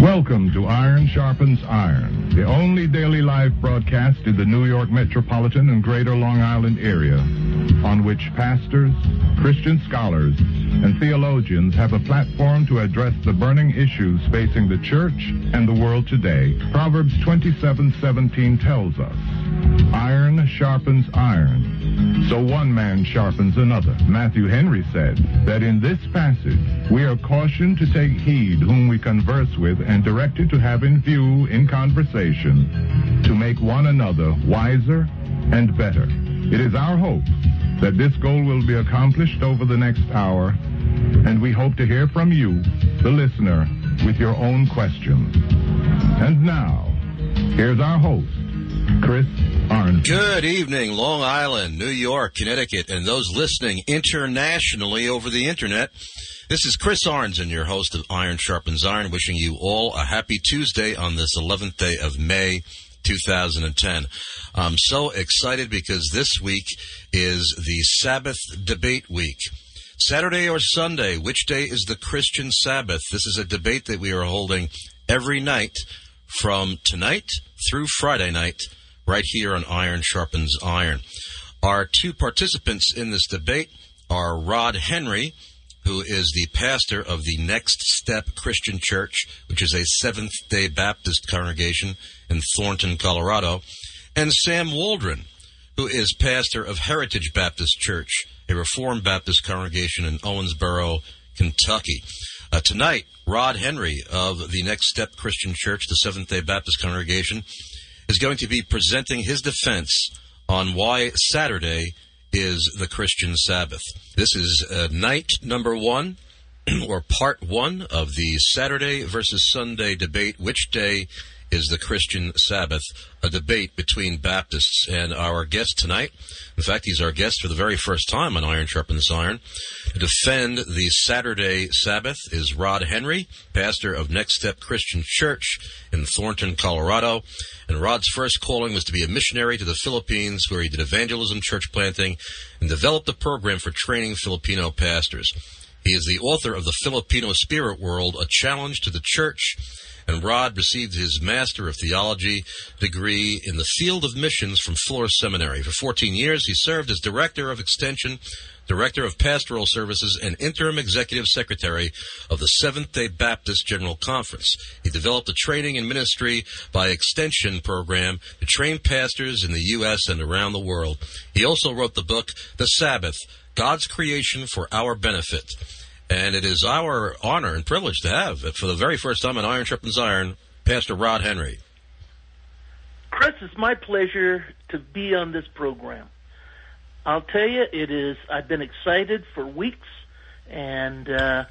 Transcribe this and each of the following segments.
Welcome to Iron Sharpens Iron, the only daily live broadcast in the New York metropolitan and greater Long Island area, on which pastors, Christian scholars, and theologians have a platform to address the burning issues facing the church and the world today. Proverbs 27:17 tells us, iron sharpens iron, so one man sharpens another. Matthew Henry said that in this passage, we are cautioned to take heed whom we converse with and directed to have in view in conversation to make one another wiser and better. It is our hope that this goal will be accomplished over the next hour, and we hope to hear from you, the listener, with your own questions. And now, here's our host, Chris Arndt. Good evening, Long Island, New York, Connecticut, and those listening internationally over the Internet. This is Chris Arnzen, your host of Iron Sharpens Iron, wishing you all a happy Tuesday on this 11th day of May, 2010. I'm so excited because this week is the Sabbath debate week. Saturday or Sunday, which day is the Christian Sabbath? This is a debate that we are holding every night from tonight through Friday night, right here on Iron Sharpens Iron. Our two participants in this debate are Rod Henry, who is the pastor of the Next Step Christian Church, which is a Seventh-day Baptist congregation in Thornton, Colorado, and Sam Waldron, who is pastor of Heritage Baptist Church, a Reformed Baptist congregation in Owensboro, Kentucky. Tonight, Rod Henry of the Next Step Christian Church, the Seventh-day Baptist congregation, is going to be presenting his defense on why Saturday is the Christian Sabbath. This is night number one, or part one, of the Saturday versus Sunday debate. Which day is the Christian Sabbath? A debate between Baptists. And our guest tonight, in fact, he's our guest for the very first time on Iron Sharpens Iron, to defend the Saturday Sabbath is Rod Henry, pastor of Next Step Christian Church in Thornton, Colorado. And Rod's first calling was to be a missionary to the Philippines, where he did evangelism, church planting, and developed a program for training Filipino pastors. He is the author of The Filipino Spirit World, A Challenge to the Church, and Rod received his Master of Theology degree in the field of missions from Fuller Seminary. For 14 years, he served as Director of Extension, Director of Pastoral Services, and Interim Executive Secretary of the Seventh-day Baptist General Conference. He developed a training and ministry by extension program to train pastors in the U.S. and around the world. He also wrote the book, The Sabbath, God's Creation for Our Benefit. And it is our honor and privilege to have, for the very first time on Iron Sharpens Iron, Pastor Rod Henry. Chris, it's my pleasure to be on this program. I'll tell you, I've been excited for weeks, and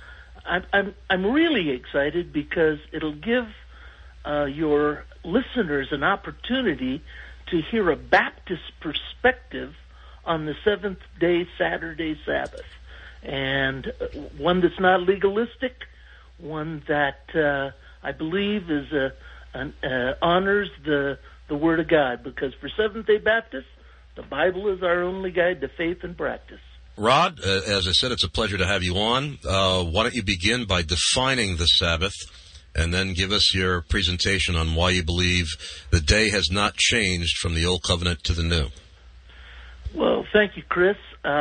I'm really excited because it'll give your listeners an opportunity to hear a Baptist perspective on the seventh-day Saturday Sabbath, and one that's not legalistic, one that I believe is honors the Word of God, because for Seventh-day Baptists, the Bible is our only guide to faith and practice. Rod, as I said, it's a pleasure to have you on. Why don't you begin by defining the Sabbath, and then give us your presentation on why you believe the day has not changed from the Old Covenant to the New. Well, thank you, Chris.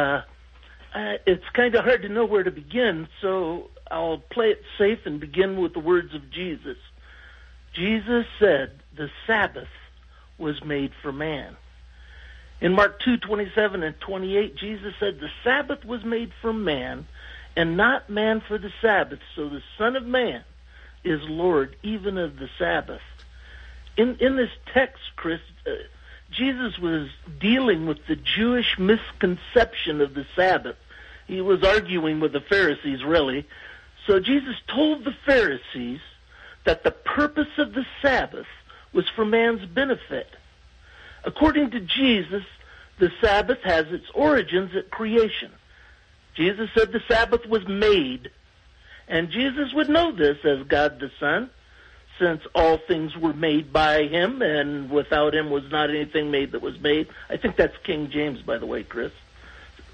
It's kind of hard to know where to begin, so I'll play it safe and begin with the words of Jesus. Jesus said the Sabbath was made for man. In Mark 2:27 and 28, Jesus said the Sabbath was made for man, and not man for the Sabbath. So the Son of Man is Lord even of the Sabbath. In this text, Chris, Jesus was dealing with the Jewish misconception of the Sabbath. He was arguing with the Pharisees, really. So Jesus told the Pharisees that the purpose of the Sabbath was for man's benefit. According to Jesus, the Sabbath has its origins at creation. Jesus said the Sabbath was made, and Jesus would know this as God the Son, since all things were made by him, and without him was not anything made that was made. I think that's King James, by the way, Chris.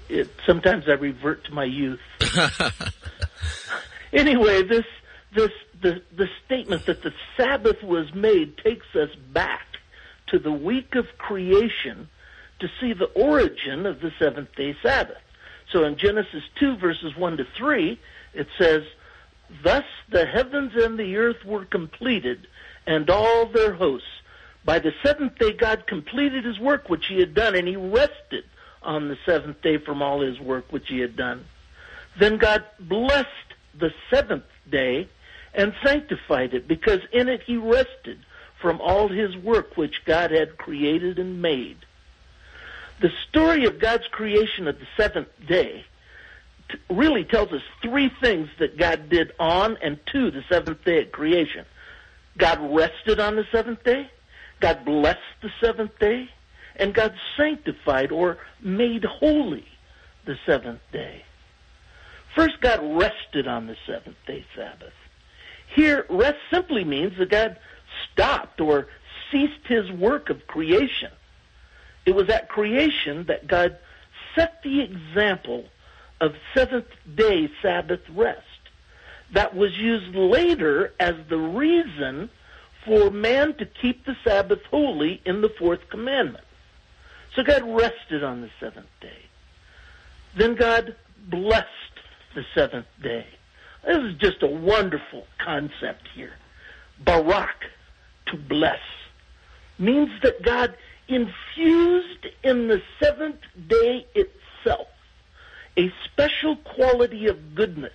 Sometimes I revert to my youth. Anyway, this the statement that the Sabbath was made takes us back to the week of creation to see the origin of the seventh-day Sabbath. So in Genesis 2, verses 1 to 3, it says, "Thus the heavens and the earth were completed, and all their hosts. By the seventh day God completed his work which he had done, and he rested on the seventh day from all his work which he had done. Then God blessed the seventh day and sanctified it, because in it he rested from all his work which God had created and made." The story of God's creation of the seventh day really tells us three things that God did on and to the seventh day of creation. God rested on the seventh day, God blessed the seventh day, and God sanctified or made holy the seventh day. First, God rested on the seventh day Sabbath. Here, rest simply means that God stopped or ceased his work of creation. It was at creation that God set the example of seventh-day Sabbath rest that was used later as the reason for man to keep the Sabbath holy in the fourth commandment. So God rested on the seventh day. Then God blessed the seventh day. This is just a wonderful concept here. Barak, to bless, means that God infused in the seventh day itself a special quality of goodness.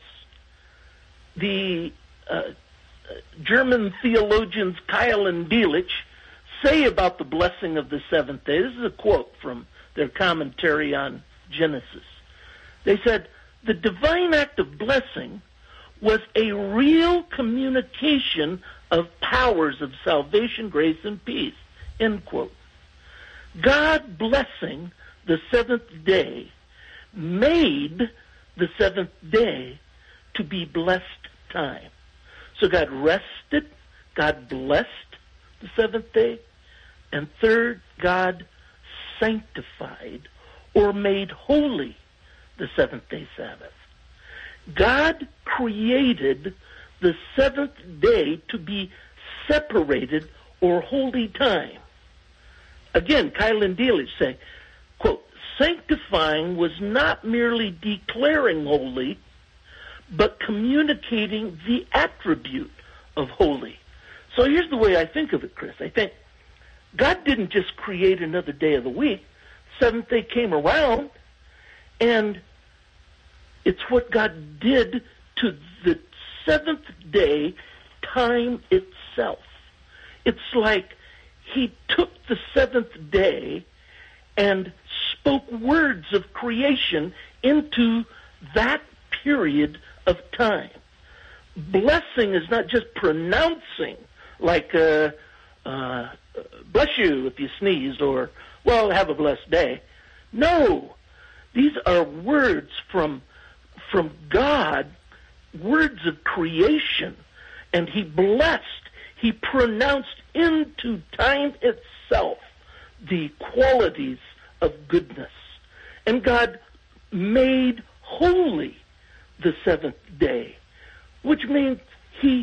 The German theologians Keil and Delitzsch say about the blessing of the seventh day, this is a quote from their commentary on Genesis. They said, "The divine act of blessing was a real communication of powers of salvation, grace, and peace," end quote. God blessing the seventh day made the seventh day to be blessed time. So God rested, God blessed the seventh day, and third, God sanctified or made holy the seventh day Sabbath. God created the seventh day to be separated or holy time. Again, Keil and Delitzsch say, quote, "Sanctifying was not merely declaring holy, but communicating the attribute of holy." So here's the way I think of it, Chris. I think God didn't just create another day of the week. Seventh day came around, and it's what God did to the seventh day time itself. It's like he took the seventh day and spoke words of creation into that period of time. Blessing is not just pronouncing, like, bless you if you sneeze, or, well, have a blessed day. No, these are words from God, words of creation, and he blessed, he pronounced into time itself the qualities of goodness. And God made holy the seventh day, which means he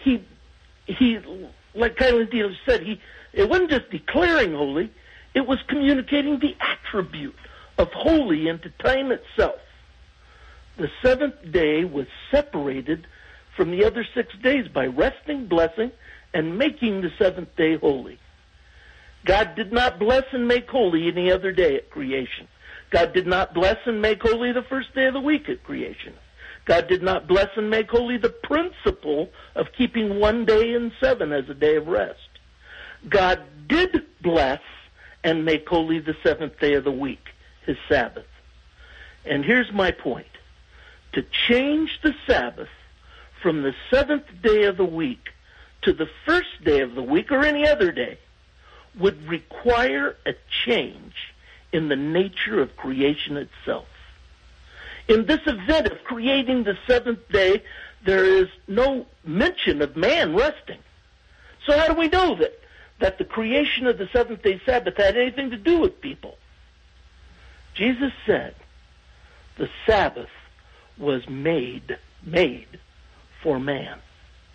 like Keil and Delitzsch said, it wasn't just declaring holy, it was communicating the attribute of holy into time itself. The seventh day was separated from the other 6 days by resting, blessing, and making the seventh day holy. God did not bless and make holy any other day at creation. God did not bless and make holy the first day of the week at creation. God did not bless and make holy the principle of keeping 1 day in 7 as a day of rest. God did bless and make holy the seventh day of the week, his Sabbath. And here's my point. To change the Sabbath from the seventh day of the week to the first day of the week or any other day would require a change in the nature of creation itself. In this event of creating the seventh day, there is no mention of man resting. So how do we know that the creation of the seventh day Sabbath had anything to do with people? Jesus said the Sabbath was made for man.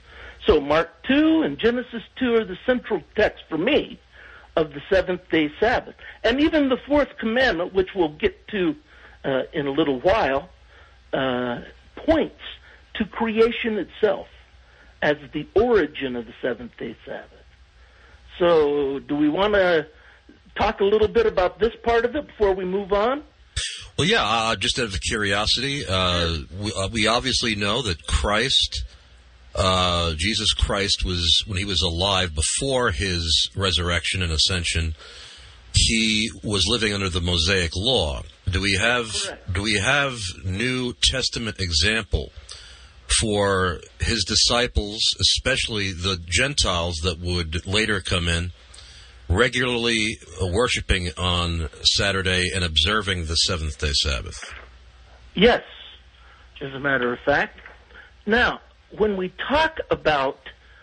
So Mark 2 and Genesis 2 are the central text for me of the seventh-day Sabbath. And even the fourth commandment, which we'll get to in a little while, points to creation itself as the origin of the seventh-day Sabbath. So do we want to talk a little bit about this part of it before we move on? Well, yeah, just out of curiosity, we obviously know that Christ, Jesus Christ, was, when he was alive before his resurrection and ascension, he was living under the Mosaic law. Do we have New Testament example for his disciples, especially the Gentiles that would later come in, regularly worshiping on Saturday and observing the seventh-day Sabbath? Yes, as a matter of fact. Now, when we talk about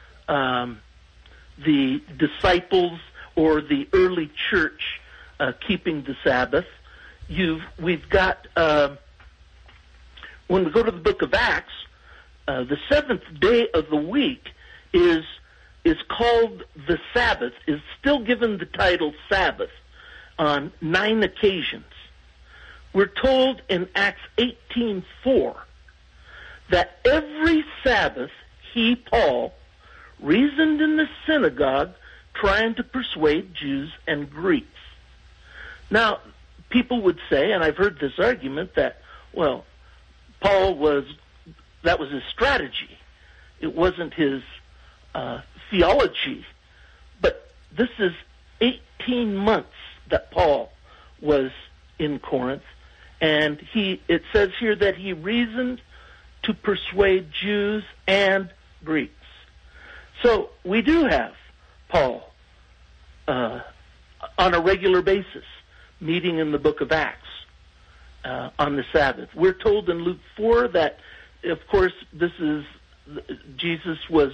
the disciples or the early church keeping the Sabbath, we've got, when we go to the book of Acts, the seventh day of the week is called the Sabbath, is still given the title Sabbath on 9 occasions. We're told in Acts 18:4 that every Sabbath he, Paul, reasoned in the synagogue trying to persuade Jews and Greeks. Now, people would say, and I've heard this argument, that, well, that was his strategy. It wasn't his theology. But this is 18 months that Paul was in Corinth, and it says here that he reasoned to persuade Jews and Greeks. So we do have Paul on a regular basis meeting in the book of Acts on the Sabbath. We're told in Luke 4 that, of course, Jesus was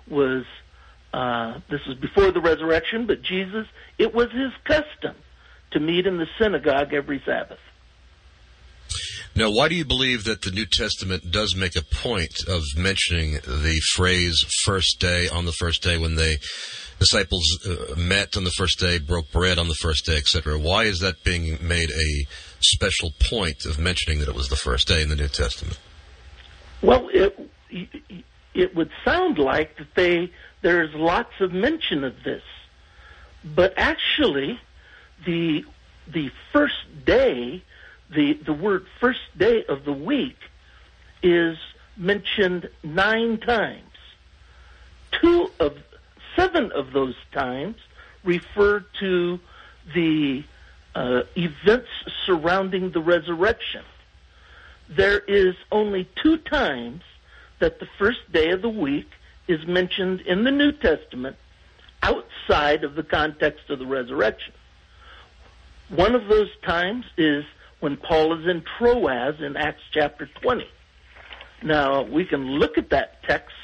this was before the resurrection, but Jesus, it was his custom to meet in the synagogue every Sabbath. Now, why do you believe that the New Testament does make a point of mentioning the phrase first day, on the first day, when the disciples met on the first day, broke bread on the first day, etc.? Why is that being made a special point of mentioning that it was the first day in the New Testament? Well, it would sound like that there's lots of mention of this. But actually, the first day, the word first day of the week is mentioned 9 times. 7 of those times refer to the events surrounding the resurrection. There is only 2 times that the first day of the week is mentioned in the New Testament outside of the context of the resurrection. One of those times is when Paul is in Troas in Acts chapter 20. Now, we can look at that text.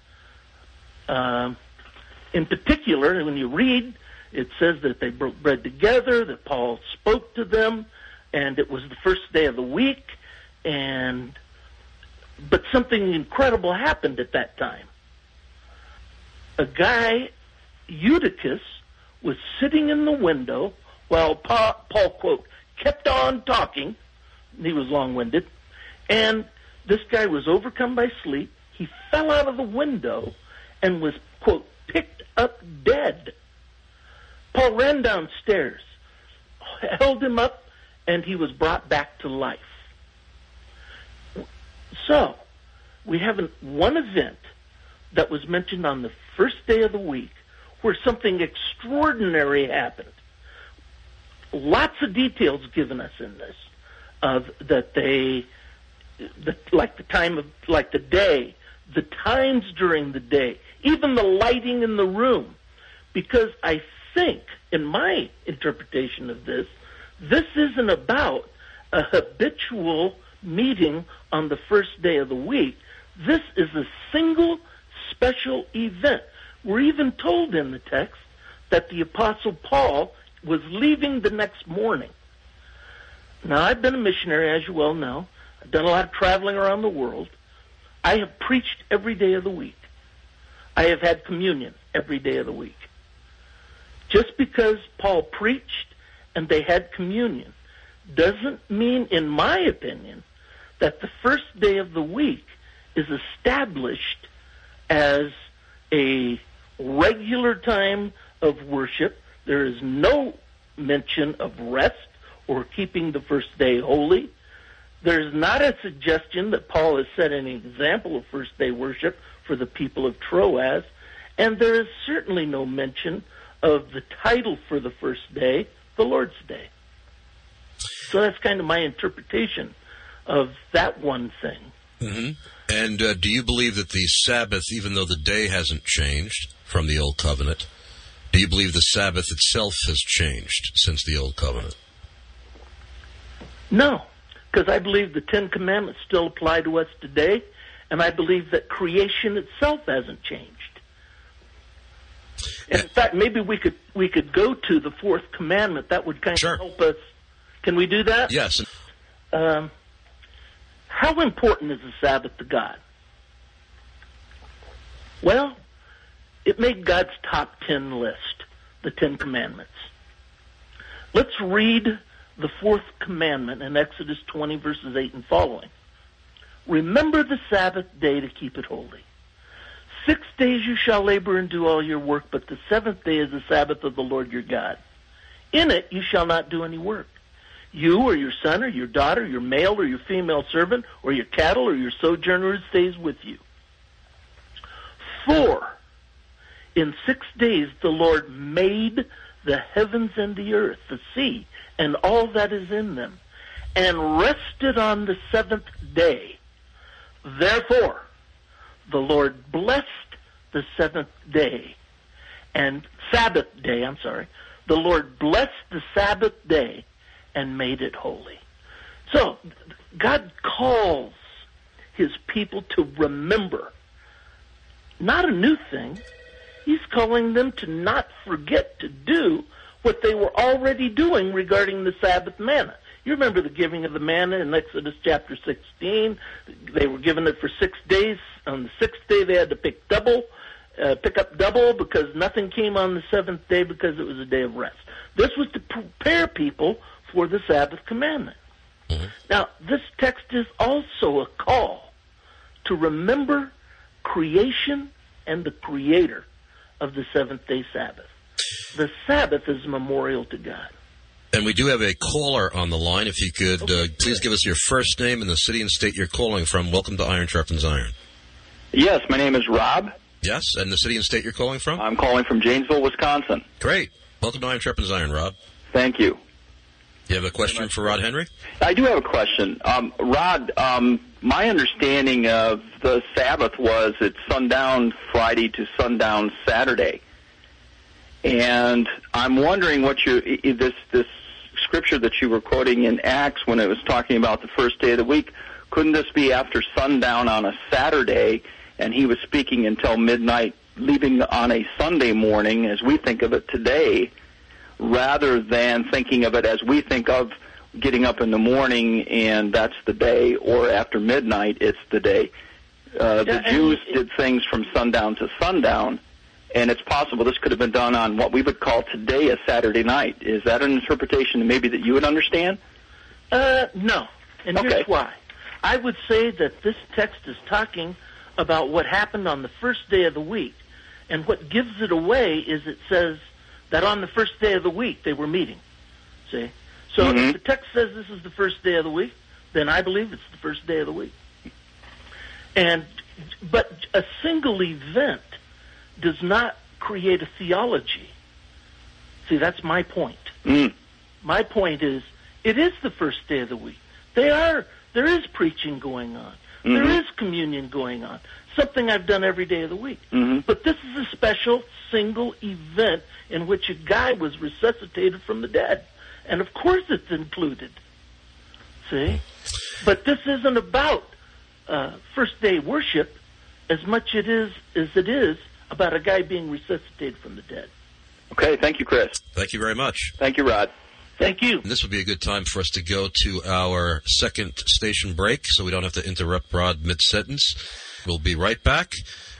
In particular, when you read, it says that they broke bread together, that Paul spoke to them, and it was the first day of the week, but something incredible happened at that time. A guy, Eutychus, was sitting in the window while Paul, quote, kept on talking. He was long-winded. And this guy was overcome by sleep. He fell out of the window and was, quote, picked up dead. Paul ran downstairs, held him up, and he was brought back to life. So, we have one event that was mentioned on the first day of the week where something extraordinary happened. Lots of details given us in this, like the day, the times during the day, even the lighting in the room. Because I think, in my interpretation of this isn't about a habitual meeting on the first day of the week. This is a single special event. We're even told in the text that the Apostle Paul was leaving the next morning. Now, I've been a missionary, as you well know. I've done a lot of traveling around the world. I have preached every day of the week. I have had communion every day of the week. Just because Paul preached and they had communion doesn't mean, in my opinion, that the first day of the week is established as a regular time of worship. There is no mention of rest or keeping the first day holy. There's not a suggestion that Paul has set an example of first day worship for the people of Troas, and there is certainly no mention of the title for the first day, the Lord's Day. So that's kind of my interpretation of that one thing. Mm-hmm. And do you believe that the Sabbath, even though the day hasn't changed from the Old Covenant, do you believe the Sabbath itself has changed since the Old Covenant? No, because I believe the Ten Commandments still apply to us today, and I believe that creation itself hasn't changed. In fact, maybe we could go to the fourth commandment. That would kind of help us. Can we do that? Yes. How important is the Sabbath to God? Well, it made God's top 10 list, the Ten Commandments. Let's read the fourth commandment in Exodus 20, verses 8 and following. Remember the Sabbath day to keep it holy. 6 days you shall labor and do all your work, but the seventh day is the Sabbath of the Lord your God. In it you shall not do any work. You or your son or your daughter, your male or your female servant, or your cattle or your sojourner who stays with you. For in 6 days the Lord made the heavens and the earth, the sea, and all that is in them, and rested on the seventh day. Therefore, the Lord blessed the seventh day, and Sabbath day, the Lord blessed the Sabbath day and made it holy. So, God calls his people to remember. Not a new thing. He's calling them to not forget to do what they were already doing regarding the Sabbath manna. You remember the giving of the manna in Exodus chapter 16. They were given it for 6 days. On the sixth day they had to pick up double because nothing came on the seventh day because it was a day of rest. This was to prepare people for the Sabbath commandment. Mm-hmm. Now, this text is also a call to remember creation and the creator of the seventh-day Sabbath. The Sabbath is a memorial to God. And we do have a caller on the line. If you could please give us your first name and the city and state you're calling from. Welcome to Iron Sharpens Iron. Yes, my name is Rob. Yes, and the city and state you're calling from? I'm calling from Janesville, Wisconsin. Great. Welcome to Iron Sharpens Iron, Rob. Thank you. You have a question for Rod Henry? I do have a question. Rod, my understanding of the Sabbath was it's sundown Friday to sundown Saturday. And I'm wondering what this scripture that you were quoting in Acts when it was talking about the first day of the week, couldn't this be after sundown on a Saturday, and he was speaking until midnight, leaving on a Sunday morning, as we think of it today, rather than thinking of it as we think of getting up in the morning and that's the day, or after midnight it's the day. The Jews did things from sundown to sundown, and it's possible this could have been done on what we would call today a Saturday night. Is that an interpretation maybe that you would understand? No, and here's why. I would say that this text is talking about what happened on the first day of the week, and what gives it away is it says that on the first day of the week they were meeting. See? So if the text says this is the first day of the week, then I believe it's the first day of the week. But a single event does not create a theology. See, that's my point. My point is, it is the first day of the week. There is preaching going on. There is communion going on. Something I've done every day of the week. But this is a special single event in which a guy was resuscitated from the dead. And of course it's included. See? But this isn't about first day worship as much as it is about a guy being resuscitated from the dead. Okay, thank you, Chris. Thank you very much. Thank you, Rod. Thank you. And this would be a good time for us to go to our second station break so we don't have to interrupt Rod mid-sentence. We'll be right back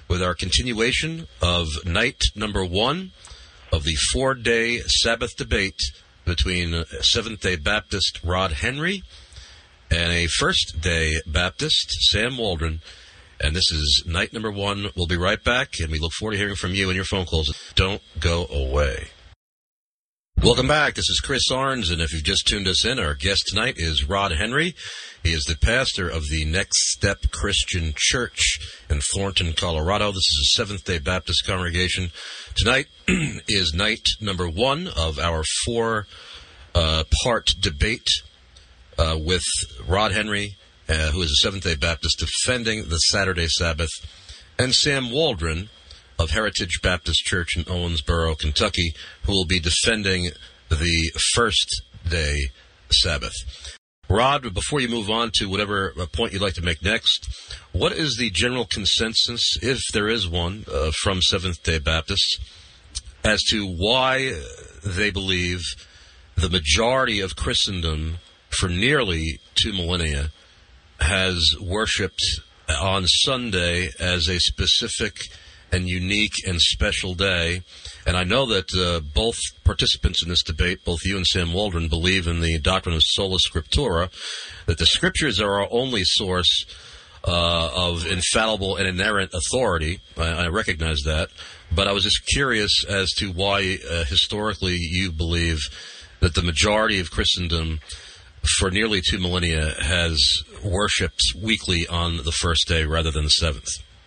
with our continuation of night number 1 of the 4-day Sabbath debate between Seventh-day Baptist Rod Henry and a First-day Baptist, Sam Waldron. And this is night number 1. We'll be right back, and we look forward to hearing from you and your phone calls. Don't go away. Welcome back. This is Chris Arns, and if you've just tuned us in, our guest tonight is Rod Henry. He is the pastor of the Next Step Christian Church in Thornton, Colorado. This is a Seventh-day Baptist congregation. Tonight is night number 1 of our 4-part debate with Rod Henry, who is a Seventh-day Baptist defending the Saturday Sabbath, and Sam Waldron of Heritage Baptist Church in Owensboro, Kentucky, who will be defending the First-day Sabbath. Rod, before you move on to whatever point you'd like to make next, what is the general consensus, if there is one, from Seventh-day Baptists as to why they believe the majority of Christendom for nearly 2 millennia has worshipped on Sunday as a specific and unique and special day? And I know that both participants in this debate, both you and Sam Waldron, believe in the doctrine of sola scriptura, that the Scriptures are our only source of infallible and inerrant authority. I recognize that. But I was just curious as to why historically you believe that the majority of Christendom for nearly 2 millennia has worshipped weekly on the first day rather than the seventh.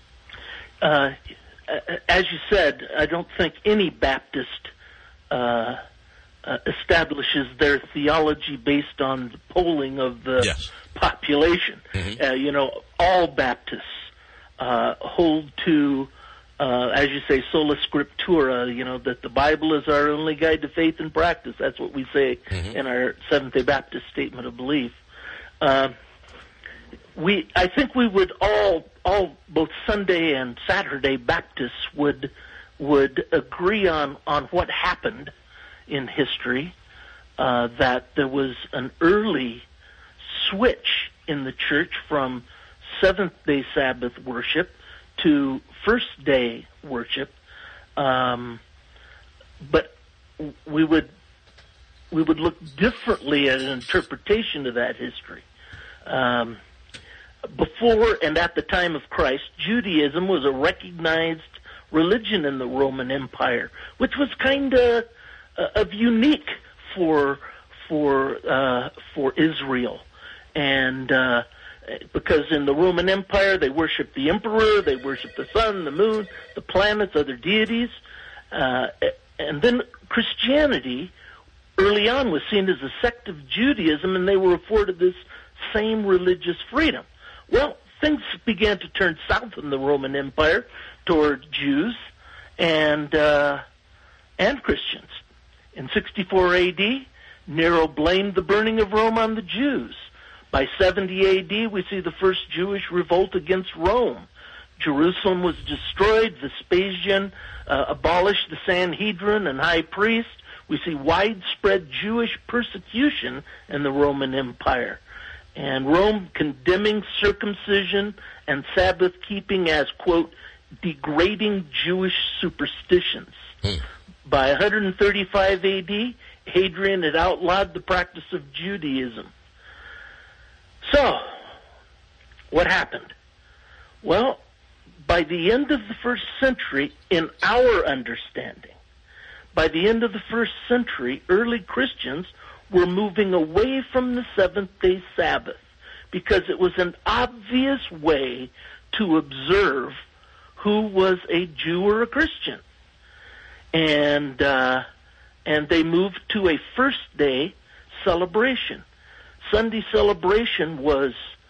As you said, I don't think any Baptist establishes their theology based on the polling of the population. Mm-hmm. All Baptists hold to, as you say, sola scriptura, that the Bible is our only guide to faith and practice. That's what we say in our Seventh-day Baptist statement of belief. I think we would all both Sunday and Saturday Baptists would agree on what happened in history, that there was an early switch in the church from Seventh-day Sabbath worship to First-day worship, but we would look differently at an interpretation of that history. Before and at the time of Christ, Judaism was a recognized religion in the Roman Empire, which was kind of unique for Israel, and because in the Roman Empire they worshipped the emperor, they worshipped the sun, the moon, the planets, other deities, and then Christianity early on was seen as a sect of Judaism, and they were afforded this same religious freedom. Well, things began to turn south in the Roman Empire toward Jews and Christians. In 64 A.D., Nero blamed the burning of Rome on the Jews. By 70 A.D., we see the first Jewish revolt against Rome. Jerusalem was destroyed. Vespasian abolished the Sanhedrin and high priest. We see widespread Jewish persecution in the Roman Empire, and Rome condemning circumcision and Sabbath keeping as, quote, degrading Jewish superstitions. By 135 A.D., Hadrian had outlawed the practice of Judaism. So, what happened? Well, by the end of the first century, in our understanding, by the end of the first century, early Christians were moving away from the Seventh-day Sabbath because it was an obvious way to observe who was a Jew or a Christian. And they moved to a first-day celebration. Sunday celebration was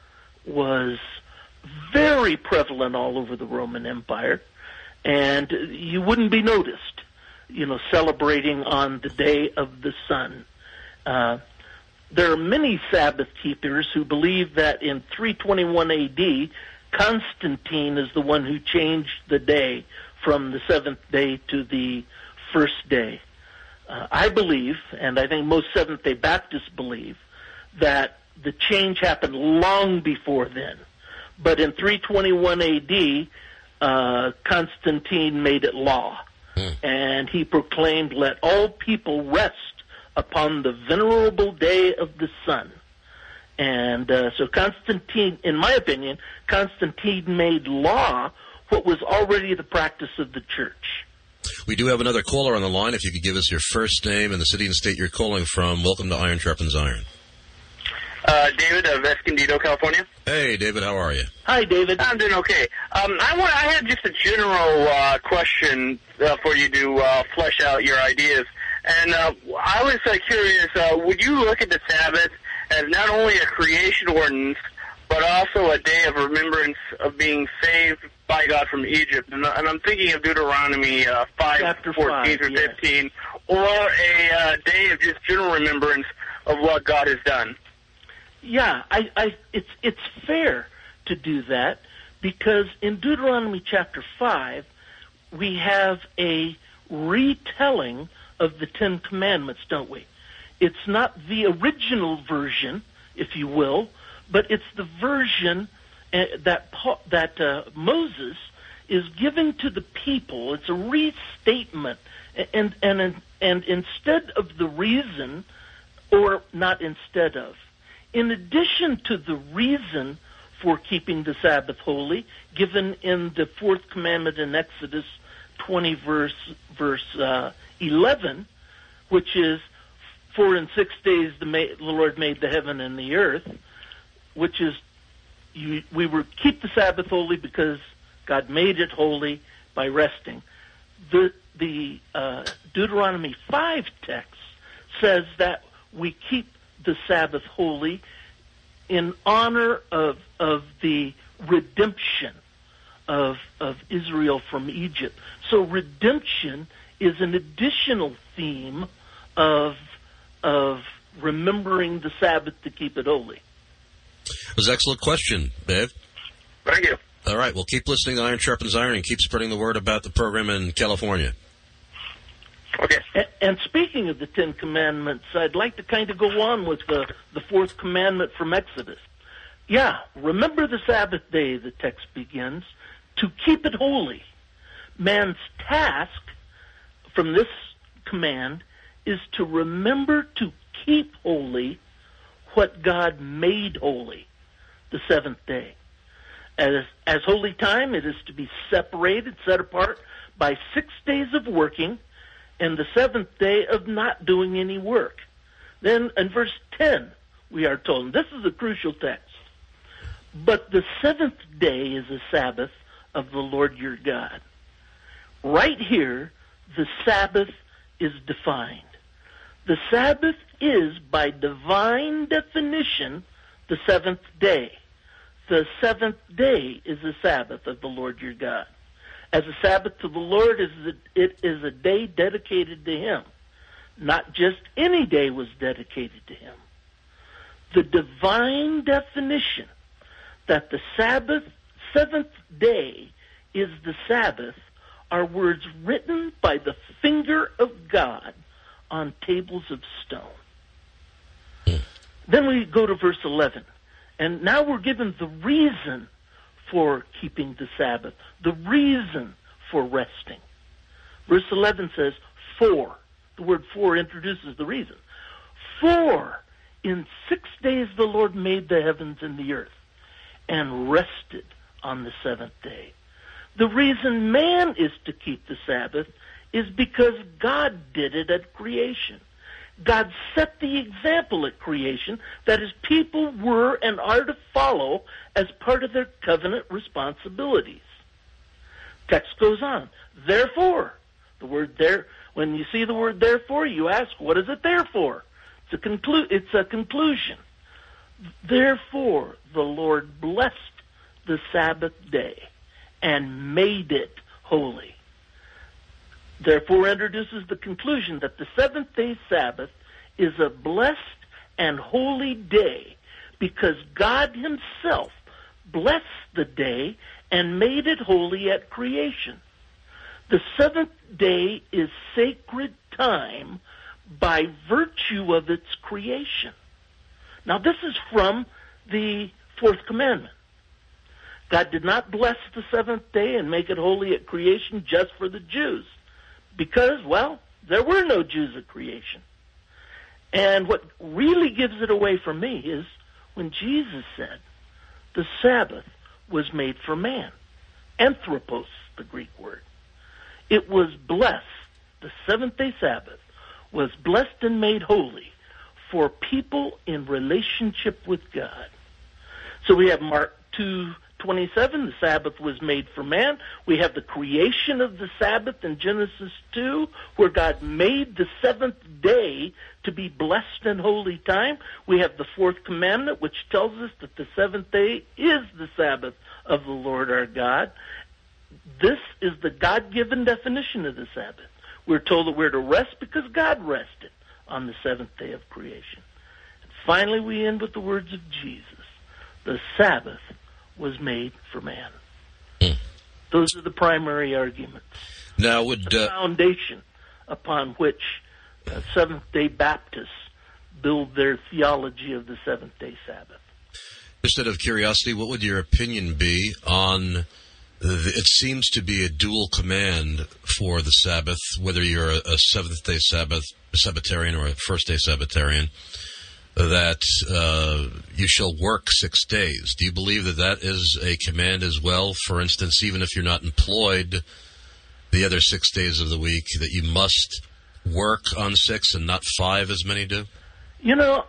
very prevalent all over the Roman Empire, and you wouldn't be noticed, celebrating on the day of the sun. There are many Sabbath keepers who believe that in 321 A.D., Constantine is the one who changed the day from the seventh day to the first day. I believe, and I think most Seventh-day Baptists believe, that the change happened long before then. But in 321 A.D., Constantine made it law. And he proclaimed, "Let all people rest upon the venerable day of the sun." And so Constantine, in my opinion, Constantine made law what was already the practice of the church. We do have another caller on the line. If you could give us your first name and the city and state you're calling from. Welcome to Iron Sharpens Iron. David of Escondido, California. Hey, David, how are you? Hi, David. I'm doing okay. I had just a general question for you to flesh out your ideas. And I was curious, would you look at the Sabbath as not only a creation ordinance, but also a day of remembrance of being saved by God from Egypt? And I'm thinking of Deuteronomy 5:14 through 15, or a day of just general remembrance of what God has done. Yeah, it's fair to do that, because in Deuteronomy chapter 5, we have a retelling of the Ten Commandments, don't we? It's not the original version, if you will, but it's the version that Moses is giving to the people. It's a restatement, and instead of the reason, or not instead of, in addition to the reason for keeping the Sabbath holy, given in the fourth commandment in Exodus 20, verse 11, which is, "For in 6 days the Lord made the heaven and the earth," which is, keep the Sabbath holy because God made it holy by resting. The Deuteronomy 5 text says that we keep the Sabbath holy in honor of the redemption of Israel from Egypt. So redemption is an additional theme of remembering the Sabbath to keep it holy. It was an excellent question, Bev. Thank you. All right, well, keep listening to Iron Sharpens Iron and keep spreading the word about the program in California. Okay. And speaking of the Ten Commandments, I'd like to kind of go on with the fourth commandment from Exodus. Yeah, remember the Sabbath day, the text begins, to keep it holy. Man's task from this command is to remember to keep holy what God made holy, the seventh day. As holy time, it is to be separated, set apart by 6 days of working, and the seventh day of not doing any work. Then in verse 10, we are told, and this is a crucial text, "But the seventh day is a Sabbath of the Lord your God." Right here, the Sabbath is defined. The Sabbath is, by divine definition, the seventh day. The seventh day is the Sabbath of the Lord your God. As a Sabbath to the Lord, it is a day dedicated to Him. Not just any day was dedicated to Him. The divine definition that the seventh day is the Sabbath are words written by the finger of God on tables of stone. Then we go to verse 11. And now we're given the reason for keeping the Sabbath, the reason for resting. Verse 11 says, "For." The word "for" introduces the reason. "For in 6 days the Lord made the heavens and the earth, and rested on the seventh day." The reason man is to keep the Sabbath is because God did it at creation. God set the example at creation that His people were and are to follow as part of their covenant responsibilities. Text goes on. Therefore, the word there, when you see the word therefore, you ask, what is it there for? It's a conclusion. Therefore, the Lord blessed the Sabbath day and made it holy. Therefore introduces the conclusion that the seventh-day Sabbath is a blessed and holy day because God Himself blessed the day and made it holy at creation. The seventh day is sacred time by virtue of its creation. Now, this is from the fourth commandment. God did not bless the seventh day and make it holy at creation just for the Jews because, well, there were no Jews at creation. And what really gives it away for me is when Jesus said the Sabbath was made for man. Anthropos, the Greek word. It was blessed. The seventh-day Sabbath was blessed and made holy for people in relationship with God. So we have Mark 2:27, the Sabbath was made for man. We have the creation of the Sabbath in Genesis 2, where God made the seventh day to be blessed and holy time. We have the fourth commandment, which tells us that the seventh day is the Sabbath of the Lord our God. This is the God-given definition of the Sabbath. We're told that we're to rest because God rested on the seventh day of creation. And finally, we end with the words of Jesus. The Sabbath was made for man. Those are the primary arguments. Now, would the foundation upon which Seventh-day Baptists build their theology of the seventh-day Sabbath. Just out of curiosity, what would your opinion be on it seems to be a dual command for the Sabbath, whether you're a seventh-day Sabbatarian or a first-day Sabbatarian, that you shall work 6 days. Do you believe that that is a command as well? For instance, even if you're not employed the other 6 days of the week, that you must work on 6 and not 5 as many do? You know,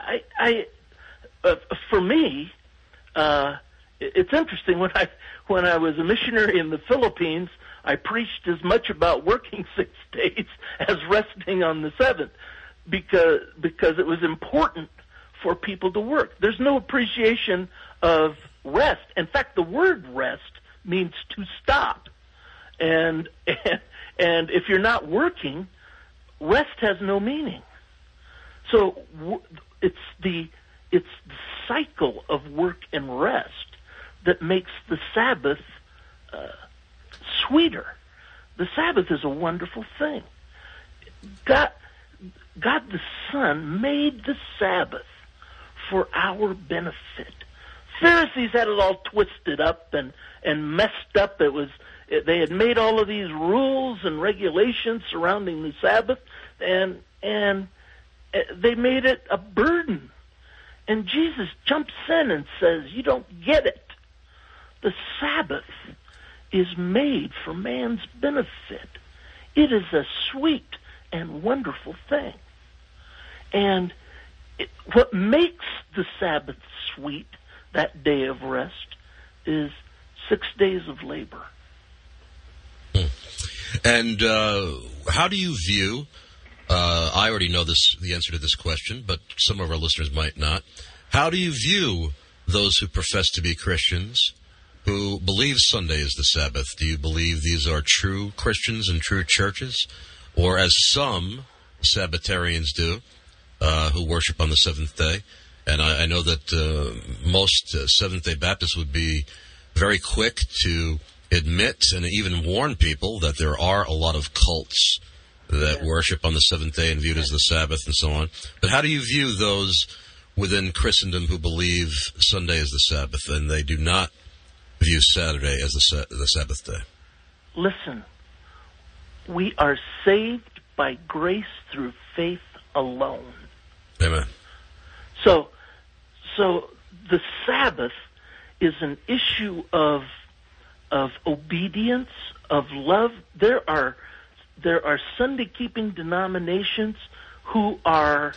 for me, it's interesting. When I was a missionary in the Philippines, I preached as much about working 6 days as resting on the seventh, because it was important for people to work. There's no appreciation of rest. In fact, the word rest means to stop, and if you're not working, rest has no meaning. So it's the cycle of work and rest that makes the Sabbath sweeter. The Sabbath is a wonderful thing. God the Son made the Sabbath for our benefit. Pharisees had it all twisted up and messed up. They had made all of these rules and regulations surrounding the Sabbath, and they made it a burden. And Jesus jumps in and says, you don't get it. The Sabbath is made for man's benefit. It is a sweet and wonderful thing. And what makes the Sabbath sweet, that day of rest, is 6 days of labor. And how do you view, I already know the answer to this question, but some of our listeners might not. How do you view those who profess to be Christians who believe Sunday is the Sabbath? Do you believe these are true Christians and true churches? Or as some Sabbatarians do, who worship on the seventh day? And I know that most Seventh-day Baptists would be very quick to admit and even warn people that there are a lot of cults that worship on the seventh day and view it as the Sabbath and so on. But how do you view those within Christendom who believe Sunday is the Sabbath and they do not view Saturday as the Sabbath day? Listen, we are saved by grace through faith alone. Amen. So the Sabbath is an issue of obedience, of love. There are Sunday-keeping denominations who are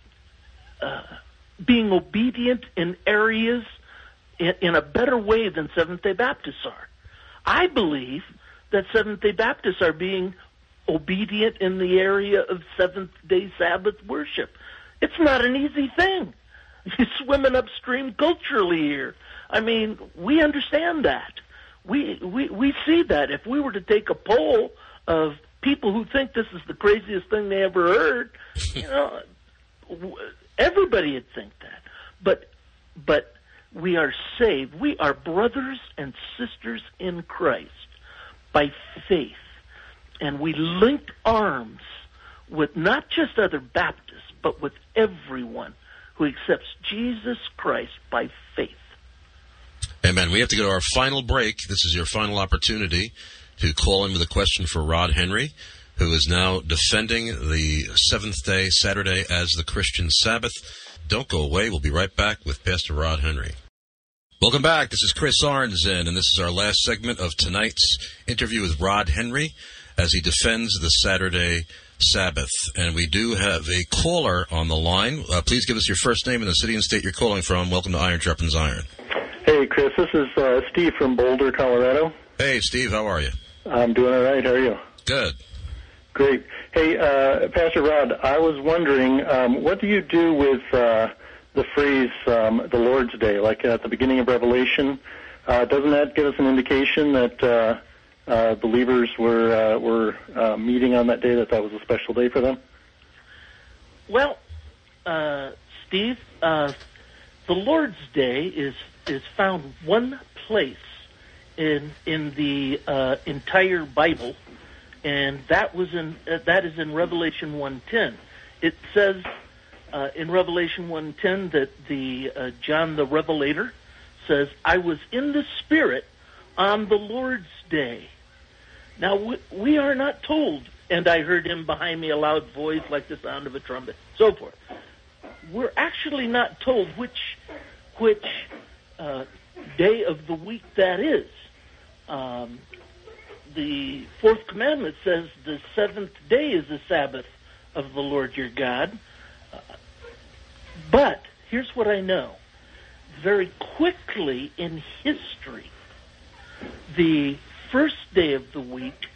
being obedient in areas in a better way than Seventh-day Baptists are. I believe that Seventh-day Baptists are being obedient in the area of seventh-day Sabbath worship. It's not an easy thing. You're swimming upstream culturally here. I mean, we understand that. We see that. If we were to take a poll of people who think this is the craziest thing they ever heard, everybody would think that. But we are saved. We are brothers and sisters in Christ by faith. And we link arms with not just other Baptists, but with everyone who accepts Jesus Christ by faith. Amen. We have to go to our final break. This is your final opportunity to call in with a question for Rod Henry, who is now defending the seventh-day Saturday as the Christian Sabbath. Don't go away. We'll be right back with Pastor Rod Henry. Welcome back. This is Chris Arnzen, and this is our last segment of tonight's interview with Rod Henry as he defends the Saturday Sabbath. And we do have a caller on the line. Please give us your first name and the city and state you're calling from. Welcome to Iron Sharpens Iron. Hey, Chris. This is Steve from Boulder, Colorado. Hey, Steve. How are you? I'm doing all right. How are you? Good. Great. Hey, Pastor Rod, I was wondering, what do you do with the phrase the Lord's Day, like at the beginning of Revelation? Doesn't that give us an indication that believers were meeting on that day, that was a special day for them? Well, Steve, the Lord's Day is found one place in the entire Bible, and that is in Revelation 1:10. It says in Revelation 1:10 that the John the Revelator says, "I was in the Spirit on the Lord's Day." Now, we are not told, "And I heard him behind me a loud voice like the sound of a trumpet," so forth. We're actually not told which day of the week that is. The fourth commandment says the seventh day is the Sabbath of the Lord your God. But here's what I know. Very quickly in history, the first day of the week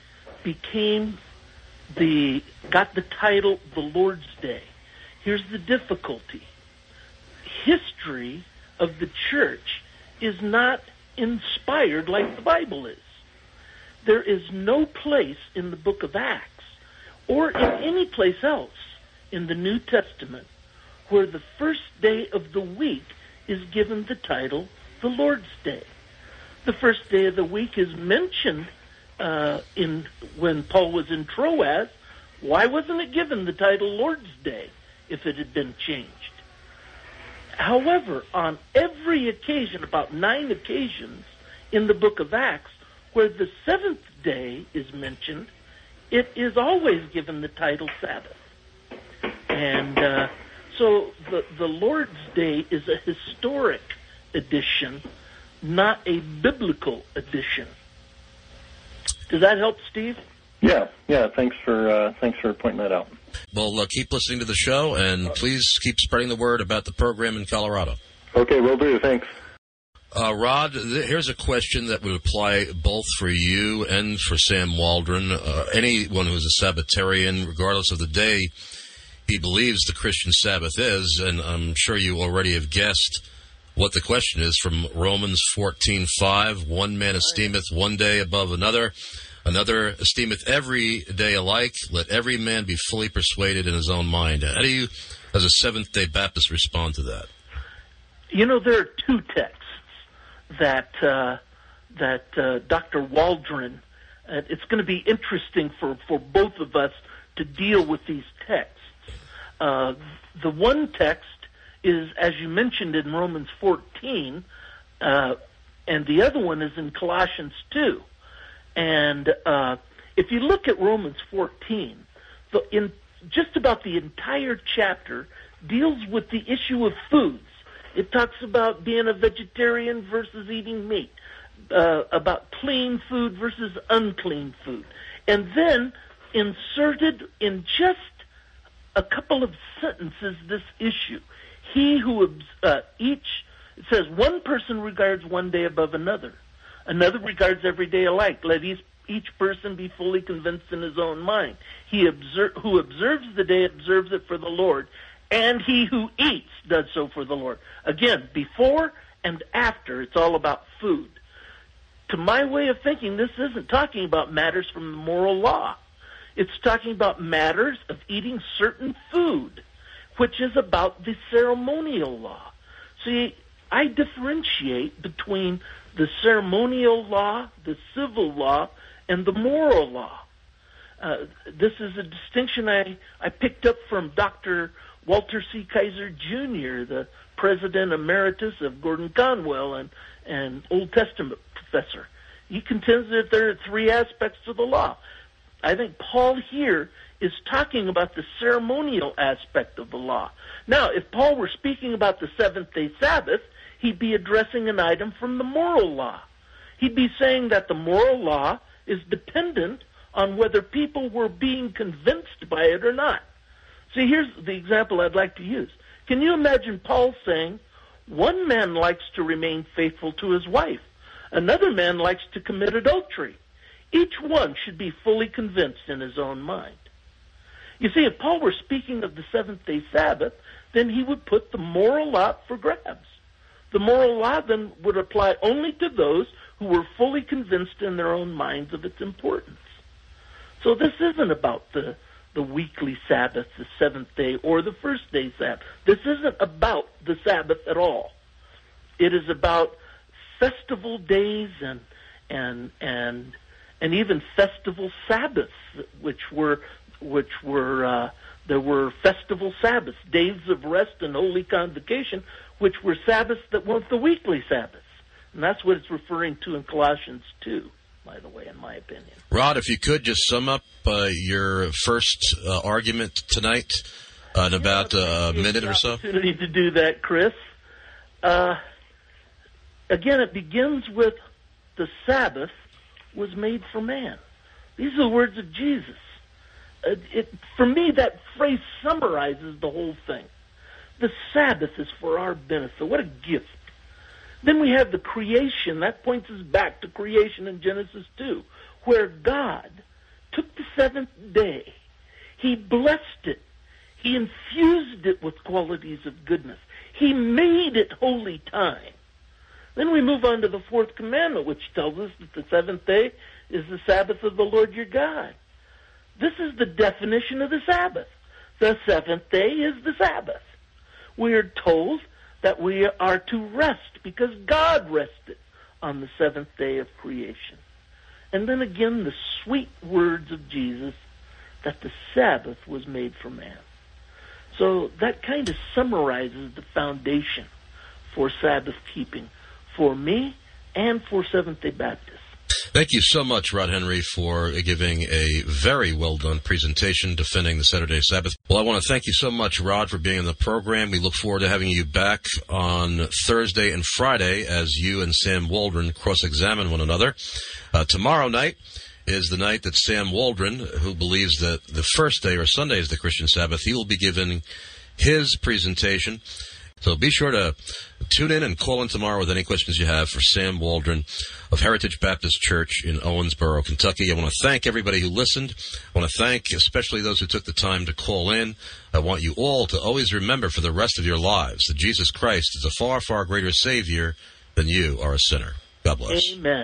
got the title the Lord's Day. Here's the difficulty. History of the church is not inspired like the Bible is. There is no place in the book of Acts or in any place else in the New Testament where the first day of the week is given the title the Lord's Day. The first day of the week is mentioned when Paul was in Troas. Why wasn't it given the title Lord's Day if it had been changed? However, on every occasion, about 9 occasions in the book of Acts, where the seventh day is mentioned, it is always given the title Sabbath. And so the Lord's Day is a historic addition, not a biblical addition. Does that help, Steve? Yeah. Thanks for pointing that out. Well, keep listening to the show, and please keep spreading the word about the program in Colorado. Okay, will do. Thanks. Rod, here's a question that would apply both for you and for Sam Waldron. Anyone who is a Sabbatarian, regardless of the day he believes the Christian Sabbath is, and I'm sure you already have guessed what the question is from Romans 14:5. One man esteemeth one day above another, another esteemeth every day alike. Let every man be fully persuaded in his own mind. How do you, as a Seventh-day Baptist, respond to that? You know, there are two texts that Dr. Waldron, it's going to be interesting for both of us to deal with these texts. The one text is, as you mentioned, in Romans 14, and the other one is in Colossians 2. And if you look at Romans 14, just about the entire chapter deals with the issue of foods. It talks about being a vegetarian versus eating meat, about clean food versus unclean food. And then inserted in just a couple of sentences this issue. It says one person regards one day above another. Another regards every day alike. Let each person be fully convinced in his own mind. Who observes the day observes it for the Lord, and he who eats does so for the Lord. Again, before and after, it's all about food. To my way of thinking, this isn't talking about matters from the moral law. It's talking about matters of eating certain food, which is about the ceremonial law. See, I differentiate between the ceremonial law, the civil law, and the moral law. This is a distinction I picked up from Dr. Walter C. Kaiser Jr., the president emeritus of Gordon Conwell and Old Testament professor. He contends that there are three aspects to the law. I think Paul here is talking about the ceremonial aspect of the law. Now, if Paul were speaking about the seventh-day Sabbath, he'd be addressing an item from the moral law. He'd be saying that the moral law is dependent on whether people were being convinced by it or not. See, here's the example I'd like to use. Can you imagine Paul saying, one man likes to remain faithful to his wife, another man likes to commit adultery. Each one should be fully convinced in his own mind. You see, if Paul were speaking of the seventh-day Sabbath, then he would put the moral law up for grabs. The moral law then would apply only to those who were fully convinced in their own minds of its importance. So this isn't about the weekly Sabbath, the seventh day, or the first day Sabbath. This isn't about the Sabbath at all. It is about festival days and even festival Sabbaths, there were festival Sabbaths, days of rest and holy convocation, which were Sabbaths that weren't the weekly Sabbaths. And that's what it's referring to in Colossians 2, by the way, in my opinion. Rod, if you could just sum up your first argument tonight in about a minute or so. Opportunity to do that, Chris. Again, it begins with the Sabbath was made for man. These are the words of Jesus. For me, that phrase summarizes the whole thing. The Sabbath is for our benefit. What a gift. Then we have the creation. That points us back to creation in Genesis 2, where God took the seventh day. He blessed it. He infused it with qualities of goodness. He made it holy time. Then we move on to the fourth commandment, which tells us that the seventh day is the Sabbath of the Lord your God. This is the definition of the Sabbath. The seventh day is the Sabbath. We are told that we are to rest because God rested on the seventh day of creation. And then again, the sweet words of Jesus that the Sabbath was made for man. So that kind of summarizes the foundation for Sabbath keeping for me and for Seventh-day Baptists. Thank you so much, Rod Henry, for giving a very well-done presentation defending the Saturday Sabbath. Well, I want to thank you so much, Rod, for being on the program. We look forward to having you back on Thursday and Friday as you and Sam Waldron cross-examine one another. Tomorrow night is the night that Sam Waldron, who believes that the first day or Sunday is the Christian Sabbath, he will be giving his presentation. So be sure to tune in and call in tomorrow with any questions you have for Sam Waldron of Heritage Baptist Church in Owensboro, Kentucky. I want to thank everybody who listened. I want to thank especially those who took the time to call in. I want you all to always remember for the rest of your lives that Jesus Christ is a far, far greater Savior than you are a sinner. God bless. Amen.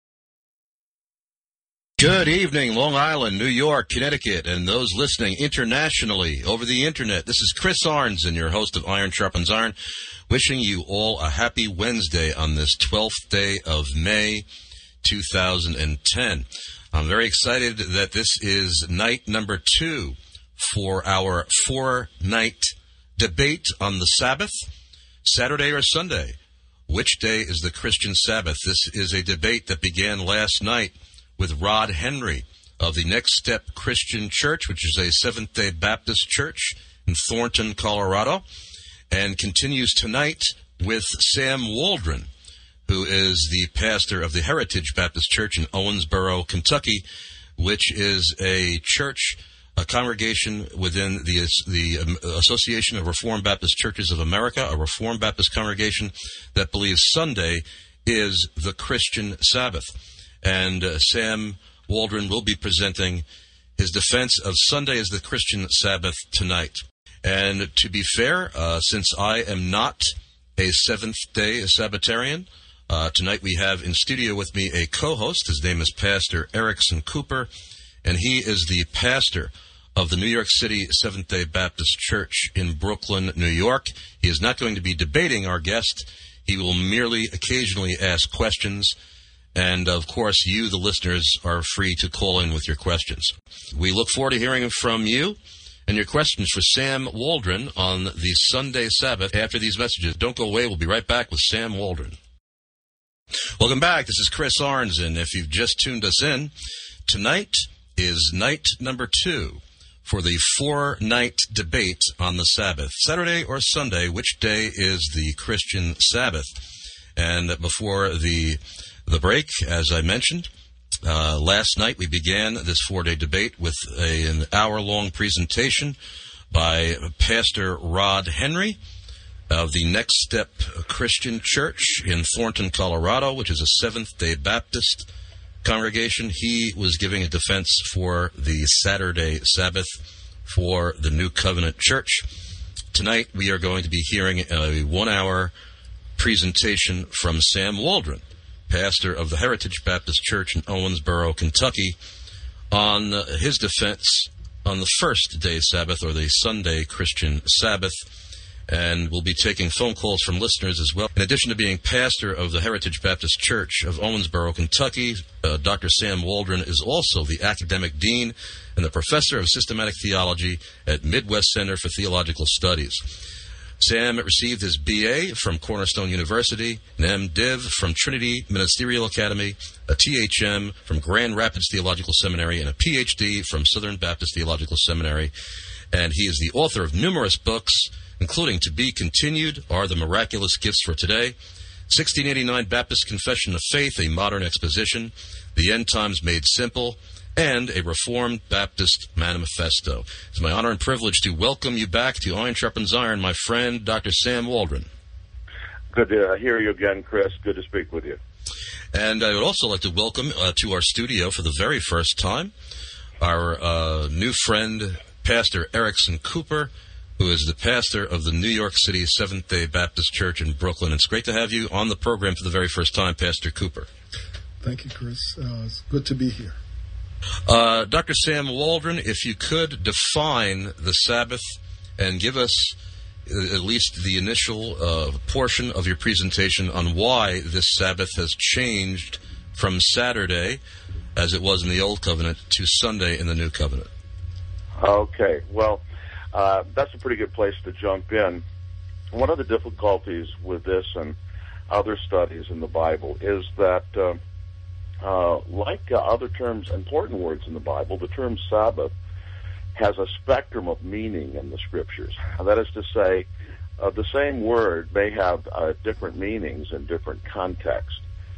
Good evening, Long Island, New York, Connecticut, and those listening internationally over the Internet. This is Chris Arnzen, your host of Iron Sharpens Iron, wishing you all a happy Wednesday on this 12th day of May, 2010. I'm very excited that this is night number 2 for our 4-night debate on the Sabbath, Saturday or Sunday. Which day is the Christian Sabbath? This is a debate that began last night with Rod Henry of the Next Step Christian Church, which is a Seventh-day Baptist church in Thornton, Colorado, and continues tonight with Sam Waldron, who is the pastor of the Heritage Baptist Church in Owensboro, Kentucky, which is a church, a congregation within the Association of Reformed Baptist Churches of America, a Reformed Baptist congregation that believes Sunday is the Christian Sabbath. And Sam Waldron will be presenting his defense of Sunday as the Christian Sabbath tonight. And to be fair, since I am not a Seventh-day Sabbatarian, tonight we have in studio with me a co-host. His name is Pastor Erickson Cooper, and he is the pastor of the New York City Seventh-day Baptist Church in Brooklyn, New York. He is not going to be debating our guest. He will merely occasionally ask questions. And, of course, you, the listeners, are free to call in with your questions. We look forward to hearing from you and your questions for Sam Waldron on the Sunday Sabbath after these messages. Don't go away. We'll be right back with Sam Waldron. Welcome back. This is Chris Arnzen. If you've just tuned us in, tonight is night number 2 for the 4-night debate on the Sabbath. Saturday or Sunday, which day is the Christian Sabbath? And before the break, as I mentioned, last night we began this 4-day debate with an hour-long presentation by Pastor Rod Henry of the Next Step Christian Church in Thornton, Colorado, which is a Seventh-day Baptist congregation. He was giving a defense for the Saturday Sabbath for the New Covenant Church. Tonight we are going to be hearing a 1-hour presentation from Sam Waldron, pastor of the Heritage Baptist Church in Owensboro, Kentucky, on his defense on the first day Sabbath, or the Sunday Christian Sabbath. And we'll be taking phone calls from listeners as well. In addition to being pastor of the Heritage Baptist Church of Owensboro, Kentucky, Dr. Sam Waldron is also the academic dean and the professor of systematic theology at Midwest Center for Theological Studies. Sam received his B.A. from Cornerstone University, an M.Div. from Trinity Ministerial Academy, a Th.M. from Grand Rapids Theological Seminary, and a Ph.D. from Southern Baptist Theological Seminary. And he is the author of numerous books, including To Be Continued, Are the Miraculous Gifts for Today, 1689 Baptist Confession of Faith, A Modern Exposition, The End Times Made Simple, and a Reformed Baptist Manifesto. It's my honor and privilege to welcome you back to Iron Sharpens Iron, my friend, Dr. Sam Waldron. Good to hear you again, Chris. Good to speak with you. And I would also like to welcome to our studio for the very first time our new friend, Pastor Erickson Cooper, who is the pastor of the New York City Seventh-day Baptist Church in Brooklyn. It's great to have you on the program for the very first time, Pastor Cooper. Thank you, Chris. It's good to be here. Dr. Sam Waldron, if you could define the Sabbath and give us at least the initial portion of your presentation on why this Sabbath has changed from Saturday, as it was in the Old Covenant, to Sunday in the New Covenant. Okay, well, that's a pretty good place to jump in. One of the difficulties with this and other studies in the Bible is that like other terms, important words in the Bible, the term Sabbath has a spectrum of meaning in the Scriptures. That is to say, the same word may have different meanings in different contexts.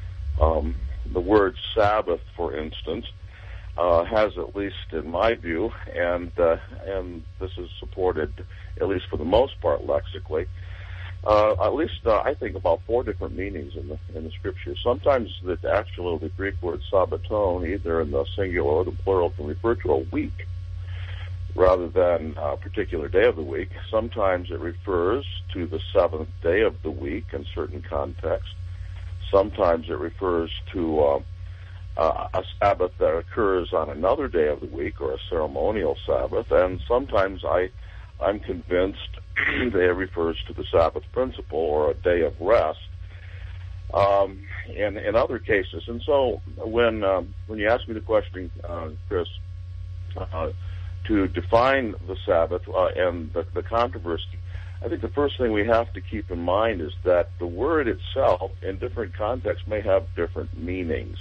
The word Sabbath, for instance, has, at least in my view, and this is supported, at least for the most part, lexically, at least I think about 4 different meanings in the Scriptures. Sometimes the Greek word sabbaton, either in the singular or the plural, can refer to a week rather than a particular day of the week. Sometimes it refers to the 7th day of the week in certain contexts. Sometimes it refers to a Sabbath that occurs on another day of the week, or a ceremonial Sabbath, and sometimes I'm convinced that it refers to the Sabbath principle, or a day of rest, in other cases. And so when you ask me the question, Chris, to define the Sabbath and the controversy, I think the first thing we have to keep in mind is that the word itself, in different contexts, may have different meanings.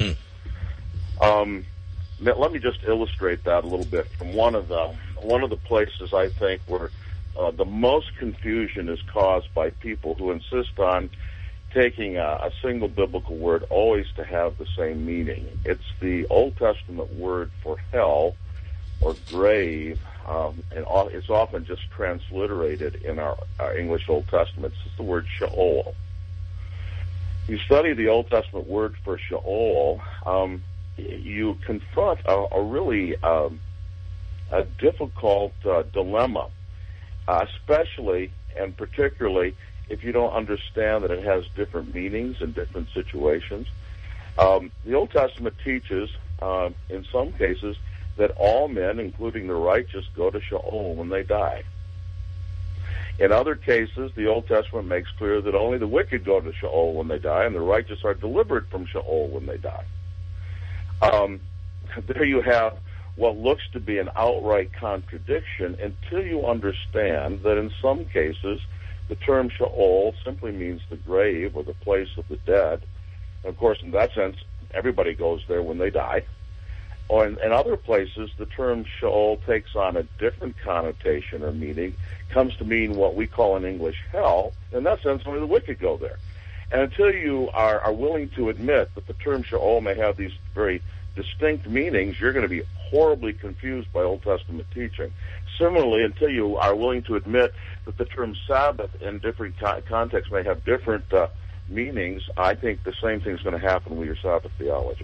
Let me just illustrate that a little bit from one of the places I think where the most confusion is caused by people who insist on taking a single biblical word always to have the same meaning. It's the Old Testament word for hell or grave, and it's often just transliterated in our English Old Testament. It's the word Sheol. You study the Old Testament word for Sheol, you confront a really a difficult dilemma, especially and particularly if you don't understand that it has different meanings in different situations. The Old Testament teaches, in some cases, that all men, including the righteous, go to Sheol when they die. In other cases, the Old Testament makes clear that only the wicked go to Sheol when they die, and the righteous are delivered from Sheol when they die. There you have what looks to be an outright contradiction until you understand that in some cases the term Sheol simply means the grave or the place of the dead. And of course, in that sense, everybody goes there when they die. Or in other places, the term Sheol takes on a different connotation or meaning, comes to mean what we call in English hell. In that sense, only the wicked go there. And until you are willing to admit that the term Sheol may have these very distinct meanings, you're going to be horribly confused by Old Testament teaching. Similarly, until you are willing to admit that the term Sabbath in different contexts may have different meanings, I think the same thing is going to happen with your Sabbath theology.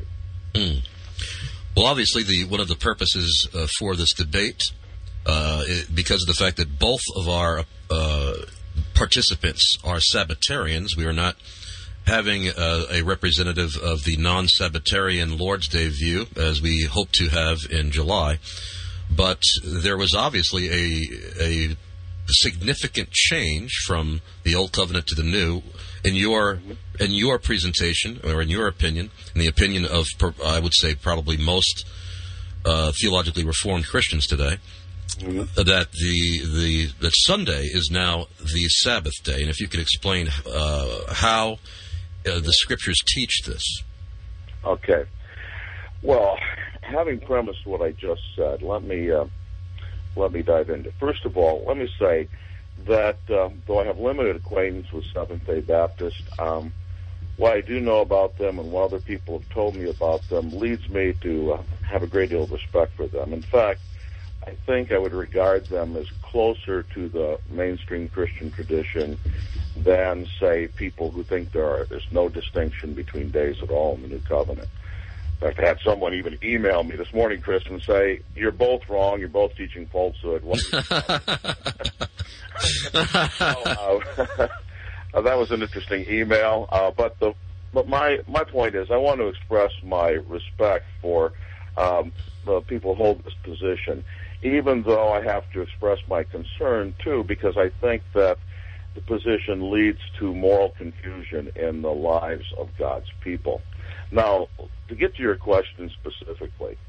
Well, obviously, one of the purposes for this debate, because of the fact that both of our participants are Sabbatarians, we are not having a representative of the non-Sabbatarian Lord's Day view, as we hope to have in July. But there was obviously a significant change from the Old Covenant to the New. In your presentation, or in your opinion, in the opinion of, I would say, probably most theologically reformed Christians today, that that Sunday is now the Sabbath day. And if you could explain how the Scriptures teach this. Okay. Well, having premised what I just said, let me dive into it. First of all, let me say that though I have limited acquaintance with Seventh-day Baptists, what I do know about them and what other people have told me about them leads me to have a great deal of respect for them. In fact, I think I would regard them as closer to the mainstream Christian tradition than, say, people who think there's no distinction between days at all in the New Covenant. In fact, I had someone even email me this morning, Chris, and say, "You're both wrong. You're both teaching falsehood." That was an interesting email. But my point is, I want to express my respect for the people who hold this position, even though I have to express my concern too, because I think that the position leads to moral confusion in the lives of God's people. Now, to get to your question specifically,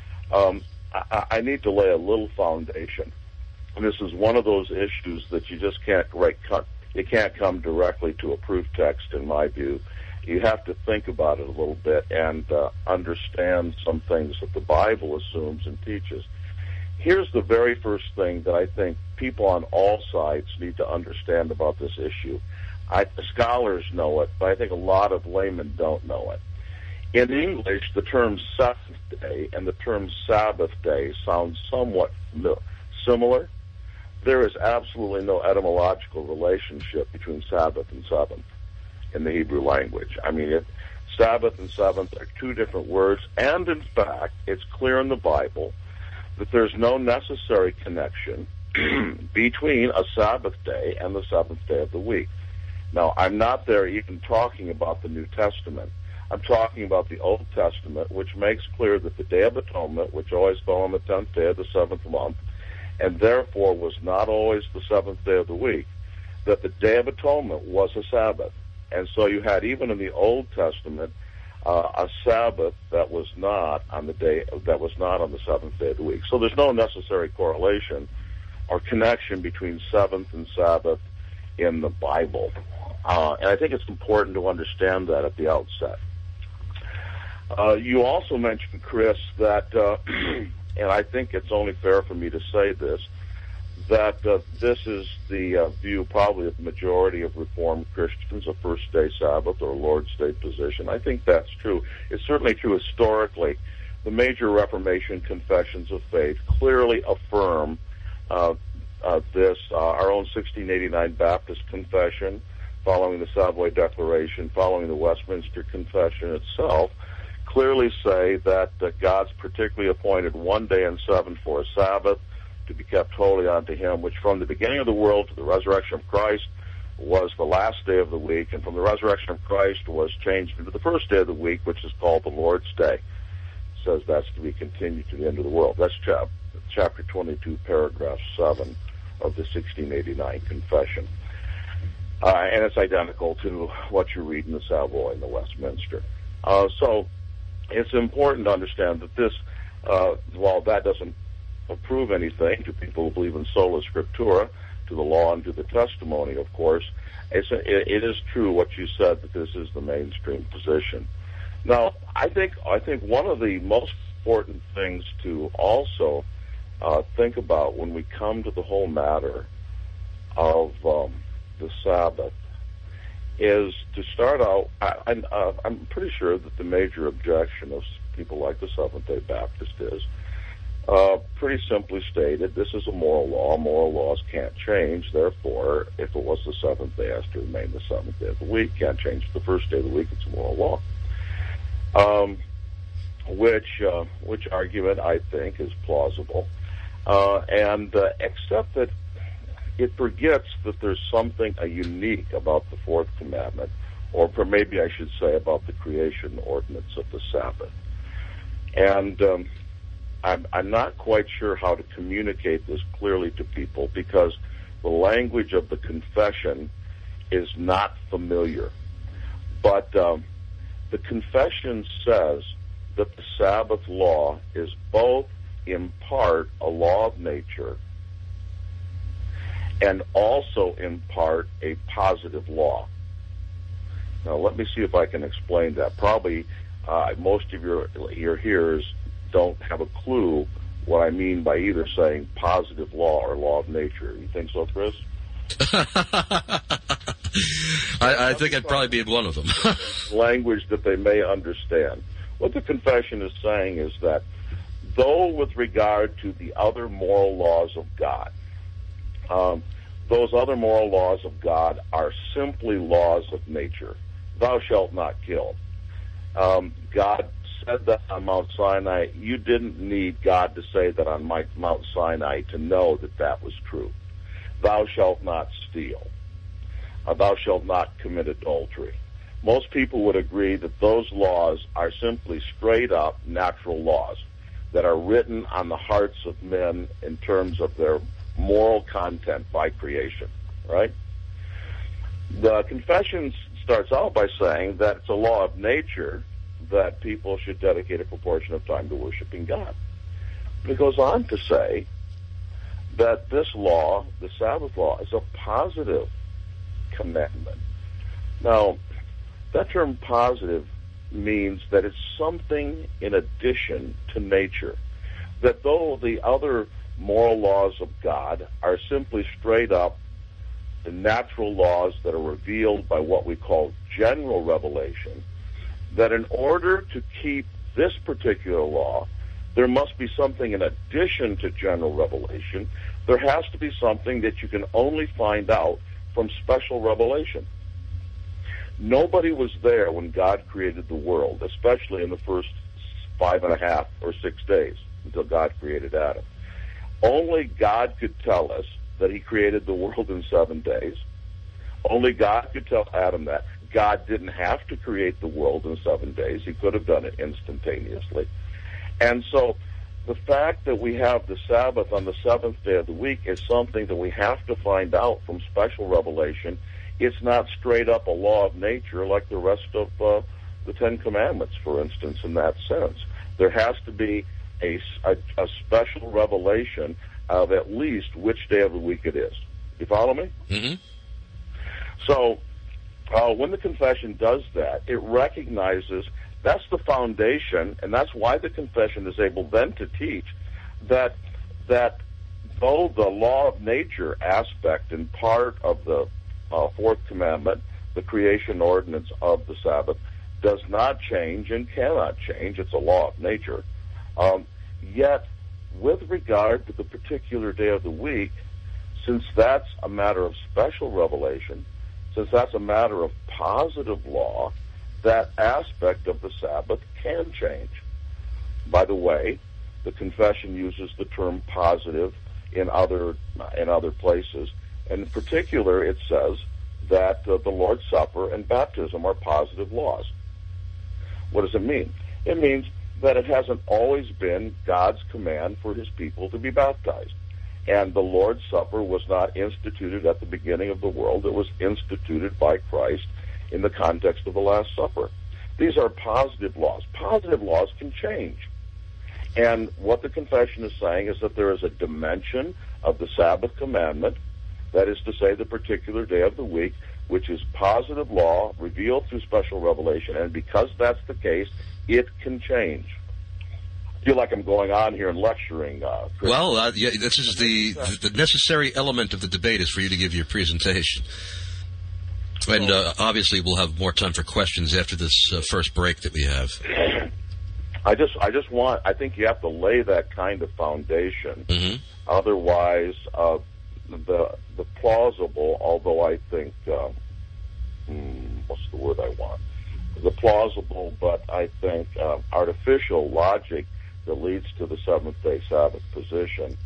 I need to lay a little foundation. And this is one of those issues that you just can't you can't come directly to a proof text, in my view. You have to think about it a little bit and understand some things that the Bible assumes and teaches. Here's the very first thing that I think people on all sides need to understand about this issue. Scholars know it, but I think a lot of laymen don't know it. In English, the term seventh day and the term Sabbath day sound somewhat similar. There is absolutely no etymological relationship between Sabbath and seventh in the Hebrew language. I mean, Sabbath and seventh are two different words, and in fact, it's clear in the Bible that there's no necessary connection between a Sabbath day and the seventh day of the week. Now, I'm not there even talking about the New Testament. I'm talking about the Old Testament, which makes clear that the Day of Atonement, which always fell on the 10th day of the 7th month, and therefore was not always the 7th day of the week, that the Day of Atonement was a Sabbath. And so you had, even in the Old Testament, a Sabbath that was not on the 7th day of the week. So there's no necessary correlation or connection between seventh and Sabbath in the Bible. And I think it's important to understand that at the outset. You also mentioned, Chris, that, and I think it's only fair for me to say this, that this is the view probably of the majority of Reformed Christians, a first-day Sabbath or Lord's Day position. I think that's true. It's certainly true historically. The major Reformation confessions of faith clearly affirm this. Our own 1689 Baptist Confession, following the Savoy Declaration, following the Westminster Confession itself, clearly say that God's particularly appointed one day in seven for a Sabbath to be kept holy unto Him, which from the beginning of the world to the resurrection of Christ was the last day of the week, and from the resurrection of Christ was changed into the first day of the week, which is called the Lord's Day. It says that's to be continued to the end of the world. That's chapter 22, paragraph 7 of the 1689 Confession. And it's identical to what you read in the Savoy and the Westminster. So it's important to understand that this while that doesn't prove anything to people who believe in sola scriptura, to the law and to the testimony, of course, it is true what you said, that this is the mainstream position. Now, I think one of the most important things to also think about when we come to the whole matter of the Sabbath is to start out. I'm pretty sure that the major objection of people like the Seventh-day Baptist is pretty simply stated: this is a moral law. Moral laws can't change. Therefore, if it was the seventh day, it has to remain the seventh day of the week. Can't change the first day of the week. It's a moral law. Which argument I think is plausible, except that it forgets that there's something unique about the fourth commandment, or maybe I should say about the creation ordinance of the Sabbath. And I'm not quite sure how to communicate this clearly to people, because the language of the confession is not familiar. But the confession says that the Sabbath law is both in part a law of nature and also in part a positive law. Now let me see if I can explain that. Probably most of your hearers don't have a clue what I mean by either saying positive law or law of nature. You think so, Chris? I think I'd probably be one of them. Language that they may understand. What the confession is saying is that though with regard to the other moral laws of God, those other moral laws of God are simply laws of nature. Thou shalt not kill. God said that on Mount Sinai. You didn't need God to say that on Mount Sinai to know that that was true. Thou shalt not steal. Thou shalt not commit adultery. Most people would agree that those laws are simply straight-up natural laws that are written on the hearts of men in terms of their moral content by creation, right? The confession starts out by saying that it's a law of nature that people should dedicate a proportion of time to worshiping God. But it goes on to say that this law, the Sabbath law, is a positive commandment. Now, that term positive means that it's something in addition to nature. That though the other moral laws of God are simply straight up the natural laws that are revealed by what we call general revelation, that in order to keep this particular law, there must be something in addition to general revelation. There has to be something that you can only find out from special revelation. Nobody was there when God created the world, especially in the first 5.5 or 6 days until God created Adam. Only God could tell us that he created the world in 7 days. Only God could tell Adam that. God didn't have to create the world in 7 days. He could have done it instantaneously. And so the fact that we have the Sabbath on the seventh day of the week is something that we have to find out from special revelation. It's not straight up a law of nature like the rest of the Ten Commandments, for instance, in that sense. There has to be a special revelation of at least which day of the week it is. You follow me? Mm-hmm. So when the confession does that, it recognizes that's the foundation, and that's why the confession is able then to teach that though the law of nature aspect and part of the fourth commandment, the creation ordinance of the Sabbath, does not change and cannot change. It's a law of nature. Yet, with regard to the particular day of the week, since that's a matter of special revelation, since that's a matter of positive law, that aspect of the Sabbath can change. By the way, the confession uses the term positive in other places. And in particular, it says that the Lord's Supper and baptism are positive laws. What does it mean? It means that it hasn't always been God's command for his people to be baptized. And the Lord's Supper was not instituted at the beginning of the world. It was instituted by Christ in the context of the Last Supper. These are positive laws. Positive laws can change. And what the confession is saying is that there is a dimension of the Sabbath commandment, that is to say the particular day of the week, which is positive law revealed through special revelation. And because that's the case, it can change. I feel like I'm going on here and lecturing. Chris. Well, this is the necessary element of the debate is for you to give your presentation. And obviously we'll have more time for questions after this first break that we have. I think you have to lay that kind of foundation. Mm-hmm. Otherwise, the plausible, although I think, what's the word I want? The plausible, but I think artificial logic that leads to the Seventh-day Sabbath position,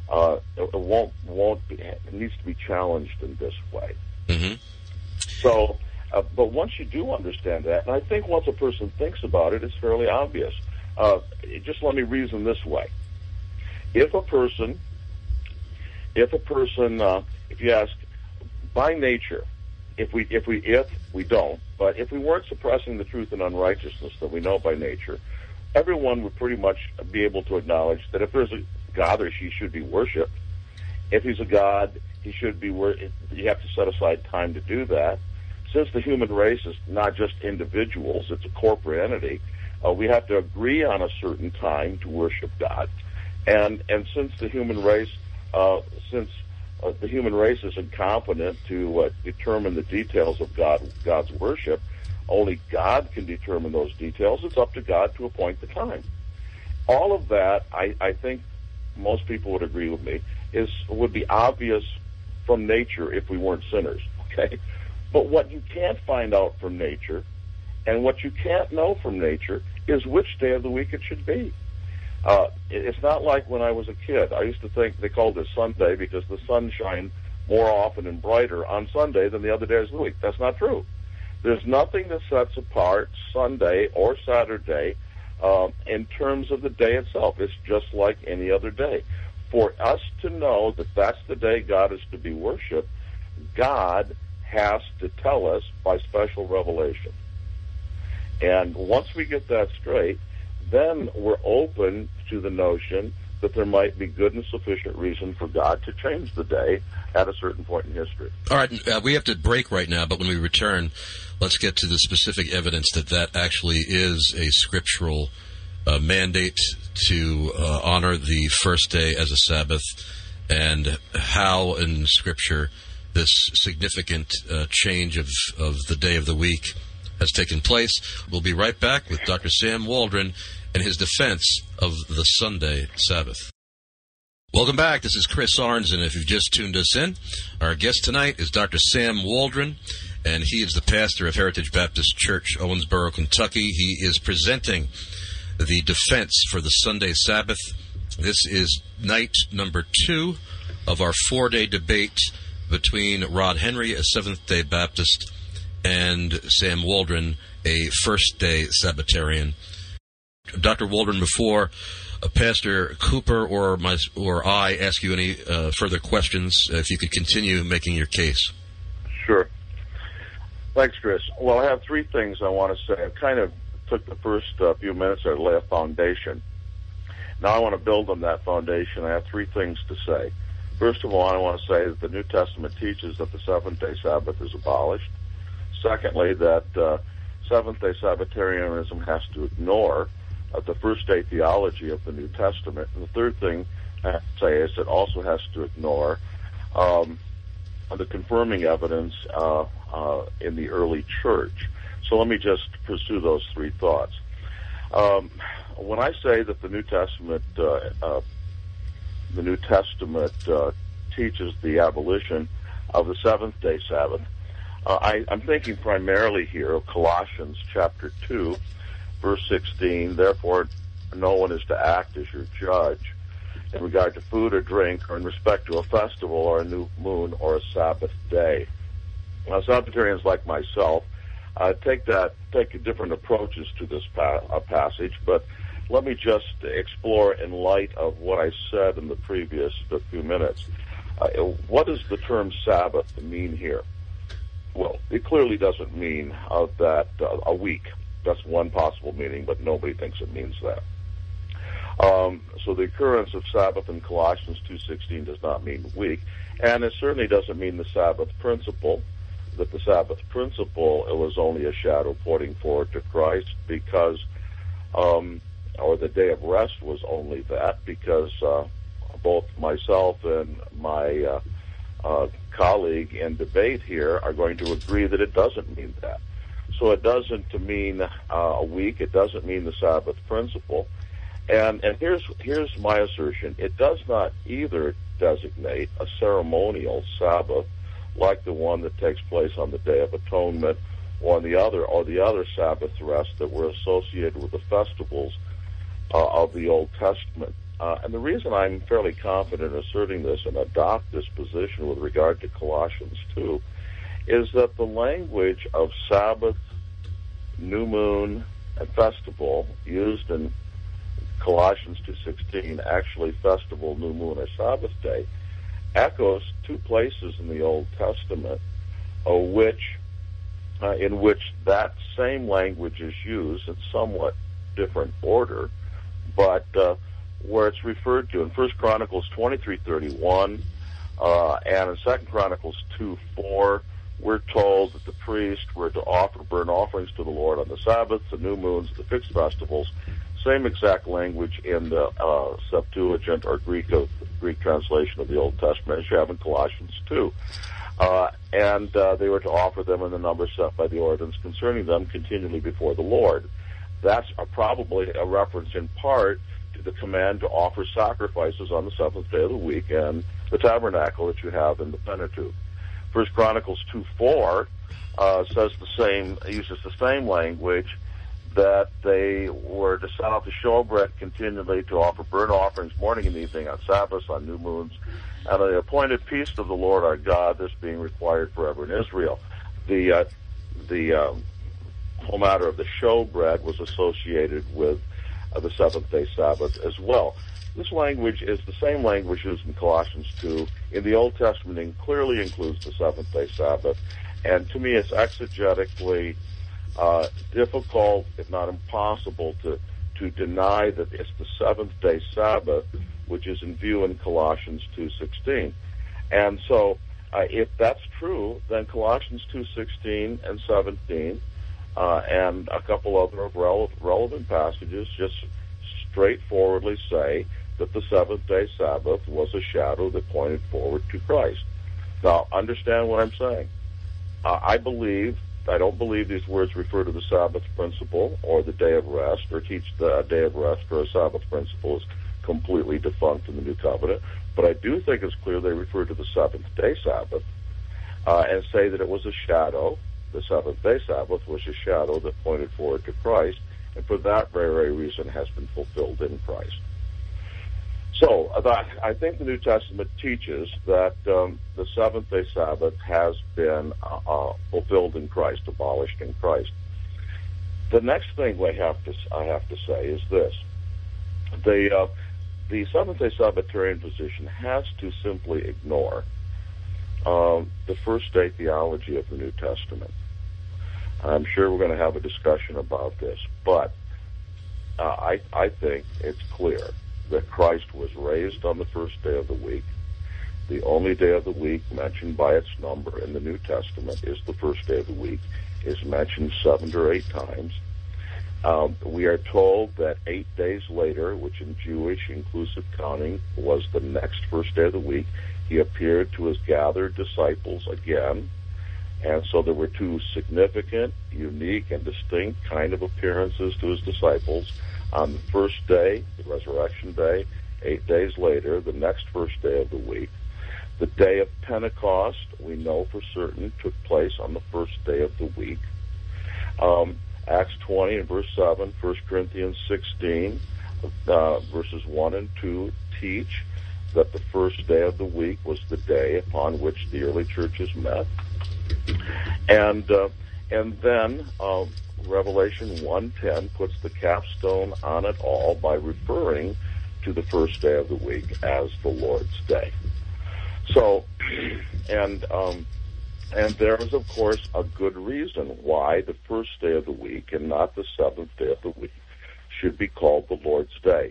it needs to be challenged in this way. Mm-hmm. So, but once you do understand that, and I think once a person thinks about it, it's fairly obvious. Just let me reason this way. If you ask, by nature, if we don't, but if we weren't suppressing the truth and unrighteousness that we know by nature, everyone would pretty much be able to acknowledge that if there's a God, or he should be worshipped. If he's a God, he should be you have to set aside time to do that. Since the human race is not just individuals, it's a corporate entity, we have to agree on a certain time to worship God. And since the human race is incompetent to determine the details of God's worship, only God can determine those details. It's up to God to appoint the time. All of that, I think most people would agree with me, would be obvious from nature if we weren't sinners, okay? But what you can't find out from nature, and what you can't know from nature, is which day of the week it should be. It's not like when I was a kid. I used to think they called it Sunday because the sun shined more often and brighter on Sunday than the other days of the week. That's not true. There's nothing that sets apart Sunday or Saturday in terms of the day itself. It's just like any other day. For us to know that that's the day God is to be worshipped, God has to tell us by special revelation. And once we get that straight, then we're open to the notion that there might be good and sufficient reason for God to change the day at a certain point in history. All right, we have to break right now, but when we return, let's get to the specific evidence that actually is a scriptural mandate to honor the first day as a Sabbath, and how in Scripture this significant change of the day of the week has taken place. We'll be right back with Dr. Sam Waldron and his defense of the Sunday Sabbath. Welcome back. This is Chris Arns, and if you've just tuned us in, our guest tonight is Dr. Sam Waldron, and he is the pastor of Heritage Baptist Church, Owensboro, Kentucky. He is presenting the defense for the Sunday Sabbath. This is night number 2 of our 4-day debate between Rod Henry, a Seventh-day Baptist, and Sam Waldron, a first-day Sabbatarian. Dr. Waldron, before Pastor Cooper or I ask you any further questions, if you could continue making your case. Sure. Thanks, Chris. Well, I have 3 things I want to say. I kind of took the first few minutes to lay a foundation. Now I want to build on that foundation. I have 3 things to say. First of all, I want to say that the New Testament teaches that the Seventh-day Sabbath is abolished. Secondly, that Seventh-day Sabbatarianism has to ignore the first-day theology of the New Testament. And the third thing I have to say is it also has to ignore the confirming evidence in the early church. So let me just pursue those 3 thoughts. When I say that the New Testament teaches the abolition of the Seventh-day Sabbath, I'm thinking primarily here of Colossians chapter 2, verse 16. Therefore, no one is to act as your judge in regard to food or drink, or in respect to a festival or a new moon or a Sabbath day. Now, Sabbatarians like myself take different approaches to this passage, but let me just explore in light of what I said in the previous few minutes. What does the term Sabbath mean here? Well, it clearly doesn't mean that a week. That's one possible meaning, but nobody thinks it means that. So the occurrence of Sabbath in Colossians 2:16 does not mean week, and it certainly doesn't mean the Sabbath principle, that the Sabbath principle it was only a shadow pointing forward to Christ, because, or the day of rest was only that, because both myself and my colleague in debate here are going to agree that it doesn't mean that. So it doesn't mean a week. It doesn't mean the Sabbath principle. And here's my assertion. It does not either designate a ceremonial Sabbath like the one that takes place on the Day of Atonement or the other Sabbath rests that were associated with the festivals of the Old Testament. And the reason I'm fairly confident in asserting this and adopt this position with regard to Colossians 2 is that the language of Sabbath, new moon, and festival used in Colossians 2:16, actually festival, new moon, or Sabbath day, echoes two places in the Old Testament in which that same language is used in somewhat different order, but where it's referred to in 1 Chronicles 23:31 and in 2 Chronicles 2:4, we're told that the priests were to offer burnt offerings to the Lord on the Sabbaths, the new moons, the fixed festivals. Same exact language in the Septuagint or Greek translation of the Old Testament as you have in Colossians 2. And they were to offer them in the number set by the ordinance concerning them continually before the Lord. That's probably a reference in part to the command to offer sacrifices on the seventh day of the week and the tabernacle that you have in the Pentateuch. 1 Chronicles 2:4 uses the same language, that they were to set out the showbread continually to offer burnt offerings morning and evening on Sabbaths, on new moons, and on the appointed feast of the Lord our God, this being required forever in Israel. The whole matter of the showbread was associated with the seventh-day Sabbath as well. This language is the same language used in Colossians 2. In the Old Testament, it clearly includes the seventh-day Sabbath, and to me it's exegetically difficult, if not impossible, to deny that it's the seventh-day Sabbath, which is in view in Colossians 2:16. And so, if that's true, then Colossians 2:16 and 17 and a couple other relevant passages just straightforwardly say that the seventh-day Sabbath was a shadow that pointed forward to Christ. Now, understand what I'm saying. I don't believe these words refer to the Sabbath principle or the day of rest or teach the day of rest or a Sabbath principle is completely defunct in the New Covenant, but I do think it's clear they refer to the seventh-day Sabbath and say that it was a shadow. The seventh-day Sabbath was a shadow that pointed forward to Christ, and for that very reason has been fulfilled in Christ. So I think the New Testament teaches that the seventh-day Sabbath has been fulfilled in Christ, abolished in Christ. The next thing I have to say is this: the seventh-day Sabbatarian position has to simply ignore the first-day theology of the New Testament. I'm sure we're going to have a discussion about this, but I think it's clear that Christ was raised on the first day of the week. The only day of the week mentioned by its number in the New Testament is the first day of the week. It's mentioned 7 or 8 times. We are told that 8 days later, which in Jewish inclusive counting was the next first day of the week, he appeared to his gathered disciples again. And so there were 2 significant, unique, and distinct kind of appearances to his disciples. On the first day, the resurrection day, 8 days later, the next first day of the week. The day of Pentecost, we know for certain, took place on the first day of the week. Acts 20 and verse 7, 1 Corinthians 16, verses 1 and 2 teach that the first day of the week was the day upon which the early churches met. And then Revelation 1:10 puts the capstone on it all by referring to the first day of the week as the Lord's Day. So, and there is, of course, a good reason why the first day of the week and not the seventh day of the week should be called the Lord's Day.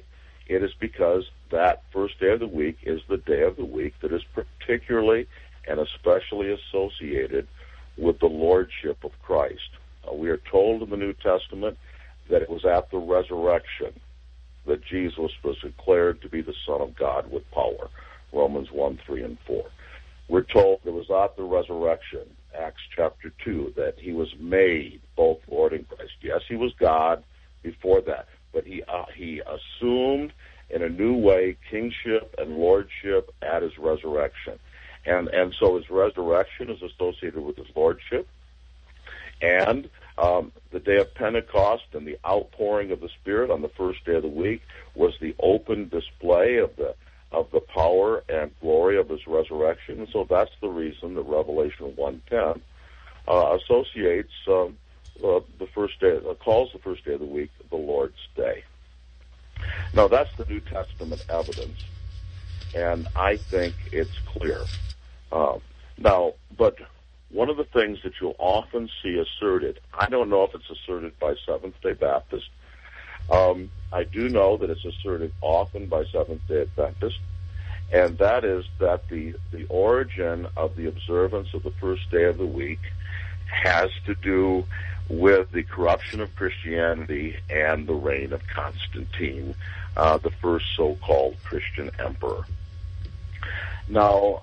It is because that first day of the week is the day of the week that is particularly and especially associated with the Lordship of Christ. We are told in the New Testament that it was at the resurrection that Jesus was declared to be the Son of God with power, Romans 1, 3, and 4. We're told it was at the resurrection, Acts chapter 2, that he was made both Lord and Christ. Yes, he was God before that, but he assumed in a new way kingship and lordship at his resurrection. And so his resurrection is associated with his lordship. And the day of Pentecost and the outpouring of the Spirit on the first day of the week was the open display of the power and glory of his resurrection. And so that's the reason that Revelation 1:10 associates the first day, calls the first day of the week the Lord's Day. Now, that's the New Testament evidence, and I think it's clear. But one of the things that you'll often see asserted, I don't know if it's asserted by Seventh-day Baptists. I do know that it's asserted often by Seventh-day Adventists, and that is that the origin of the observance of the first day of the week has to do with the corruption of Christianity and the reign of Constantine, the first so-called Christian emperor. Now,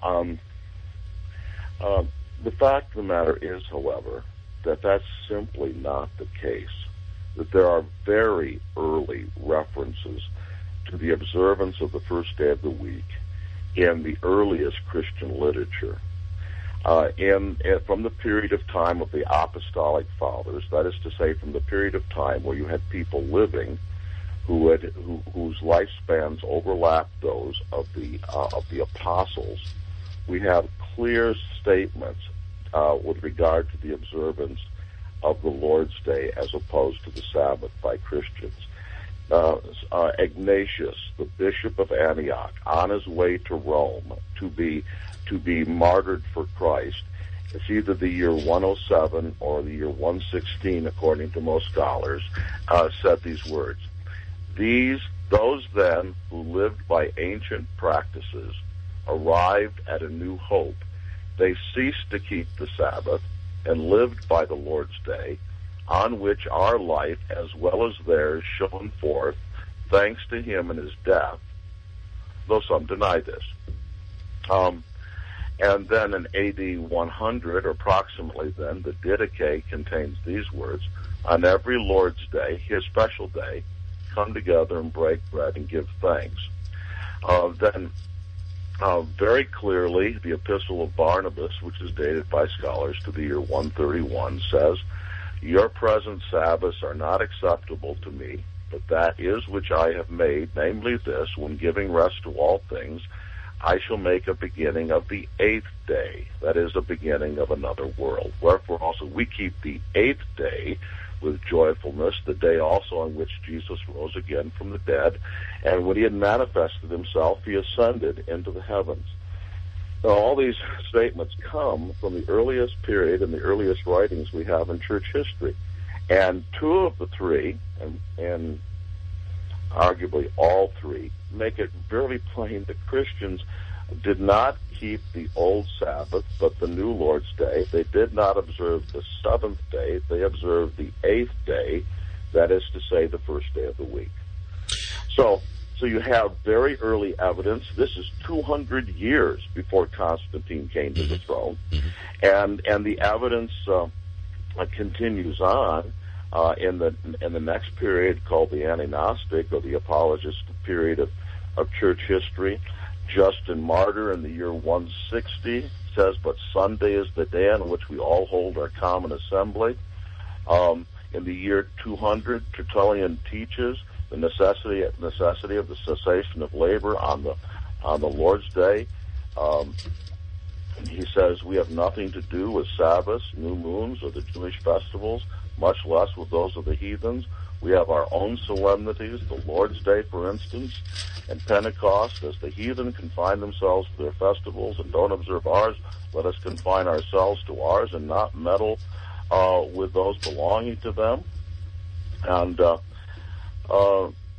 the fact of the matter is, however, that that's simply not the case, that there are very early references to the observance of the first day of the week in the earliest Christian literature. From the period of time of the Apostolic Fathers, that is to say, from the period of time where you had people living whose lifespans overlapped those of the apostles, we have clear statements with regard to the observance of the Lord's Day as opposed to the Sabbath by Christians. Ignatius, the Bishop of Antioch, on his way to Rome to be martyred for Christ, it's either the year 107 or the year 116, according to most scholars, said these words: Those then who lived by ancient practices arrived at a new hope. They ceased to keep the Sabbath and lived by the Lord's Day, on which our life as well as theirs shone forth, thanks to him and his death, though some deny this. And then in AD 100, or approximately then, the Didache contains these words: on every Lord's Day, his special day, come together and break bread and give thanks. Very clearly, the Epistle of Barnabas, which is dated by scholars to the year 131, says, your present Sabbaths are not acceptable to me, but that is which I have made, namely this, when giving rest to all things, I shall make a beginning of the 8th day, that is, a beginning of another world. Wherefore also we keep the 8th day with joyfulness, the day also on which Jesus rose again from the dead, and when he had manifested himself, he ascended into the heavens. Now, all these statements come from the earliest period and the earliest writings we have in church history. And two of the three, and arguably all three, make it very plain that Christians did not keep the old Sabbath, but the new Lord's Day. They did not observe the 7th day. They observed the 8th day, that is to say, the first day of the week. So you have very early evidence. This is 200 years before Constantine came to the throne. And the evidence continues on in the next period called the Anti-Gnostic, or the Apologist period of church history. Justin Martyr in the year 160 says, but Sunday is the day on which we all hold our common assembly. In the year 200, Tertullian teaches the necessity of the cessation of labor on the Lord's Day. He says we have nothing to do with Sabbaths, new moons, or the Jewish festivals, much less with those of the heathens. We have our own solemnities, the Lord's Day, for instance, and Pentecost. As the heathen confine themselves to their festivals and don't observe ours, let us confine ourselves to ours and not meddle with those belonging to them. And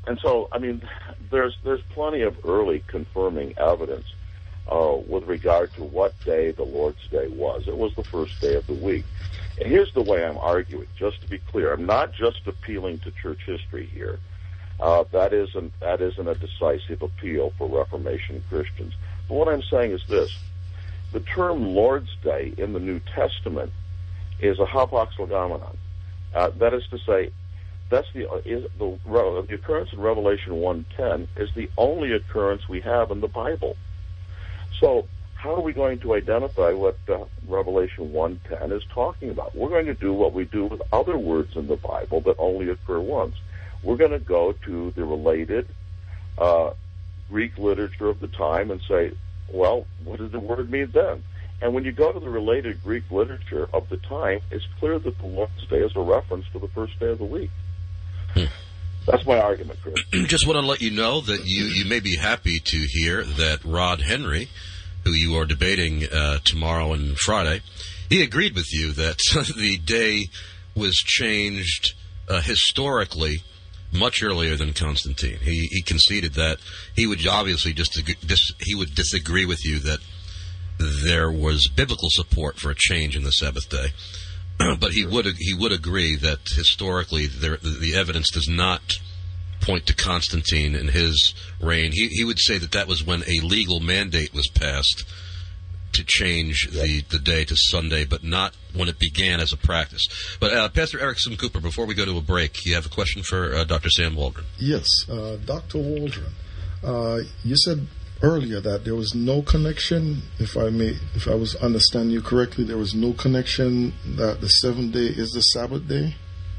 And so, I mean, there's plenty of early confirming evidence with regard to what day the Lord's Day was. It was the first day of the week. And here's the way I'm arguing, just to be clear. I'm not just appealing to church history here. That isn't a decisive appeal for Reformation Christians. But what I'm saying is this. The term Lord's Day in the New Testament is a hapax legomenon. That is to say, that's the occurrence in Revelation 1:10 is the only occurrence we have in the Bible. So how are we going to identify what Revelation 1:10 is talking about? We're going to do what we do with other words in the Bible that only occur once. We're going to go to the related Greek literature of the time and say, well, what does the word mean then? And when you go to the related Greek literature of the time, it's clear that the Lord's Day is a reference to the first day of the week. That's my argument, Chris. Just want to let you know that you may be happy to hear that Rod Henry, who you are debating tomorrow and Friday, he agreed with you that the day was changed historically much earlier than Constantine. He conceded that he would obviously he would disagree with you that there was biblical support for a change in the Sabbath day, but he would agree that historically the evidence does not point to Constantine and his reign. He would say that was when a legal mandate was passed to change the day to Sunday, but not when it began as a practice. But Pastor Erickson Cooper, before we go to a break, you have a question for Dr. Sam Waldron. Yes, Dr. Waldron, you said earlier that there was no connection, if I was understanding you correctly, there was no connection that the seventh day is the Sabbath day?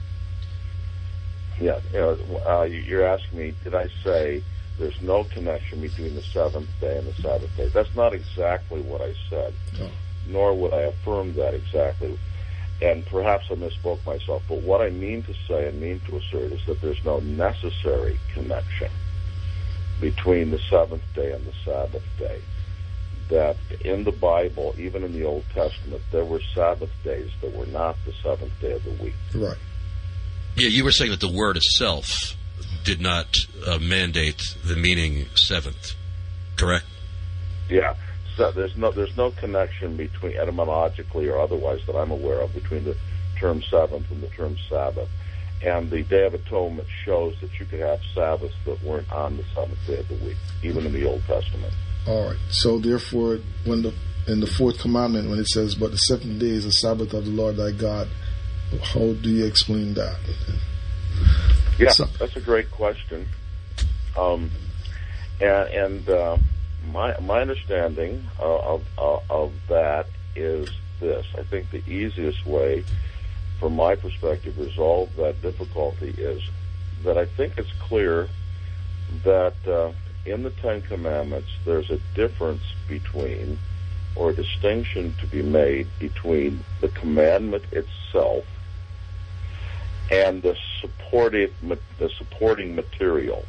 Yeah, you're asking me, did I say there's no connection between the seventh day and the Sabbath day? That's not exactly what I said, nor would I affirm that exactly. And perhaps I misspoke myself, but what I mean to say and mean to assert is that there's no necessary connection between the seventh day and the Sabbath day. That in the Bible, even in the Old Testament, there were Sabbath days that were not the seventh day of the week. Right. Yeah, you were saying that the word itself did not mandate the meaning seventh, correct? Yeah. So there's no connection between, etymologically or otherwise, that I'm aware of, between the term seventh and the term Sabbath. And the Day of Atonement shows that you could have Sabbaths that weren't on the seventh day of the week, even in the Old Testament. All right. So therefore, in the fourth commandment, when it says, "But the seventh day is the Sabbath of the Lord thy God," how do you explain that? Yeah, that's a great question. My understanding of that is this. I think the easiest way, from my perspective, to resolve that difficulty is that I think it's clear that in the Ten Commandments there's a difference between, or a distinction to be made between, the commandment itself and the supporting material.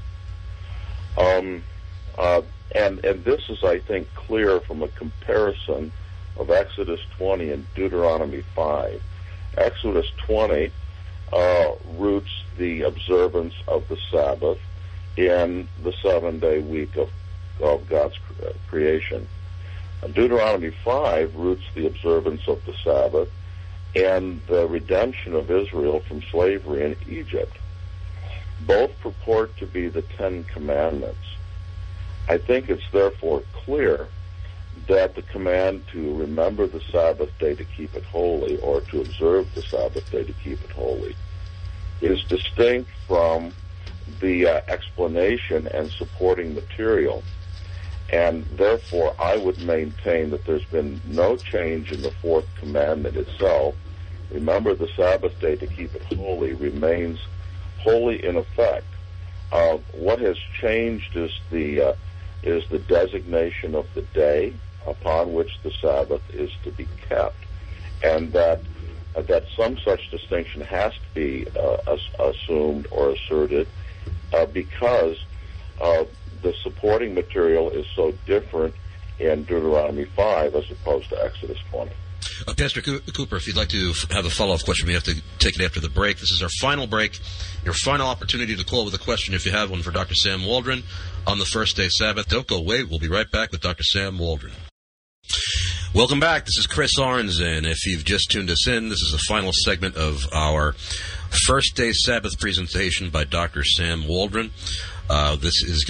And this is, I think, clear from a comparison of Exodus 20 and Deuteronomy 5. Exodus 20 roots the observance of the Sabbath in the 7-day week of God's creation. Deuteronomy 5 roots the observance of the Sabbath and the redemption of Israel from slavery in Egypt. Both purport to be the Ten Commandments. I think it's therefore clear that the command to remember the Sabbath day to keep it holy, or to observe the Sabbath day to keep it holy, is distinct from the explanation and supporting material. And therefore, I would maintain that there's been no change in the fourth commandment itself. Remember the Sabbath day to keep it holy remains holy in effect. What has changed is the designation of the day upon which the Sabbath is to be kept, and that some such distinction has to be assumed or asserted because the supporting material is so different in Deuteronomy 5 as opposed to Exodus 20. Pastor Cooper, if you'd like to have a follow-up question, we have to take it after the break. This is our final break, your final opportunity to call with a question if you have one for Dr. Sam Waldron on the first day Sabbath. Don't go away. We'll be right back with Dr. Sam Waldron. Welcome back. This is Chris Arns, and if you've just tuned us in, this is the final segment of our first day Sabbath presentation by Dr. Sam Waldron. This is,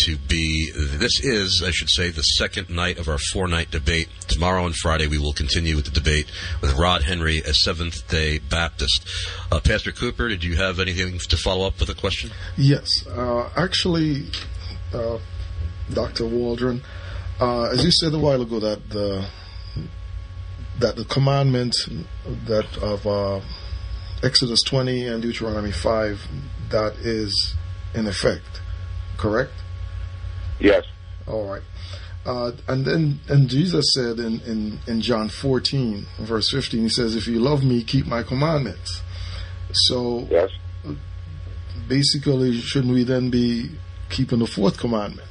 I should say, the second night of our 4-night debate. Tomorrow and Friday we will continue with the debate with Rod Henry, a Seventh-day Baptist. Pastor Cooper, did you have anything to follow up with a question? Yes. Actually, Dr. Waldron, as you said a while ago, that the commandment that of Exodus 20 and Deuteronomy 5, that is in effect, correct? Yes. All right. And Jesus said in John 14, verse 15, he says, if you love me, keep my commandments. So yes. Basically, shouldn't we then be keeping the fourth commandment?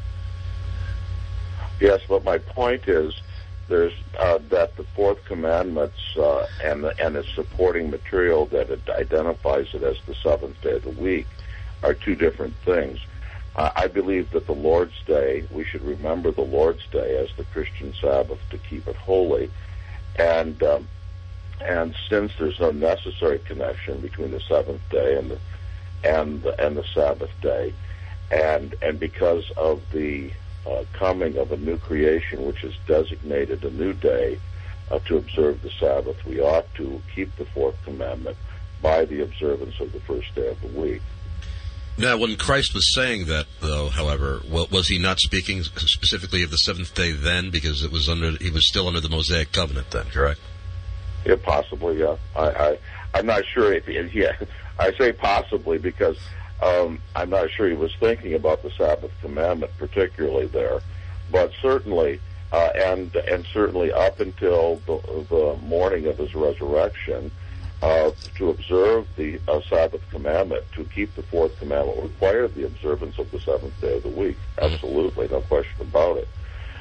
Yes, but my point is there's that the fourth commandments and its supporting material that it identifies it as the seventh day of the week are two different things. I believe that the Lord's Day, we should remember the Lord's Day as the Christian Sabbath to keep it holy, and since there's no necessary connection between the seventh day and the Sabbath day, and because of the coming of a new creation, which is designated a new day to observe the Sabbath, we ought to keep the fourth commandment by the observance of the first day of the week. Now, when Christ was saying that, though, however, was he not speaking specifically of the seventh day then, because he was still under the Mosaic covenant then, correct? Yeah, possibly, yeah. I'm not sure. I say possibly because I'm not sure he was thinking about the Sabbath commandment particularly there, but certainly, and certainly up until the morning of his resurrection, to observe the Sabbath commandment, to keep the fourth commandment, required the observance of the seventh day of the week. Absolutely, no question about it.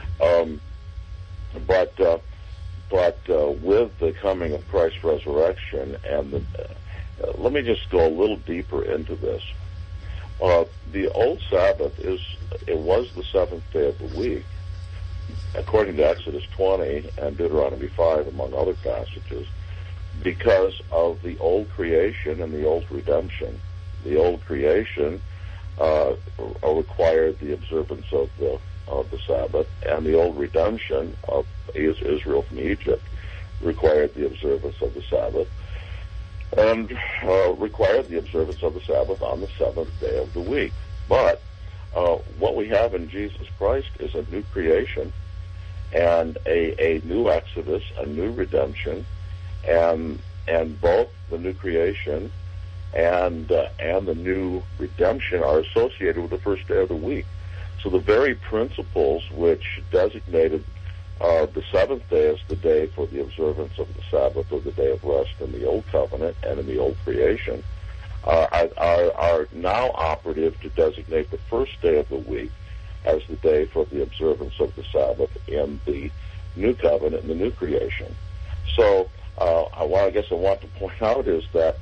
But with the coming of Christ's resurrection, and let me just go a little deeper into this. The old Sabbath was the seventh day of the week, according to Exodus 20 and Deuteronomy 5, among other passages, because of the old creation and the old redemption. The old creation required the observance of the Sabbath, and the old redemption of Israel from Egypt required the observance of the Sabbath, and required the observance of the Sabbath on the seventh day of the week. But what we have in Jesus Christ is a new creation and a new exodus, a new redemption, and both the new creation and the new redemption are associated with the first day of the week. So the very principles which designated the seventh day as the day for the observance of the Sabbath, or the day of rest in the Old Covenant and in the Old Creation, are now operative to designate the first day of the week as the day for the observance of the Sabbath in the New Covenant and the New Creation. So what I guess I want to point out is that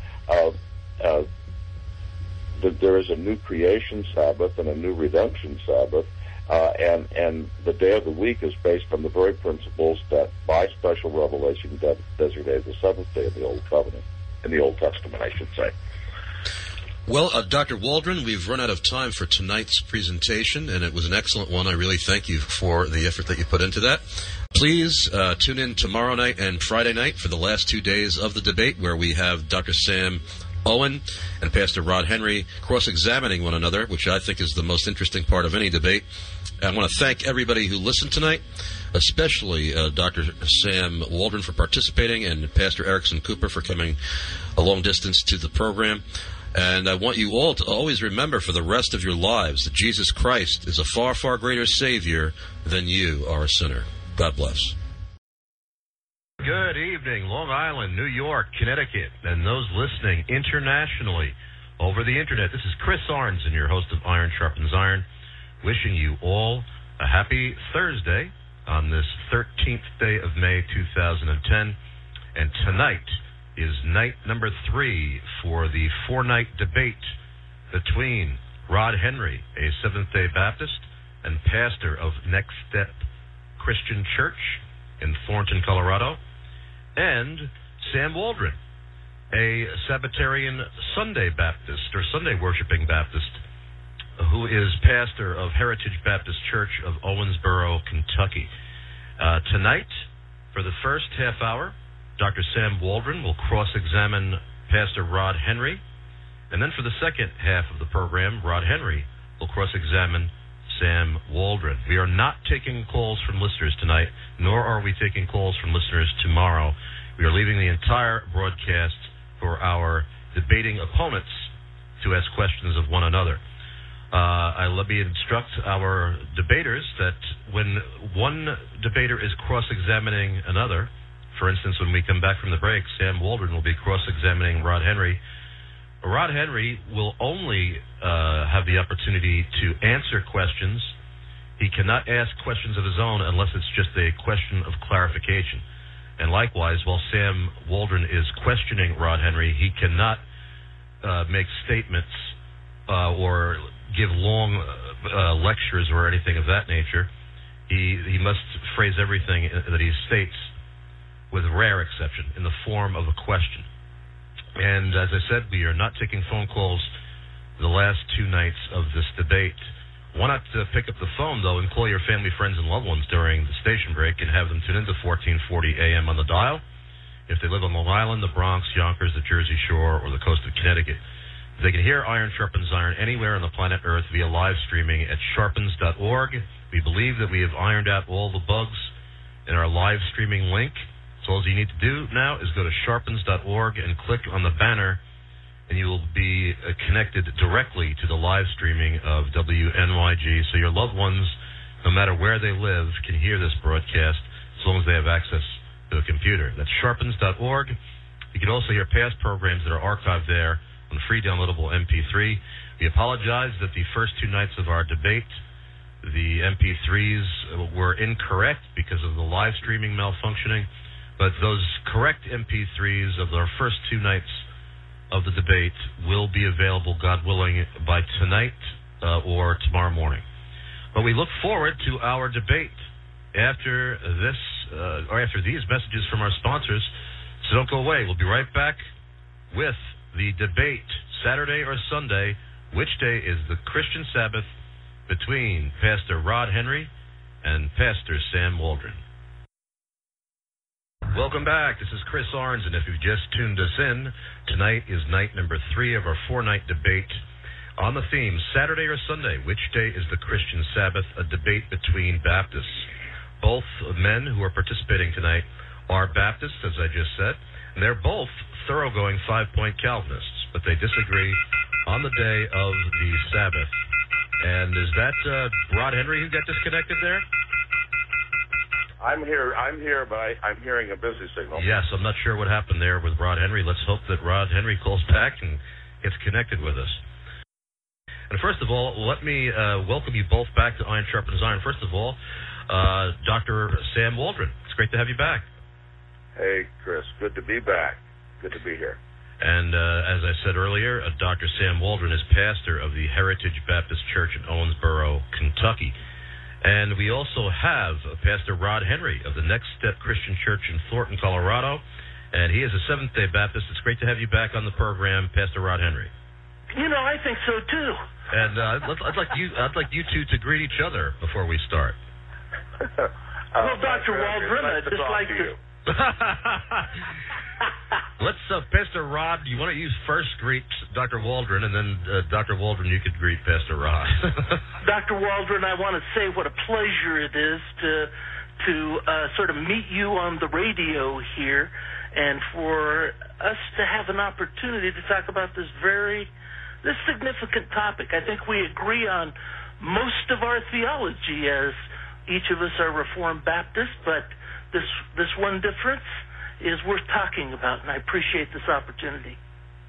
there is a new creation Sabbath and a new redemption Sabbath, and the day of the week is based on the very principles that, by special revelation, designated the seventh day of the Old Covenant, in the Old Testament, I should say. Well, Dr. Waldron, we've run out of time for tonight's presentation, and it was an excellent one. I really thank you for the effort that you put into that. Please tune in tomorrow night and Friday night for the last 2 days of the debate, where we have Dr. Sam Owen and Pastor Rod Henry cross-examining one another, which I think is the most interesting part of any debate. I want to thank everybody who listened tonight, especially Dr. Sam Waldron for participating, and Pastor Erickson Cooper for coming a long distance to the program. And I want you all to always remember for the rest of your lives that Jesus Christ is a far, far greater Savior than you are a sinner. God bless. Good evening, Long Island, New York, Connecticut, and those listening internationally over the Internet. This is Chris Arns, and your host of Iron Sharpens Iron, wishing you all a happy Thursday on this 13th day of May 2010. And tonight is night number 3 for the 4-night debate between Rod Henry, a Seventh-day Baptist and pastor of Next Step Christian Church in Thornton, Colorado, and Sam Waldron, a Sabbatarian Sunday Baptist or Sunday worshiping Baptist who is pastor of Heritage Baptist Church of Owensboro, Kentucky. Tonight, for the first half hour, Dr. Sam Waldron will cross-examine Pastor Rod Henry, and then for the second half of the program, Rod Henry will cross-examine Sam Waldron. We are not taking calls from listeners tonight, nor are we taking calls from listeners tomorrow. We are leaving the entire broadcast for our debating opponents to ask questions of one another. Let me instruct our debaters that when one debater is cross-examining another, for instance, when we come back from the break, Sam Waldron will be cross-examining Rod Henry. Rod Henry will only have the opportunity to answer questions. He cannot ask questions of his own unless it's just a question of clarification. And likewise, while Sam Waldron is questioning Rod Henry, he cannot make statements or give long lectures or anything of that nature. He must phrase everything that he states, with rare exception, in the form of a question. And as I said, we are not taking phone calls the last 2 nights of this debate. Why not pick up the phone, though, and call your family, friends, and loved ones during the station break and have them tune into 1440 AM on the dial if they live on Long Island, the Bronx, Yonkers, the Jersey Shore, or the coast of Connecticut. They can hear Iron Sharpens Iron anywhere on the planet Earth via live streaming at sharpens.org. We believe that we have ironed out all the bugs in our live streaming link. So all you need to do now is go to sharpens.org and click on the banner, and you will be connected directly to the live streaming of WNYG. So your loved ones, no matter where they live, can hear this broadcast as long as they have access to a computer. That's sharpens.org. You can also hear past programs that are archived there on free downloadable MP3. We apologize that the first 2 nights of our debate, the MP3s were incorrect because of the live streaming malfunctioning. But those correct MP3s of our first 2 nights of the debate will be available, God willing, by tonight or tomorrow morning. But we look forward to our debate after this, or after these messages from our sponsors. So don't go away. We'll be right back with the debate, Saturday or Sunday. Which day is the Christian Sabbath, between Pastor Rod Henry and Pastor Sam Waldron. Welcome back. This is Chris Arns, and if you've just tuned us in, tonight is night number 3 of our 4-night debate on the theme, Saturday or Sunday, which day is the Christian Sabbath, a debate between Baptists. Both men who are participating tonight are Baptists, as I just said, and they're both thoroughgoing 5-point Calvinists, but they disagree on the day of the Sabbath. And is that Rod Henry who got disconnected there? I'm here, but I'm hearing a busy signal. Yes, I'm not sure what happened there with Rod Henry. Let's hope that Rod Henry calls back and gets connected with us. And first of all, let me welcome you both back to Iron Sharpens Iron. First of all, Dr. Sam Waldron. It's great to have you back. Hey, Chris. Good to be back. Good to be here. And as I said earlier, Dr. Sam Waldron is pastor of the Heritage Baptist Church in Owensboro, Kentucky. And we also have Pastor Rod Henry of the Next Step Christian Church in Thornton, Colorado. And he is a Seventh-day Baptist. It's great to have you back on the program, Pastor Rod Henry. I think so, too. And I'd like you two to greet each other before we start. Well, Dr. Waldron, I'd just like to... Let's, Pastor Rod, you want to first greet Dr. Waldron, and then Dr. Waldron, you could greet Pastor Rod. Dr. Waldron, I want to say what a pleasure it is to sort of meet you on the radio here, and for us to have an opportunity to talk about this significant topic. I think we agree on most of our theology, as each of us are Reformed Baptists, but this one difference is worth talking about, and I appreciate this opportunity.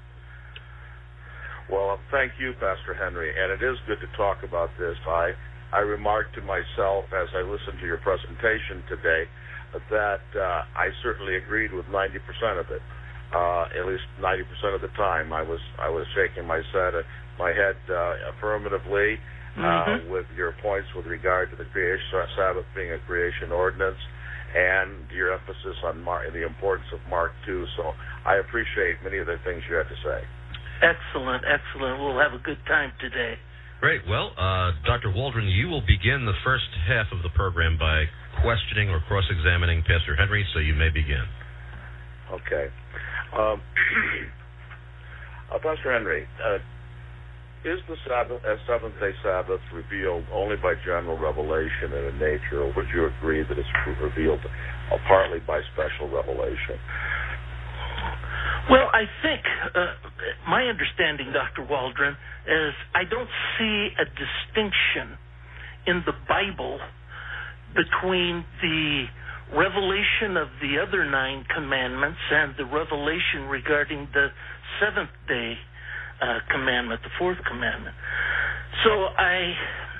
Well, thank you, Pastor Henry, and it is good to talk about this. I I remarked to myself as I listened to your presentation today that I certainly agreed with 90% of it. At least 90% of the time, I was shaking my head affirmatively with your points with regard to the creation Sabbath being a creation ordinance, and your emphasis on the importance of Mark 2. So I appreciate many of the things you had to say. Excellent, excellent. We'll have a good time today. Great. Well, Dr. Waldron, you will begin the first half of the program by questioning or cross-examining Pastor Henry, so you may begin. Okay. Pastor Henry, is the Seventh-day Sabbath revealed only by general revelation and in nature, or would you agree that it's revealed partly by special revelation? Well, I think my understanding, Dr. Waldron, is I don't see a distinction in the Bible between the revelation of the other 9 commandments and the revelation regarding the seventh-day commandment, the 4th commandment. So I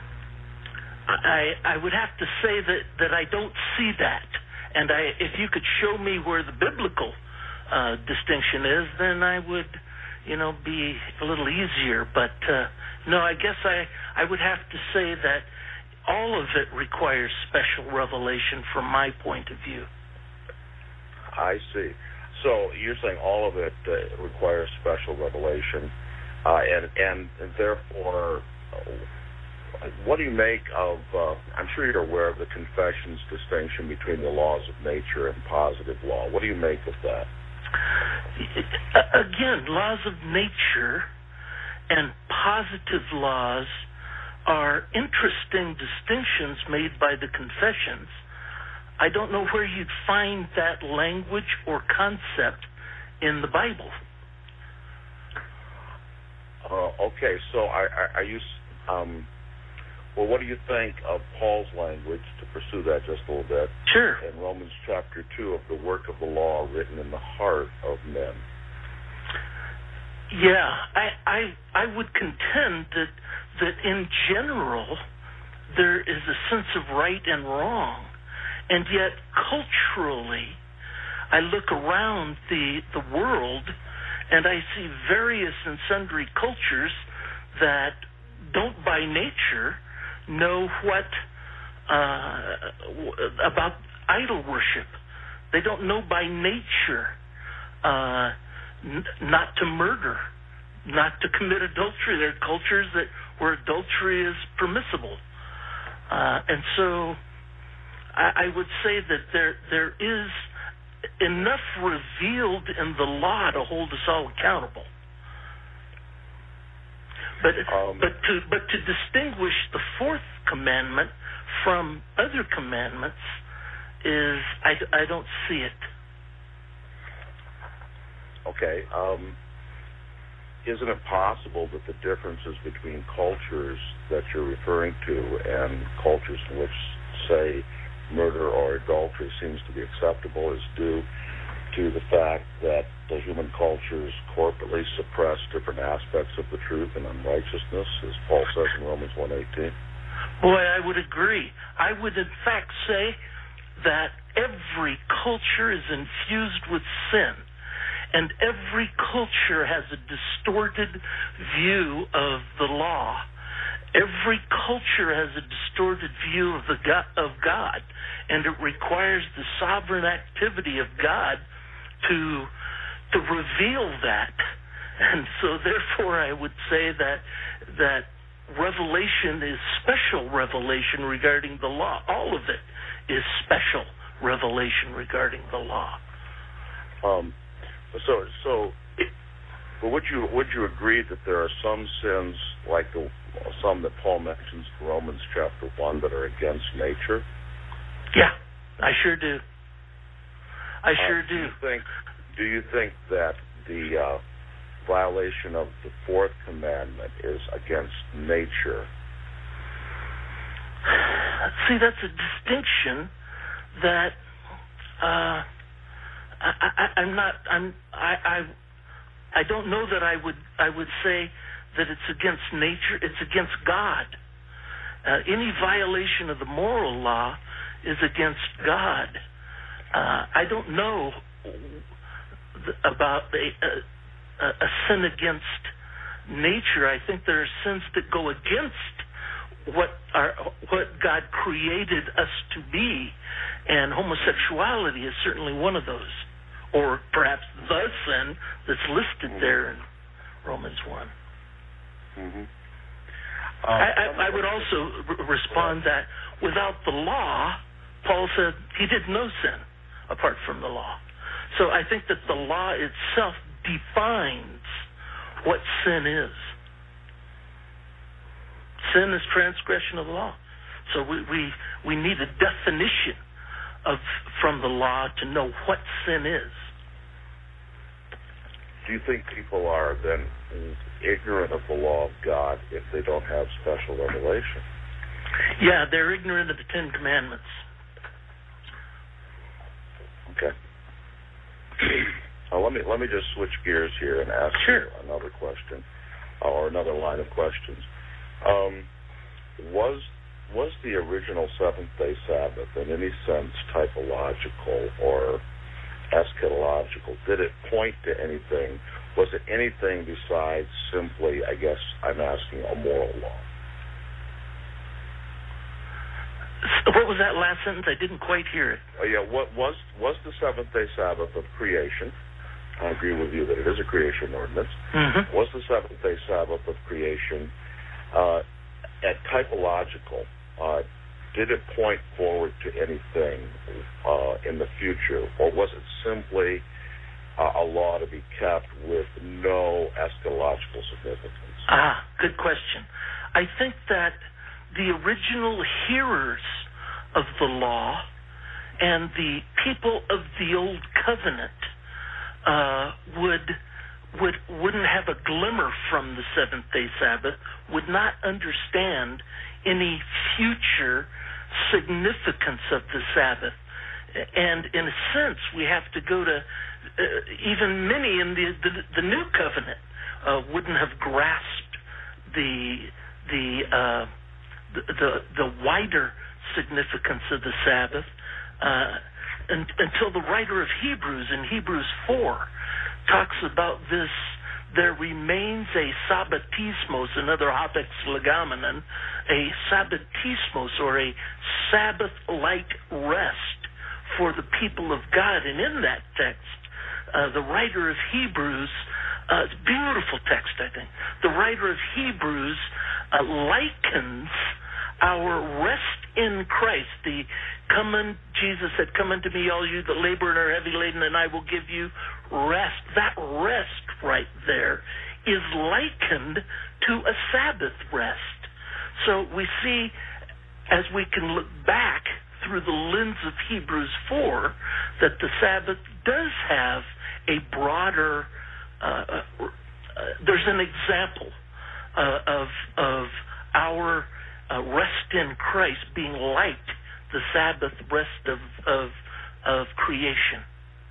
would have to say that I don't see that. And if you could show me where the biblical distinction is, then I would, be a little easier. But no, I guess I would have to say that all of it requires special revelation from my point of view. I see. So you're saying all of it requires special revelation, and therefore, what do you make of, I'm sure you're aware of the Confession's distinction between the laws of nature and positive law. What do you make of that? Again, laws of nature and positive laws are interesting distinctions made by the Confessions. I don't know where you'd find that language or concept in the Bible. Okay, so are you... well, what do you think of Paul's language, to pursue that just a little bit? Sure. In Romans chapter 2, of the work of the law written in the heart of men. Yeah, I would contend that in general there is a sense of right and wrong, and yet culturally I look around the world and I see various and sundry cultures that don't by nature know what about idol worship. They don't know by nature not to murder, not to commit adultery. There are cultures where adultery is permissible, and so I would say that there is enough revealed in the law to hold us all accountable. But to distinguish the 4th commandment from other commandments is I don't see it. Okay. Isn't it possible that the differences between cultures that you're referring to and cultures in which, say, murder or adultery seems to be acceptable is due to the fact that the human cultures corporately suppress different aspects of the truth and unrighteousness, as Paul says in Romans 1:18? Boy, I would agree. I would in fact say that every culture is infused with sin, and every culture has a distorted view of the law. Every culture has a distorted view of God, and it requires the sovereign activity of God to reveal that. And so therefore I would say that revelation is special revelation regarding the law. All of it is special revelation regarding the law. So would you agree that there are some sins, like some that Paul mentions in Romans chapter 1, that are against nature? Yeah, I sure do. I sure do. Do you think that the violation of the 4th commandment is against nature? See, that's a distinction that I don't know that I would say that it's against nature. It's against God, Any violation of the moral law is against God. I don't know about a sin against nature. I think there are sins that go against what God created us to be, and homosexuality is certainly one of those, or perhaps the sin that's listed there in Romans 1. Mm-hmm. I would also respond that without the law, Paul said he did no sin apart from the law. So I think that the law itself defines what sin is. Sin is transgression of the law. So we need a definition from the law to know what sin is. Do you think people are then ignorant of the law of God if they don't have special revelation? Yeah, they're ignorant of the Ten Commandments. Okay. Let me just switch gears here and ask you another question, or another line of questions. Was the original Seventh-day Sabbath in any sense typological or eschatological? Did it point to anything? Was it anything besides simply, I guess I'm asking, a moral law? What was that last sentence? I didn't quite hear it. Oh, yeah. What was the Seventh-day Sabbath of creation? I agree with you that it is a creation ordinance. Mm-hmm. Was the Seventh-day Sabbath of creation at typological? Did it point forward to anything in the future, or was it simply a law to be kept with no eschatological significance? Good question. I think that the original hearers of the law and the people of the Old Covenant wouldn't have a glimmer from the Seventh-day Sabbath, would not understand any future significance of the Sabbath. And in a sense, we have to go to even many in the New Covenant wouldn't have grasped the wider significance of the Sabbath until the writer of Hebrews in Hebrews 4 talks about this. There remains a sabbatismos, another habex legomenon, a sabbatismos, or a Sabbath-like rest for the people of God. And in that text, the writer of Hebrews, it's a beautiful text, I think. The writer of Hebrews likens our rest in Christ. Jesus said, "Come unto me, all you that labor and are heavy laden, and I will give you rest." That rest right there is likened to a Sabbath rest. So we see, as we can look back through the lens of Hebrews 4, that the Sabbath does have a broader, there's an example of our rest in Christ being like the Sabbath rest of creation.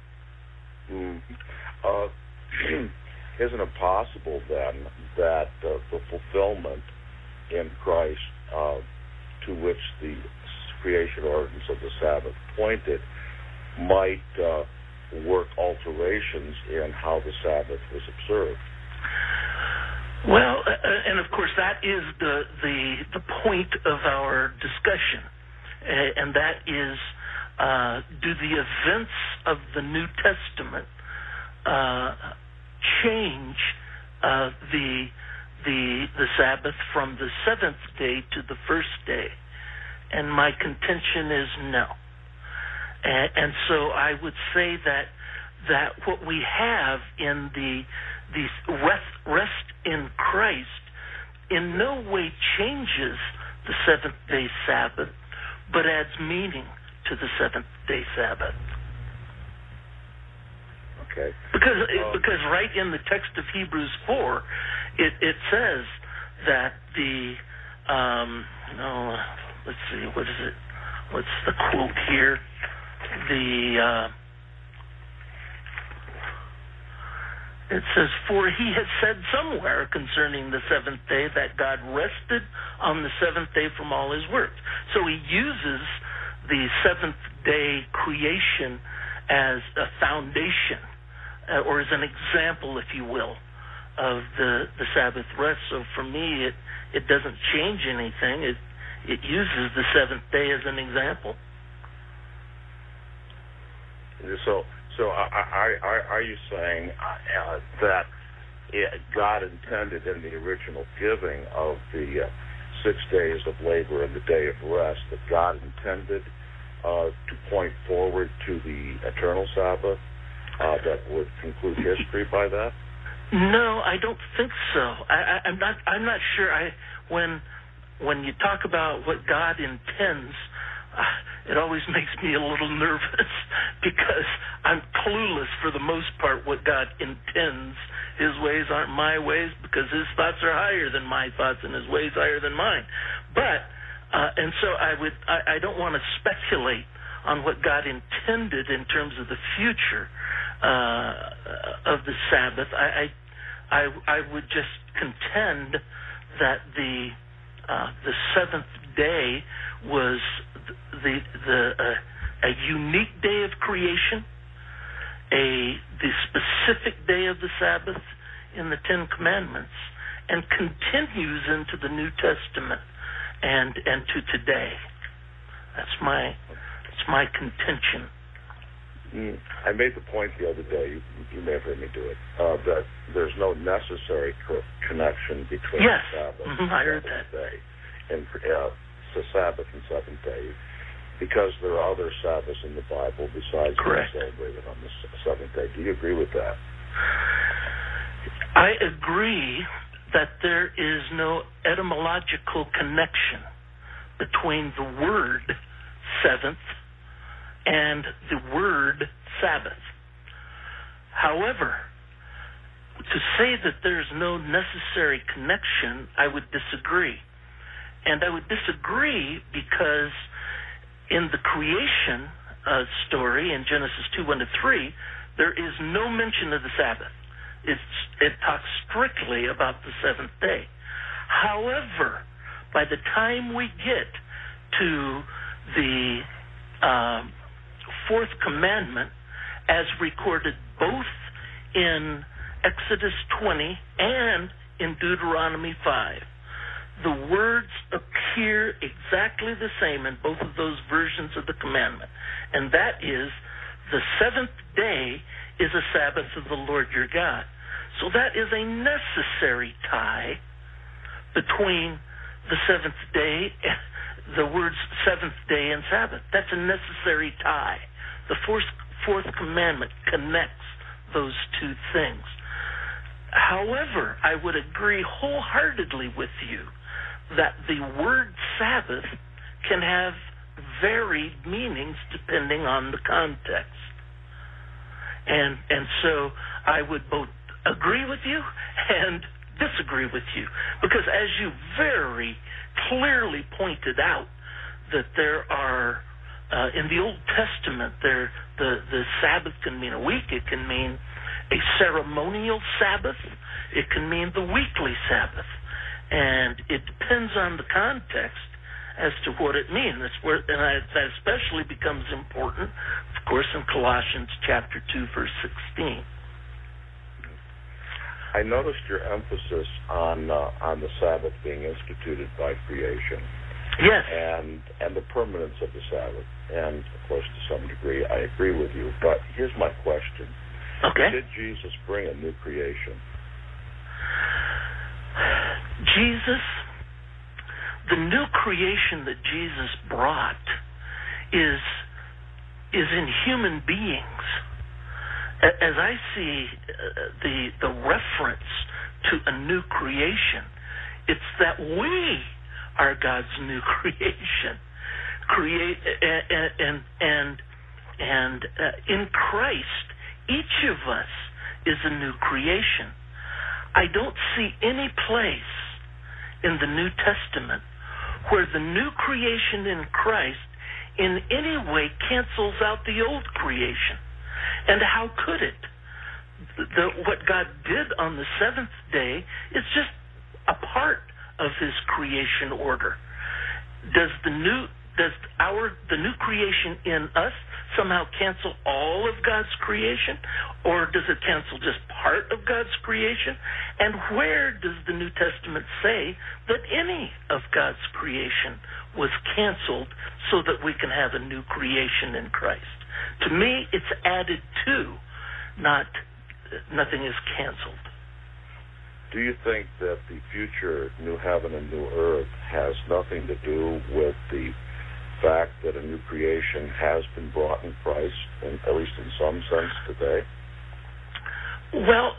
Isn't it possible then that the fulfillment in Christ to which the creation ordinance of the Sabbath pointed might work alterations in how the Sabbath was observed? Well, and of course that is the point of our discussion, and that is, do the events of the New Testament change the Sabbath from the seventh day to the first day? And my contention is no. And so I would say that what we have in the rest in Christ in no way changes the seventh-day Sabbath, but adds meaning to the seventh-day Sabbath. Okay. Because right in the text of Hebrews 4, it says that let's see, what is it? What's the quote here? It says, for he has said somewhere concerning the seventh day that God rested on the seventh day from all his works. So he uses the seventh day creation as a foundation, or as an example, if you will, of the Sabbath rest. So for me, it doesn't change anything. It uses the seventh day as an example. So are you saying that God intended in the original giving of the 6 days of labor and the day of rest, that God intended to point forward to the eternal Sabbath that would conclude history by that? No, I don't think so. I'm not sure. When you talk about what God intends, it always makes me a little nervous because I'm clueless for the most part what God intends. His ways aren't my ways because his thoughts are higher than my thoughts and his ways higher than mine. But and so I don't want to speculate on what God intended in terms of the future of the Sabbath. I would just contend that the seventh day was a unique day of creation, the specific day of the Sabbath in the Ten Commandments, and continues into the New Testament and to today. That's my contention. I made the point the other day, you may have heard me do it, that there's no necessary connection between yes. Sabbath I heard and that. day, and the Sabbath and seventh day, because there are other Sabbaths in the Bible besides being celebrated on the seventh day. Do you agree with that? I agree that there is no etymological connection between the word seventh and the word Sabbath. However, to say that there's no necessary connection, I would disagree. And I would disagree because in the creation story in Genesis 2:1-3, there is no mention of the Sabbath. It talks strictly about the seventh day. However, by the time we get to the fourth commandment, as recorded both in Exodus 20 and in Deuteronomy 5, the words appear exactly the same in both of those versions of the commandment. And that is, the seventh day is a Sabbath of the Lord your God. So that is a necessary tie between the seventh day, the words seventh day and Sabbath. That's a necessary tie. The fourth commandment connects those two things. However, I would agree wholeheartedly with you that the word Sabbath can have varied meanings depending on the context. And so I would both agree with you and disagree with you, because as you very clearly pointed out, that there are in the Old Testament the Sabbath can mean a week, it can mean a ceremonial Sabbath, it can mean the weekly Sabbath, and it depends on the context as to what it means. That especially becomes important, of course, in Colossians chapter 2, verse 16. I noticed your emphasis on the Sabbath being instituted by creation. Yes. And the permanence of the Sabbath. And, of course, to some degree, I agree with you. But here's my question. Okay. Did Jesus bring a new creation? The new creation that Jesus brought is in human beings. As I see the reference to a new creation, it's that we are God's new creation. And in Christ, each of us is a new creation. I don't see any place in the New Testament where the new creation in Christ in any way cancels out the old creation. And how could it? what God did on the seventh day is just a part of His creation order. Does the new creation in us somehow cancel all of God's creation, or does it cancel just part of God's creation? And where does the New Testament say that any of God's creation was canceled so that we can have a new creation in Christ? To me, it's added to, nothing is canceled. Do you think that the future new heaven and new earth has nothing to do with the fact that a new creation has been brought in Christ, at least in some sense today? Well,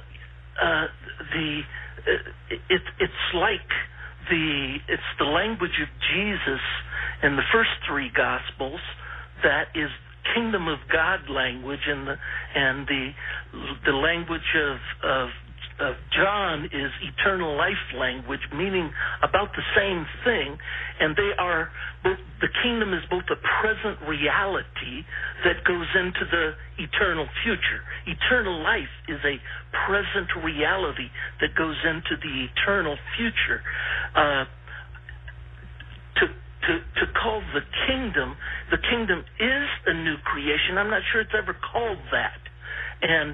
it's the language of Jesus in the first three Gospels that is kingdom of God language, and the language of John is eternal life language, meaning about the same thing, and they are both. The kingdom is both a present reality that goes into the eternal future. Eternal life is a present reality that goes into the eternal future. To call the kingdom is a new creation. I'm not sure it's ever called that, and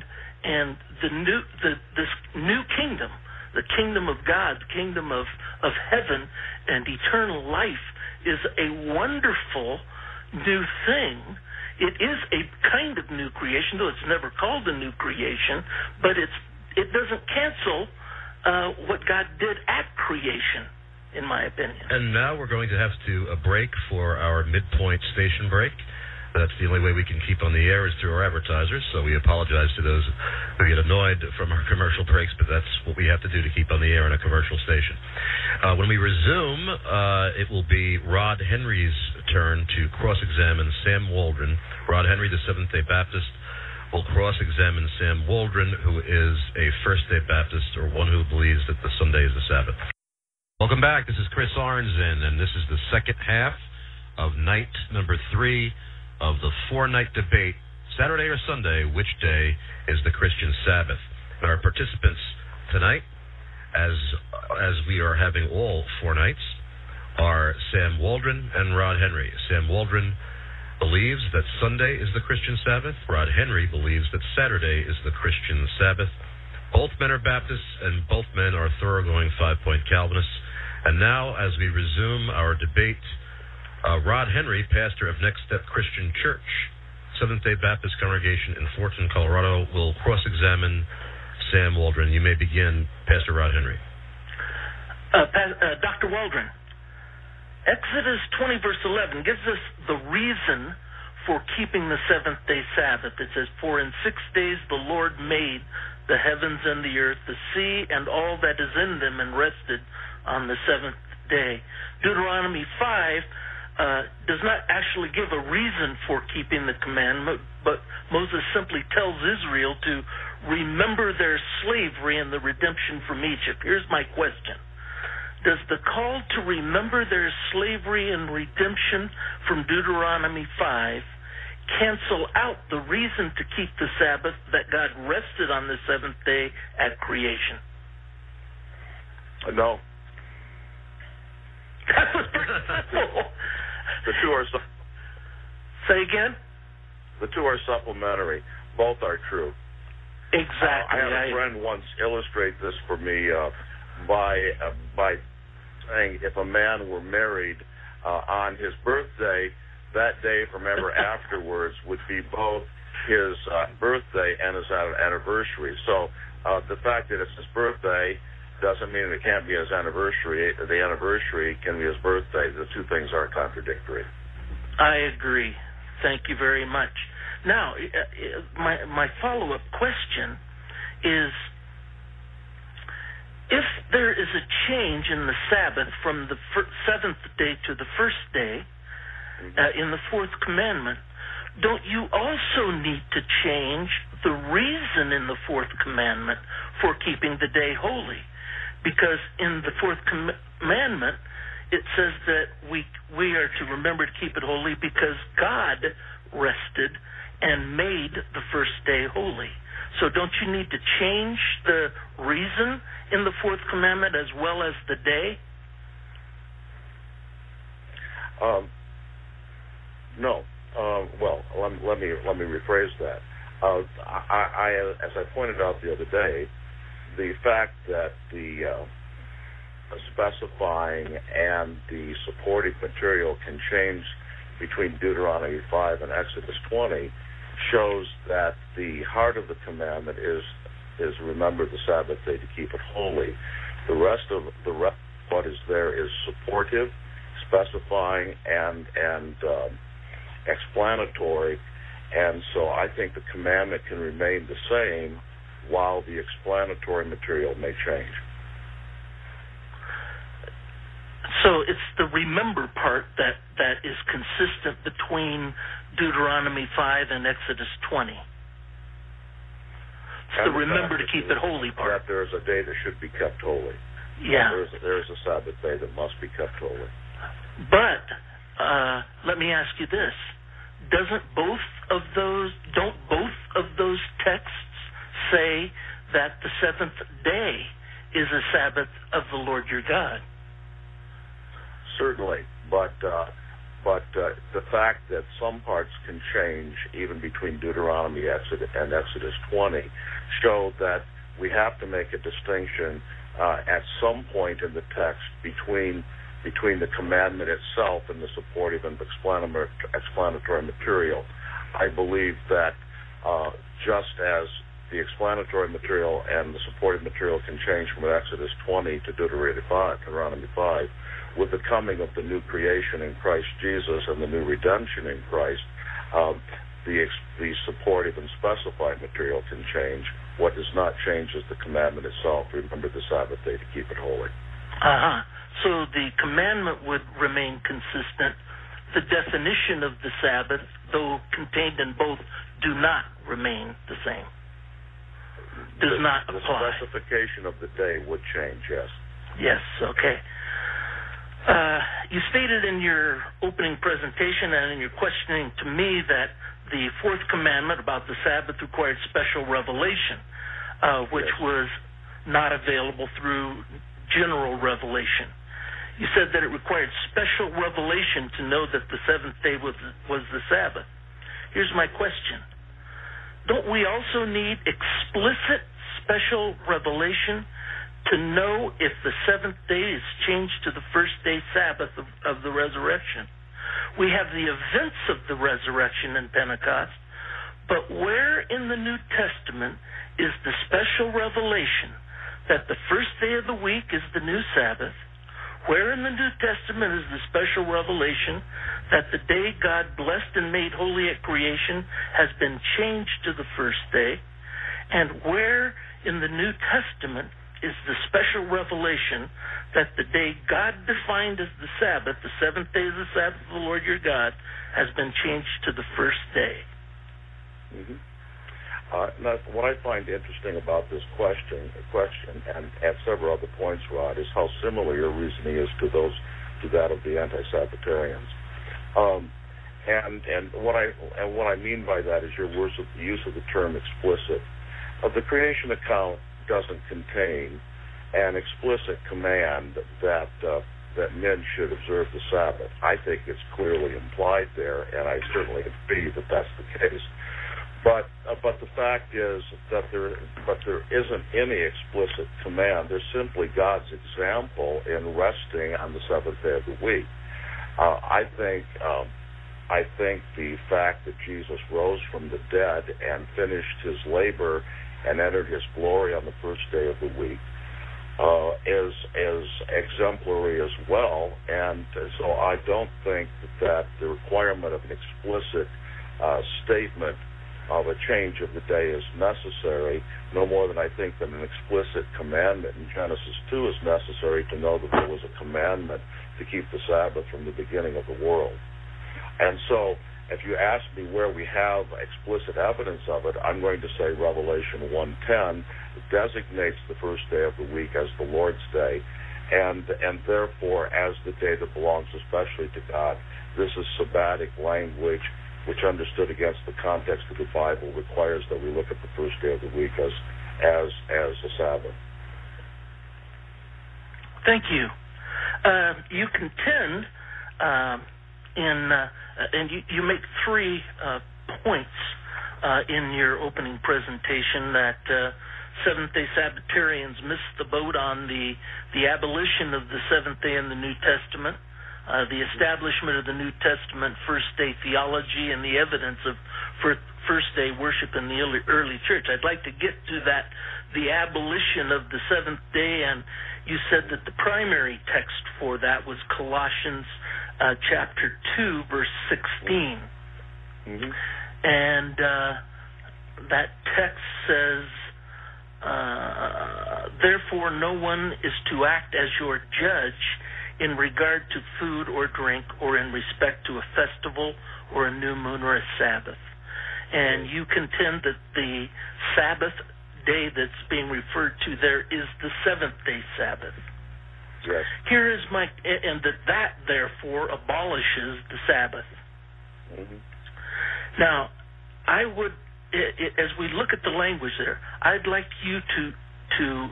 this new kingdom, the kingdom of God, the kingdom of heaven and eternal life, is a wonderful new thing. It is a kind of new creation, though it's never called a new creation, but it doesn't cancel what God did at creation, in my opinion. And now we're going to have to break for our midpoint station break. That's the only way we can keep on the air is through our advertisers, so we apologize to those who get annoyed from our commercial breaks, but that's what we have to do to keep on the air in a commercial station. When we resume, it will be Rod Henry's turn to cross-examine Sam Waldron. Rod Henry, the Seventh-day Baptist, will cross-examine Sam Waldron, who is a First-day Baptist, or one who believes that the Sunday is the Sabbath. Welcome back. This is Chris Arnzen, and this is the second half of night number 3 of the 4-night debate, Saturday or Sunday, which day is the Christian Sabbath. And our participants tonight, as we are having all 4 nights, are Sam Waldron and Rod Henry. Sam Waldron believes that Sunday is the Christian Sabbath. Rod Henry believes that Saturday is the Christian Sabbath. Both men are Baptists, and both men are thoroughgoing 5-point Calvinists. And now, as we resume our debate, Rod Henry, pastor of Next Step Christian Church, Seventh-day Baptist congregation in Fortin, Colorado, will cross-examine Sam Waldron. You may begin, Pastor Rod Henry. Dr. Waldron, Exodus 20, verse 11 gives us the reason for keeping the seventh-day Sabbath. It says, "For in 6 days the Lord made the heavens and the earth, the sea, and all that is in them, and rested on the seventh day." Deuteronomy 5 does not actually give a reason for keeping the commandment, but Moses simply tells Israel to remember their slavery and the redemption from Egypt. Here's my question. Does the call to remember their slavery and redemption from Deuteronomy 5 cancel out the reason to keep the Sabbath, that God rested on the seventh day at creation? No. That was pretty simple. The two are... Say again? The two are supplementary. Both are true. Exactly. I had a friend once illustrate this for me by saying if a man were married on his birthday, that day from ever afterwards would be both his birthday and his anniversary. So the fact that it's his birthday doesn't mean it can't be his anniversary. The anniversary can be his birthday. The two things aren't contradictory. I agree. Thank you very much. Now, my follow-up question is, if there is a change in the Sabbath from the seventh day to the first day in the fourth commandment, don't you also need to change the reason in the fourth commandment for keeping the day holy? Because in the fourth commandment, it says that we are to remember to keep it holy because God rested and made the first day holy. So don't you need to change the reason in the fourth commandment as well as the day? No. Well, let me rephrase that. As I pointed out the other day, the fact that the specifying and the supportive material can change between Deuteronomy 5 and Exodus 20 shows that the heart of the commandment is remember the Sabbath day to keep it holy. The rest of what is there is supportive, specifying, and explanatory, and so I think the commandment can remain the same while the explanatory material may change. So it's the remember part that is consistent between Deuteronomy 5 and Exodus 20. It's the remember to keep it holy part. That there is a day that should be kept holy. Yeah. There is a Sabbath day that must be kept holy. But let me ask you this: don't both of those texts say that the seventh day is a Sabbath of the Lord your God? Certainly, but the fact that some parts can change even between Deuteronomy and Exodus 20 show that we have to make a distinction at some point in the text between the commandment itself and the supportive and explanatory material. I believe that just as the explanatory material and the supportive material can change from Exodus 20 to Deuteronomy 5, with the coming of the new creation in Christ Jesus and the new redemption in Christ, the supportive and specified material can change. What does not change is the commandment itself. Remember the Sabbath day to keep it holy. Uh-huh. So the commandment would remain consistent. The definition of the Sabbath, though contained in both, do not remain the same. Does not apply. The specification of the day would change, yes. Yes, okay. You stated in your opening presentation and in your questioning to me that the fourth commandment about the Sabbath required special revelation, which was not available through general revelation. You said that it required special revelation to know that the seventh day was the Sabbath. Here's my question. Don't we also need explicit special revelation to know if the seventh day is changed to the first day Sabbath of the resurrection? We have the events of the resurrection in Pentecost, but where in the New Testament is the special revelation that the first day of the week is the new Sabbath? Where in the New Testament is the special revelation that the day God blessed and made holy at creation has been changed to the first day? And where in the New Testament is the special revelation that the day God defined as the Sabbath, the seventh day is the Sabbath of the Lord your God, has been changed to the first day? Mm-hmm. Now, what I find interesting about this question, and at several other points, Rod, is how similar your reasoning is to that of the anti-Sabbatarians. And what I mean by that is your use of the term explicit. The creation account doesn't contain an explicit command that men should observe the Sabbath. I think it's clearly implied there, and I certainly agree that that's the case. But the fact is that there isn't any explicit command. There's simply God's example in resting on the seventh day of the week. I think the fact that Jesus rose from the dead and finished his labor and entered his glory on the first day of the week is exemplary as well. And so I don't think that the requirement of an explicit statement of a change of the day is necessary, no more than I think that an explicit commandment in Genesis 2 is necessary to know that there was a commandment to keep the Sabbath from the beginning of the world. And so if you ask me where we have explicit evidence of it, I'm going to say Revelation 1:10 designates the first day of the week as the Lord's Day, and therefore as the day that belongs especially to God. This is sabbatic language which understood against the context of the Bible requires that we look at the first day of the week as a Sabbath. Thank you. You contend and you make 3 points in your opening presentation that Seventh-day Sabbatarians missed the boat on the abolition of the seventh day in the New Testament, the establishment of the New Testament first-day theology, and the evidence of first-day worship in the early church. I'd like to get to that, the abolition of the seventh day, and you said that the primary text for that was Colossians chapter 2, verse 16. Mm-hmm. And that text says, therefore no one is to act as your judge in regard to food or drink or in respect to a festival or a new moon or a Sabbath. And you contend that the Sabbath day that's being referred to there is the seventh-day Sabbath. Yes. Here is my, and that therefore abolishes the Sabbath. Mm-hmm. Now, I would, as we look at the language there, I'd like you to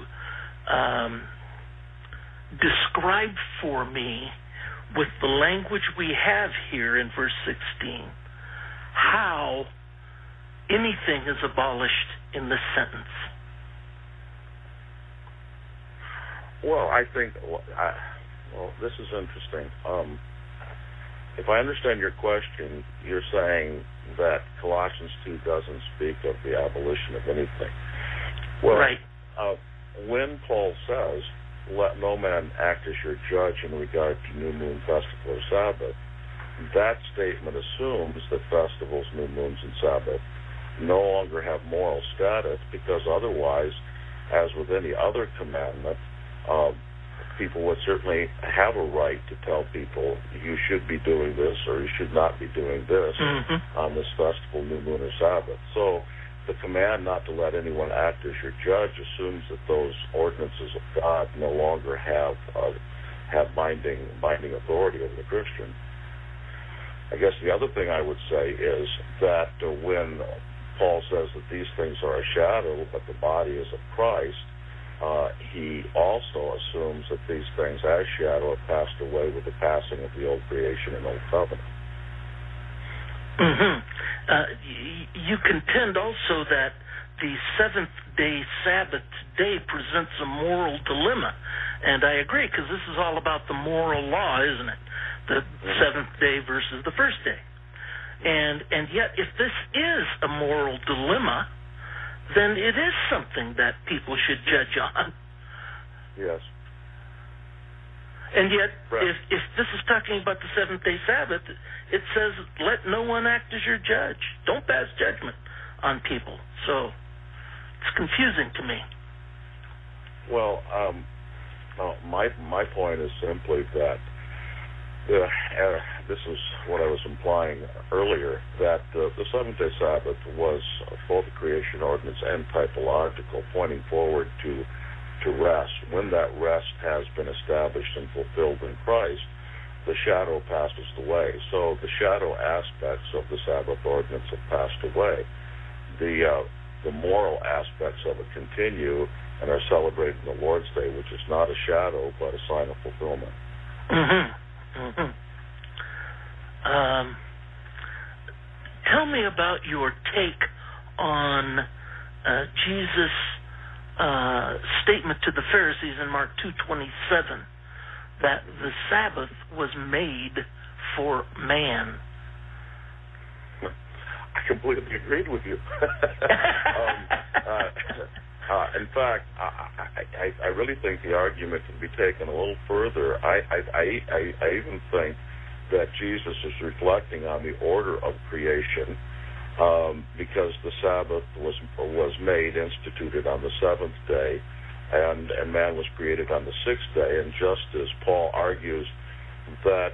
describe for me, with the language we have here in verse 16, how anything is abolished in this sentence. Well, I think, this is interesting. If I understand your question, you're saying that Colossians 2 doesn't speak of the abolition of anything. Well, right. When Paul says, let no man act as your judge in regard to new moon, festival, or Sabbath, that statement assumes that festivals, new moons, and Sabbath no longer have moral status, because otherwise, as with any other commandment, people would certainly have a right to tell people you should be doing this or you should not be doing this on this festival, new moon, or Sabbath. So the command not to let anyone act as your judge assumes that those ordinances of God no longer have binding authority over the Christian. I guess the other thing I would say is that when Paul says that these things are a shadow, but the body is of Christ, he also assumes that these things as shadow have passed away with the passing of the old creation and old covenant. You contend also that the seventh-day Sabbath today presents a moral dilemma, and I agree, because this is all about the moral law, isn't it? The seventh day versus the first day. And yet, if this is a moral dilemma, then it is something that people should judge on. Yes. And yet, right. if this is talking about the seventh-day Sabbath, it says, let no one act as your judge. Don't pass judgment on people. So it's confusing to me. Well, my point is simply that this is what I was implying earlier, that the seventh-day Sabbath was both a creation ordinance and typological, pointing forward to rest. When that rest has been established and fulfilled in Christ, the shadow passes away. So the shadow aspects of the Sabbath ordinance have passed away. The moral aspects of it continue and are celebrated in the Lord's Day, which is not a shadow but a sign of fulfillment. Tell me about your take on Jesus' statement to the Pharisees in Mark 2:27 that the Sabbath was made for man. I completely agreed with you. In fact, I really think the argument can be taken a little further. I even think that Jesus is reflecting on the order of creation, because the Sabbath was made, instituted on the seventh day, and man was created on the sixth day. And just as Paul argues that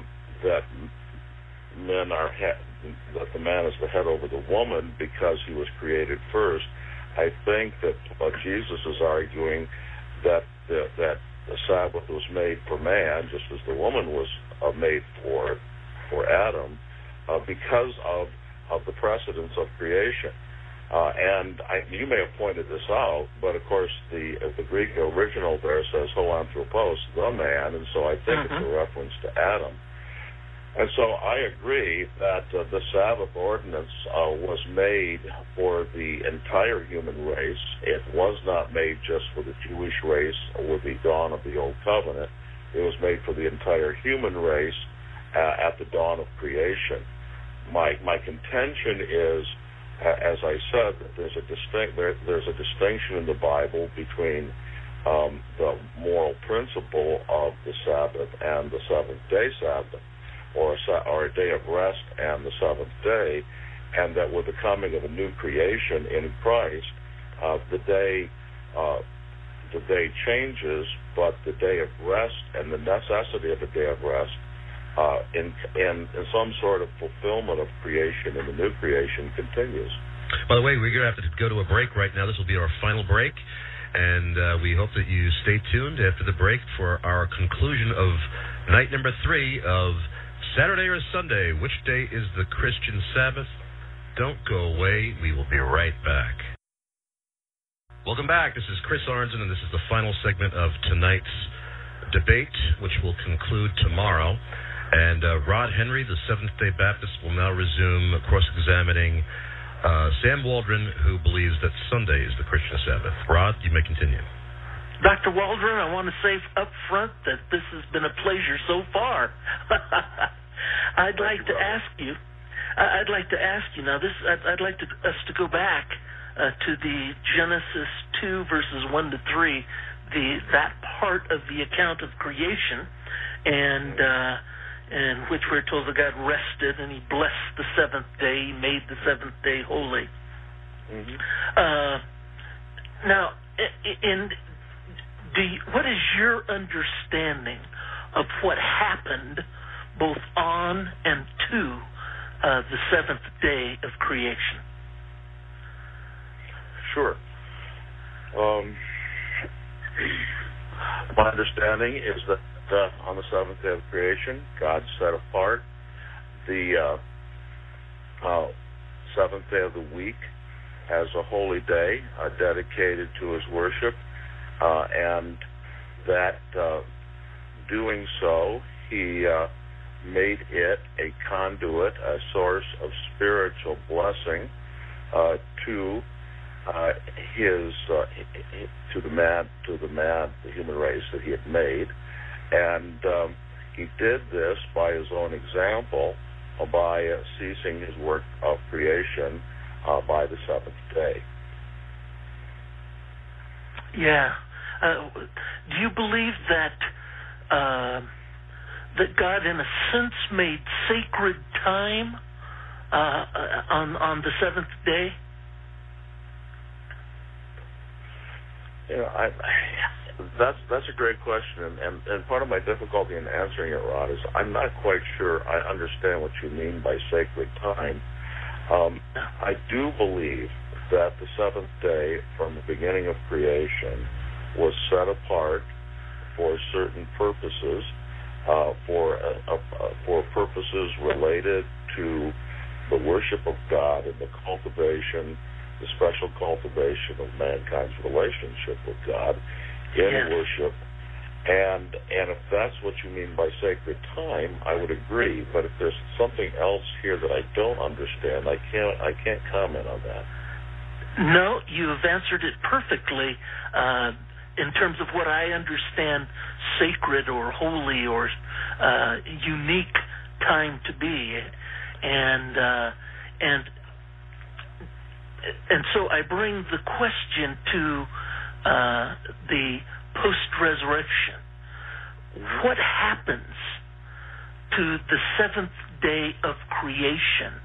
that the man is the head over the woman because he was created first, I think that Jesus is arguing that the Sabbath was made for man, just as the woman was made for Adam, because of the precedence of creation. And you may have pointed this out, but of course the Greek original there says "ho anthropos," the man, and so I think it's a reference to Adam. And so I agree that the Sabbath ordinance was made for the entire human race. It was not made just for the Jewish race with the dawn of the Old Covenant. It was made for the entire human race at the dawn of creation. My contention is, as I said, that there's a distinction in the Bible between the moral principle of the Sabbath and the seventh-day Sabbath, or a day of rest and the seventh day, and that with the coming of a new creation in Christ, the day changes, but the day of rest and the necessity of a day of rest in some sort of fulfillment of creation in the new creation continues. By the way, we're going to have to go to a break right now. This will be our final break, and we hope that you stay tuned after the break for our conclusion of night number 3 of Saturday or Sunday. Which day is the Christian Sabbath? Don't go away. We will be right back. Welcome back. This is Chris Arnzen, and this is the final segment of tonight's debate, which will conclude tomorrow. And Rod Henry, the Seventh-day Baptist, will now resume cross-examining Sam Waldron, who believes that Sunday is the Christian Sabbath. Rod, you may continue. Dr. Waldron, I want to say up front that this has been a pleasure so far. I'd like to ask you now. I'd like us to go back to the Genesis 2 verses 1 to 3, that part of the account of creation, and which we're told that God rested and He blessed the seventh day. He made the seventh day holy. Now, what is your understanding of what happened both on and to the seventh day of creation? Sure. My understanding is that on the seventh day of creation, God set apart the seventh day of the week as a holy day dedicated to His worship, and that doing so, He made it a conduit, a source of spiritual blessing to the human race that He had made, and He did this by His own example, by ceasing His work of creation by the seventh day. Yeah. Do you believe that God, in a sense, made sacred time on the seventh day? That's a great question, and part of my difficulty in answering it, Rod, is I'm not quite sure I understand what you mean by sacred time. I do believe that the seventh day, from the beginning of creation, was set apart for certain purposes, for purposes related to the worship of God and the special cultivation of mankind's relationship with God in worship. And if that's what you mean by sacred time, I would agree. But if there's something else here that I don't understand, I can't comment on that. No, you have answered it perfectly in terms of what I understand sacred or holy or unique time to be, and so I bring the question to the post-resurrection. What happens to the seventh day of creation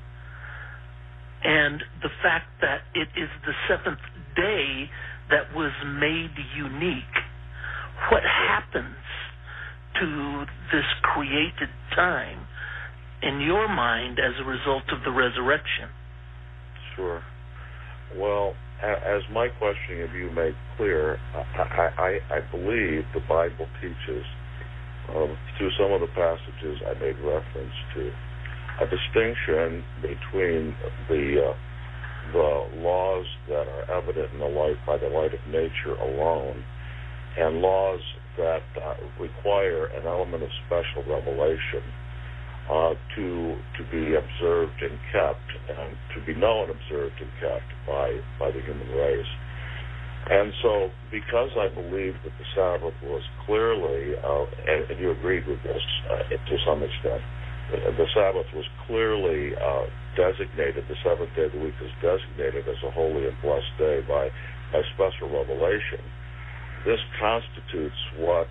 and the fact that it is the seventh day that was made unique? What happens to this created time in your mind as a result of the resurrection? Sure. Well, as my questioning of you made clear, I believe the Bible teaches, through some of the passages I made reference to, a distinction between the laws that are evident in the light by the light of nature alone, and laws that require an element of special revelation to be observed and kept, and to be known, observed, and kept by the human race. And so, because I believe that the Sabbath was clearly, and you agreed with this to some extent, the Sabbath was clearly designated, the seventh day of the week was designated as a holy and blessed day by special revelation. This constitutes what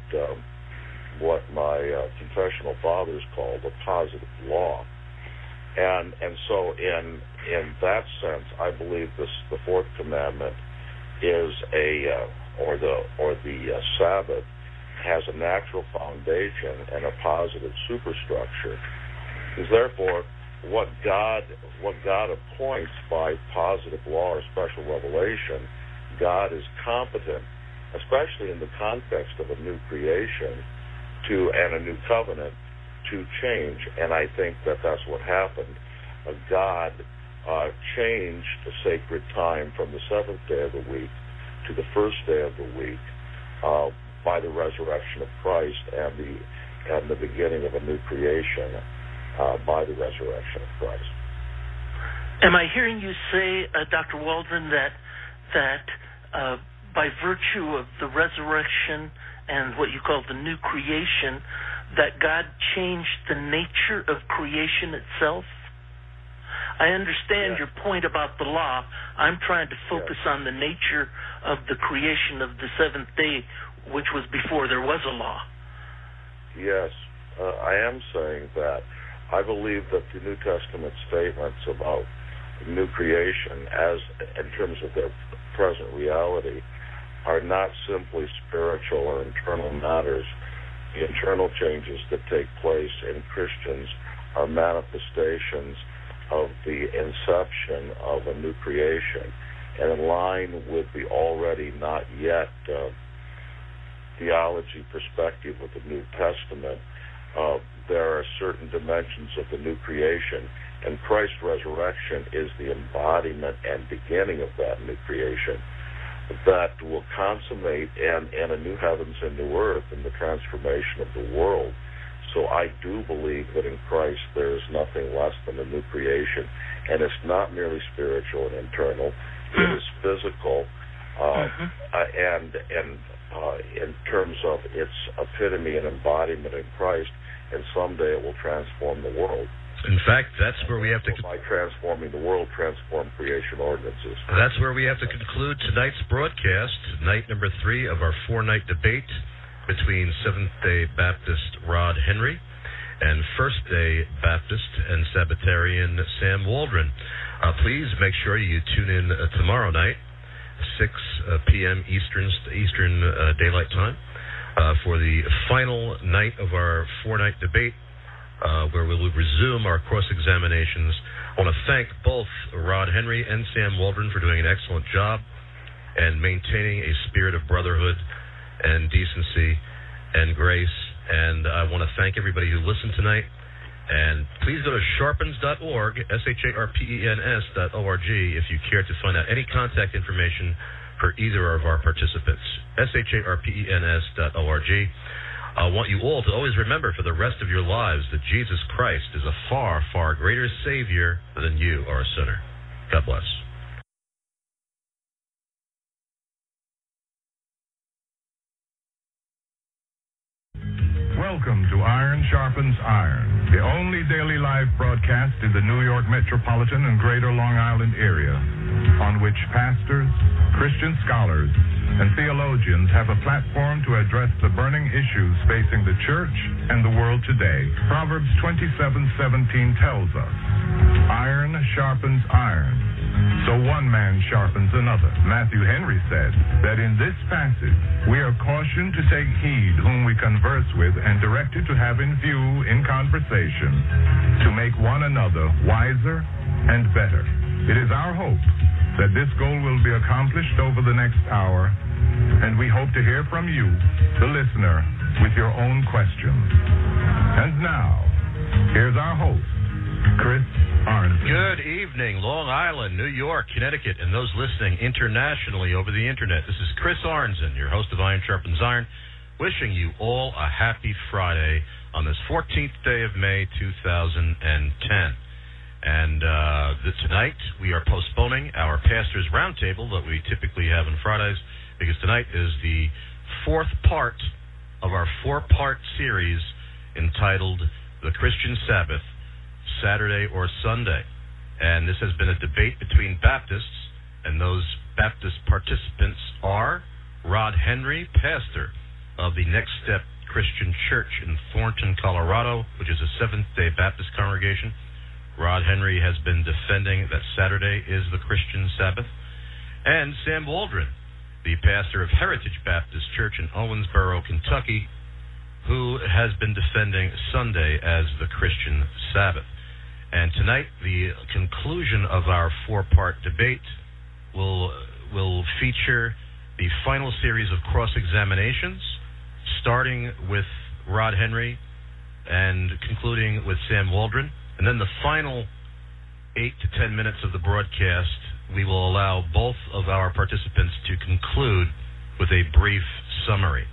my confessional fathers called a positive law. And so in that sense, I believe the fourth commandment is the Sabbath has a natural foundation and a positive superstructure. Is therefore what God appoints by positive law or special revelation, God is competent, especially in the context of a new creation and a new covenant, to change. And I think that that's what happened. God changed the sacred time from the seventh day of the week to the first day of the week by the resurrection of Christ and the beginning of a new creation by the resurrection of Christ. Am I hearing you say, Dr. Waldron, that by virtue of the resurrection and what you call the new creation, that God changed the nature of creation itself? I understand your point about the law. I'm trying to focus on the nature of the creation of the seventh day, which was before there was a law. Yes, I am saying that. I believe that the New Testament statements about new creation, as in terms of their present reality, are not simply spiritual or internal matters. The internal changes that take place in Christians are manifestations of the inception of a new creation, and in line with the already not yet theology perspective of the New Testament, there are certain dimensions of the new creation, and Christ's resurrection is the embodiment and beginning of that new creation that will consummate in a new heavens and new earth in the transformation of the world. So I do believe that in Christ there is nothing less than a new creation, and it's not merely spiritual and internal; it is physical, and in terms of its epitome and embodiment in Christ. And someday it will transform the world. In fact, that's where we have to... By transforming the world, transform creation ordinances. That's where we have to conclude tonight's broadcast, night number 3 of our 4-night debate between Seventh-day Baptist Rod Henry and First-day Baptist and Sabbatarian Sam Waldron. Please make sure you tune in tomorrow night, 6 p.m. Eastern Daylight Time, for the final night of our 4-night debate, where we will resume our cross-examinations. I want to thank both Rod Henry and Sam Waldron for doing an excellent job and maintaining a spirit of brotherhood and decency and grace. And I want to thank everybody who listened tonight. And please go to sharpens.org, sharpens.org, if you care to find out any contact information for either of our participants. sharpens.org. I want you all to always remember for the rest of your lives that Jesus Christ is a far, far greater Savior than you are a sinner. God bless. Welcome to Iron Sharpens Iron, the only daily live broadcast in the New York metropolitan and greater Long Island area, on which pastors, Christian scholars, and theologians have a platform to address the burning issues facing the church and the world today. Proverbs 27:17 tells us, iron sharpens iron, so one man sharpens another. Matthew Henry said that in this passage we are cautioned to take heed whom we converse with and directed to have in view in conversation to make one another wiser and better. It is our hope that this goal will be accomplished over the next hour, and we hope to hear from you, the listener, with your own questions. And now, here's our host, Chris Arnson. Good evening, Long Island, New York, Connecticut, and those listening internationally over the Internet. This is Chris Arnson, your host of Iron Sharpens Iron, wishing you all a happy Friday on this 14th day of May 2010. And tonight we are postponing our Pastors Roundtable that we typically have on Fridays, because tonight is the fourth part of our four-part series entitled The Christian Sabbath, Saturday or Sunday. And this has been a debate between Baptists, and those Baptist participants are Rod Henry, pastor of the Next Step Christian Church in Thornton, Colorado, which is a Seventh-day Baptist congregation. Rod Henry has been defending that Saturday is the Christian Sabbath. And Sam Waldron, the pastor of Heritage Baptist Church in Owensboro, Kentucky, who has been defending Sunday as the Christian Sabbath. And tonight, the conclusion of our four-part debate will feature the final series of cross-examinations, starting with Rod Henry and concluding with Sam Waldron. And then the final 8 to 10 minutes of the broadcast, we will allow both of our participants to conclude with a brief summary.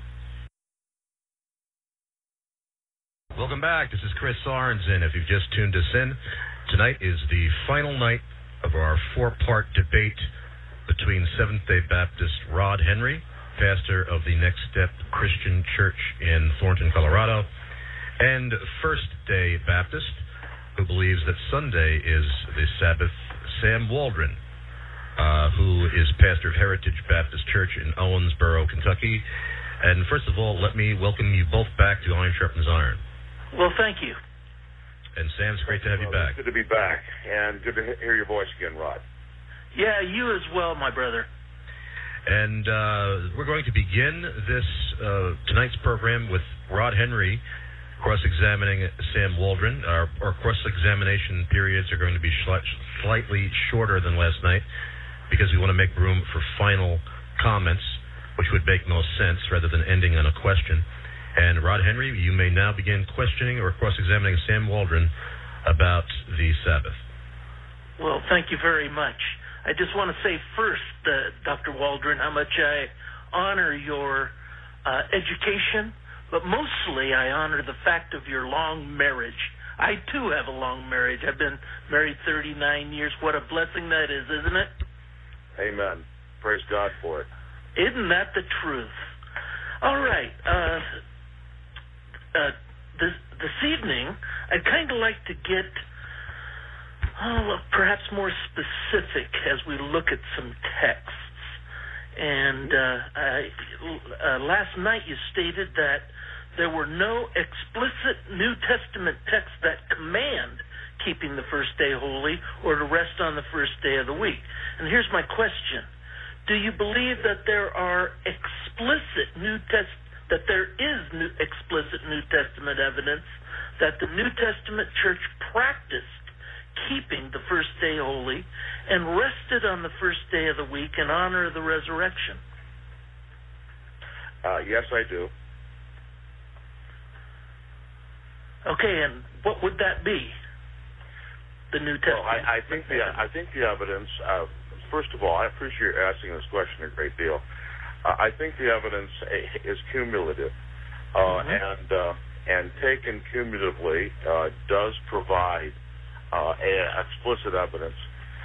Welcome back. This is Chris Arnson. If you've just tuned us in, tonight is the final night of our four-part debate between Seventh-day Baptist Rod Henry, pastor of the Next Step Christian Church in Thornton, Colorado, and First-day Baptist, who believes that Sunday is the Sabbath, Sam Waldron, who is pastor of Heritage Baptist Church in Owensboro, Kentucky. And first of all, let me welcome you both back to Iron Sharpens Iron. Well, thank you. And Sam, it's great to have you back. It's good to be back, and good to hear your voice again, Rod. Yeah, you as well, my brother. And we're going to begin this tonight's program with Rod Henry cross-examining Sam Waldron. Our cross-examination periods are going to be slightly shorter than last night because we want to make room for final comments, which would make most sense rather than ending on a question. And Rod Henry, you may now begin questioning or cross-examining Sam Waldron about the Sabbath. Well, thank you very much. I just want to say first, Dr. Waldron, how much I honor your education, but mostly I honor the fact of your long marriage. I, too, have a long marriage. I've been married 39 years. What a blessing that is, isn't it? Amen. Praise God for it. Isn't that the truth? All right. This evening, I'd kind of like to get perhaps more specific as we look at some texts. And last night you stated that there were no explicit New Testament texts that command keeping the first day holy or to rest on the first day of the week. And here's my question. Do you believe that there are explicit that there is explicit New Testament evidence that the New Testament church practiced keeping the first day holy and rested on the first day of the week in honor of the resurrection? Yes, I do. Okay, and what would that be? The New Testament. Well, I think the evidence. First of all, I appreciate you asking this question a great deal. I think the evidence is cumulative, and taken cumulatively does provide explicit evidence.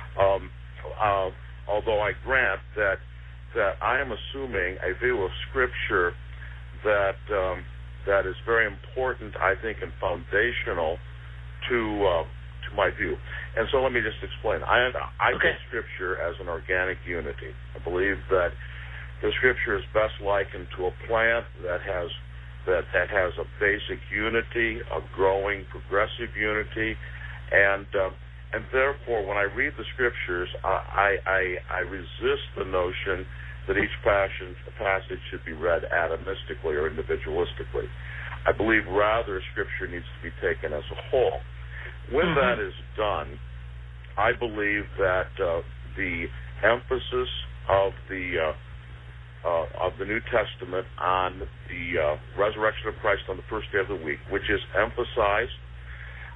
Although I grant that I am assuming a view of Scripture that is very important, I think, and foundational to my view. And so let me just explain. I take Scripture as an organic unity. I believe that the Scripture is best likened to a plant that has a basic unity, a growing, progressive unity, and therefore, when I read the Scriptures, I resist the notion that each passage should be read atomistically or individualistically. I believe rather Scripture needs to be taken as a whole. When that is done, I believe that the emphasis of the New Testament on the resurrection of Christ on the first day of the week, which is emphasized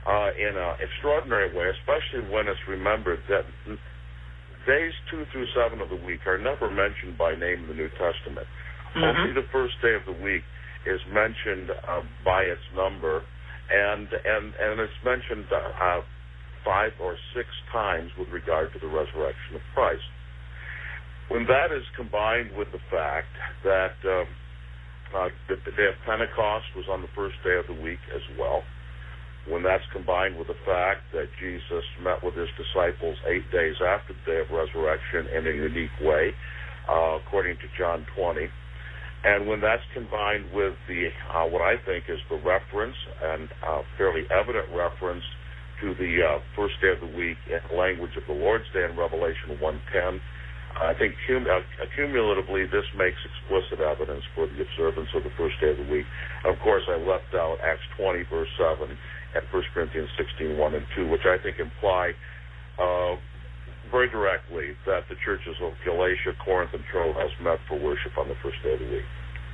in an extraordinary way, especially when it's remembered that days 2 through 7 of the week are never mentioned by name in the New Testament. Only the first day of the week is mentioned by its number, and it's mentioned 5 or 6 times with regard to the resurrection of Christ. When that is combined with the fact that the day of Pentecost was on the first day of the week as well, when that's combined with the fact that Jesus met with his disciples 8 days after the day of resurrection in a unique way, according to John 20, and when that's combined with the what I think is the reference and fairly evident reference to the first day of the week in the language of the Lord's Day in Revelation 1:10, I think cumulatively this makes explicit evidence for the observance of the first day of the week. Of course, I left out Acts 20, verse 7, and 1 Corinthians 16, 1 and 2, which I think imply very directly that the churches of Galatia, Corinth, and Troas met for worship on the first day of the week.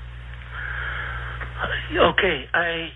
Okay,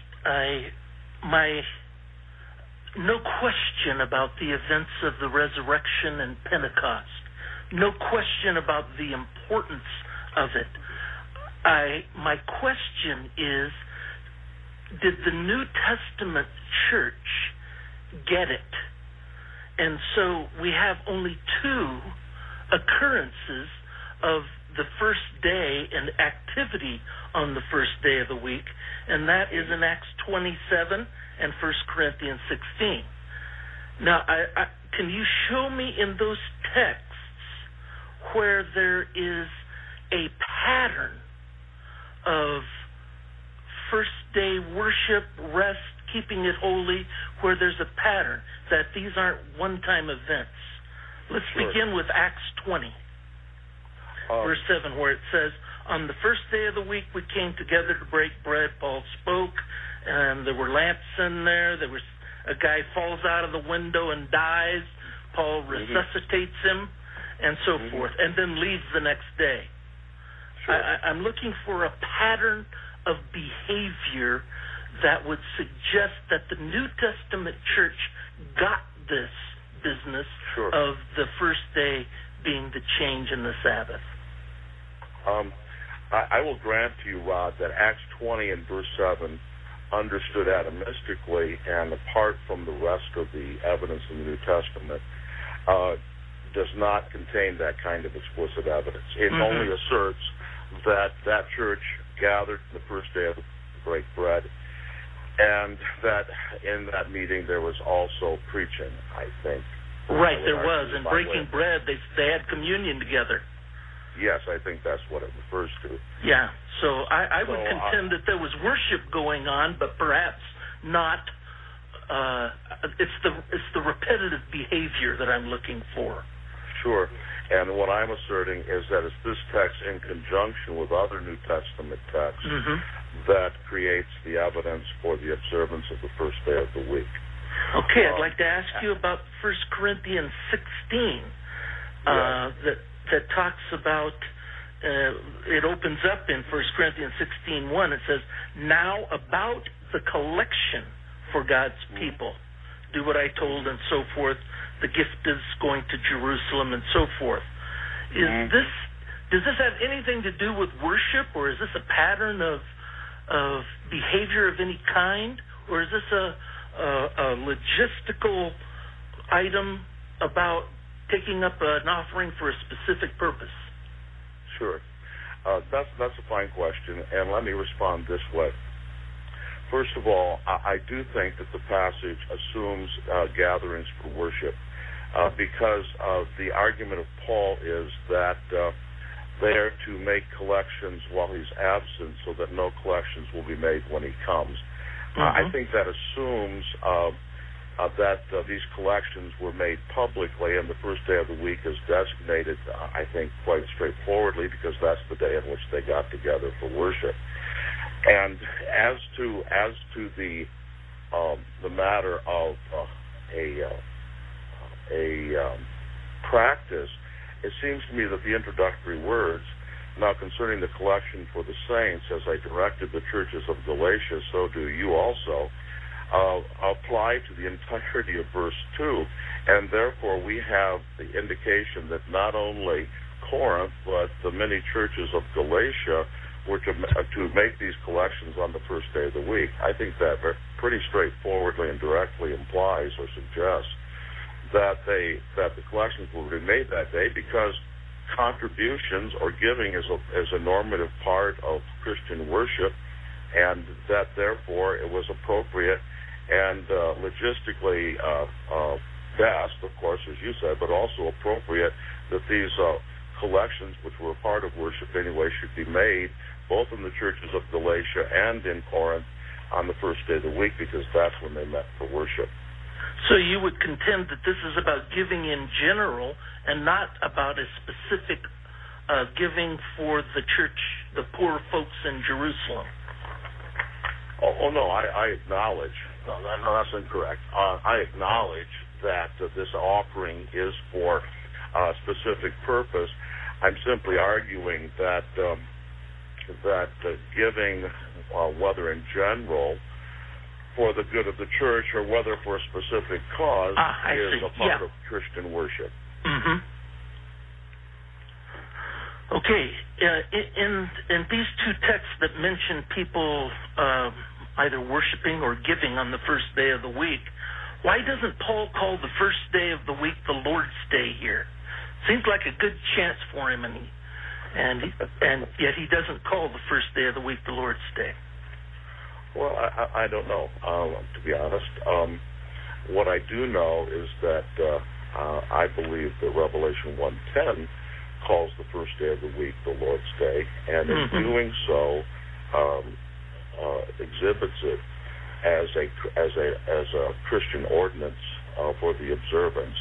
no question about the events of the resurrection and Pentecost. No question about the importance of it. My question is, did the New Testament church get it? And so we have only 2 occurrences of the first day and activity on the first day of the week, and that is in Acts 27 and 1 Corinthians 16. Now, can you show me in those texts where there is a pattern of first day worship, rest, keeping it holy, where there's a pattern, that these aren't one-time events? Let's begin with Acts 20, verse 7, where it says, on the first day of the week we came together to break bread. Paul spoke, and there were lamps in there. There was a guy falls out of the window and dies. Paul resuscitates him, and so forth, and then leaves the next day. I'm looking for a pattern of behavior that would suggest that the New Testament church got this business of the first day being the change in the Sabbath. I will grant to you, Rod, that Acts 20 and verse 7, understood atomistically and apart from the rest of the evidence in the New Testament, does not contain that kind of explicit evidence. It only asserts that that church gathered the first day of the break bread, and that in that meeting there was also preaching, I think. Right, there was. And breaking bread, they had communion together. Yes, I think that's what it refers to. Yeah, so I would contend that there was worship going on, but perhaps not. It's the repetitive behavior that I'm looking for. Sure, and what I'm asserting is that it's this text in conjunction with other New Testament texts that creates the evidence for the observance of the first day of the week. Okay, I'd like to ask you about 1 Corinthians 16. That talks about, it opens up in 1 Corinthians 16:1. It says, now about the collection for God's people. Do what I told and so forth. The gift is going to Jerusalem and so forth. Does this have anything to do with worship, or is this a pattern of behavior of any kind, or is this a logistical item about taking up an offering for a specific purpose? Sure. That's a fine question, and let me respond this way. First of all, I do think that the passage assumes gatherings for worship because the argument of Paul is that they are to make collections while he's absent so that no collections will be made when he comes. I think that assumes that these collections were made publicly, and the first day of the week is designated, I think, quite straightforwardly because that's the day in which they got together for worship. And as to the matter of a practice, it seems to me that the introductory words, now concerning the collection for the saints, as I directed the churches of Galatia, so do you also, apply to the entirety of verse 2, and therefore we have the indication that not only Corinth, but the many churches of Galatia were to make these collections on the first day of the week. I think that pretty straightforwardly and directly implies or suggests that the collections will be made that day, because contributions or giving is a normative part of Christian worship, and that therefore it was appropriate and logistically best, of course, as you said, but also appropriate that these collections, which were a part of worship anyway, should be made both in the churches of Galatia and in Corinth on the first day of the week, because that's when they met for worship. So you would contend that this is about giving in general and not about a specific giving for the church, the poor folks in Jerusalem. Oh no, I acknowledge. No, that's incorrect. I acknowledge that this offering is for a specific purpose. I'm simply arguing that giving, whether in general for the good of the church or whether for a specific cause, is a part of Christian worship. Mm-hmm. Okay, in these two texts that mention people either worshiping or giving on the first day of the week, why doesn't Paul call the first day of the week the Lord's Day here? Seems like a good chance for him, and yet he doesn't call the first day of the week the Lord's Day. Well, I don't know, to be honest. What I do know is that I believe that Revelation 1:10 calls the first day of the week the Lord's Day, and in doing so exhibits it as a Christian ordinance for the observance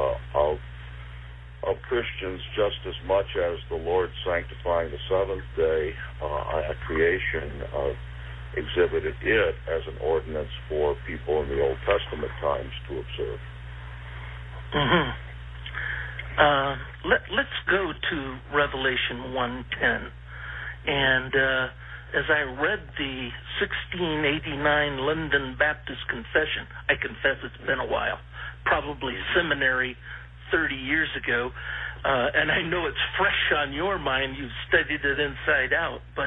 of Christians, just as much as the Lord sanctifying the seventh day at creation exhibited it as an ordinance for people in the Old Testament times to observe. Let's go to Revelation 1:10, and as I read the 1689 London Baptist Confession, I confess it's been a while, probably seminary 30 years ago, and I know it's fresh on your mind. You've studied it inside out, but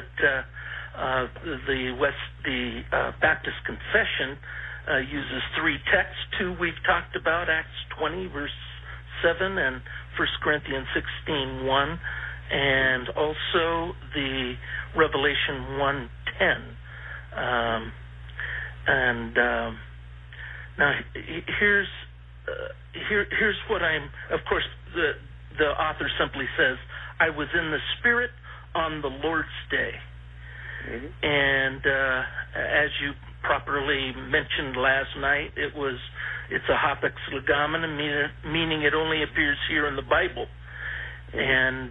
the Baptist Confession uses three texts. Two we've talked about, Acts 20, verse 7, and 1 Corinthians 16:1, and also the Revelation 1:10. Now here's what I'm. Of course, the author simply says, "I was in the Spirit on the Lord's Day." And as you properly mentioned last night, it's a hapax legomena, meaning it only appears here in the Bible. And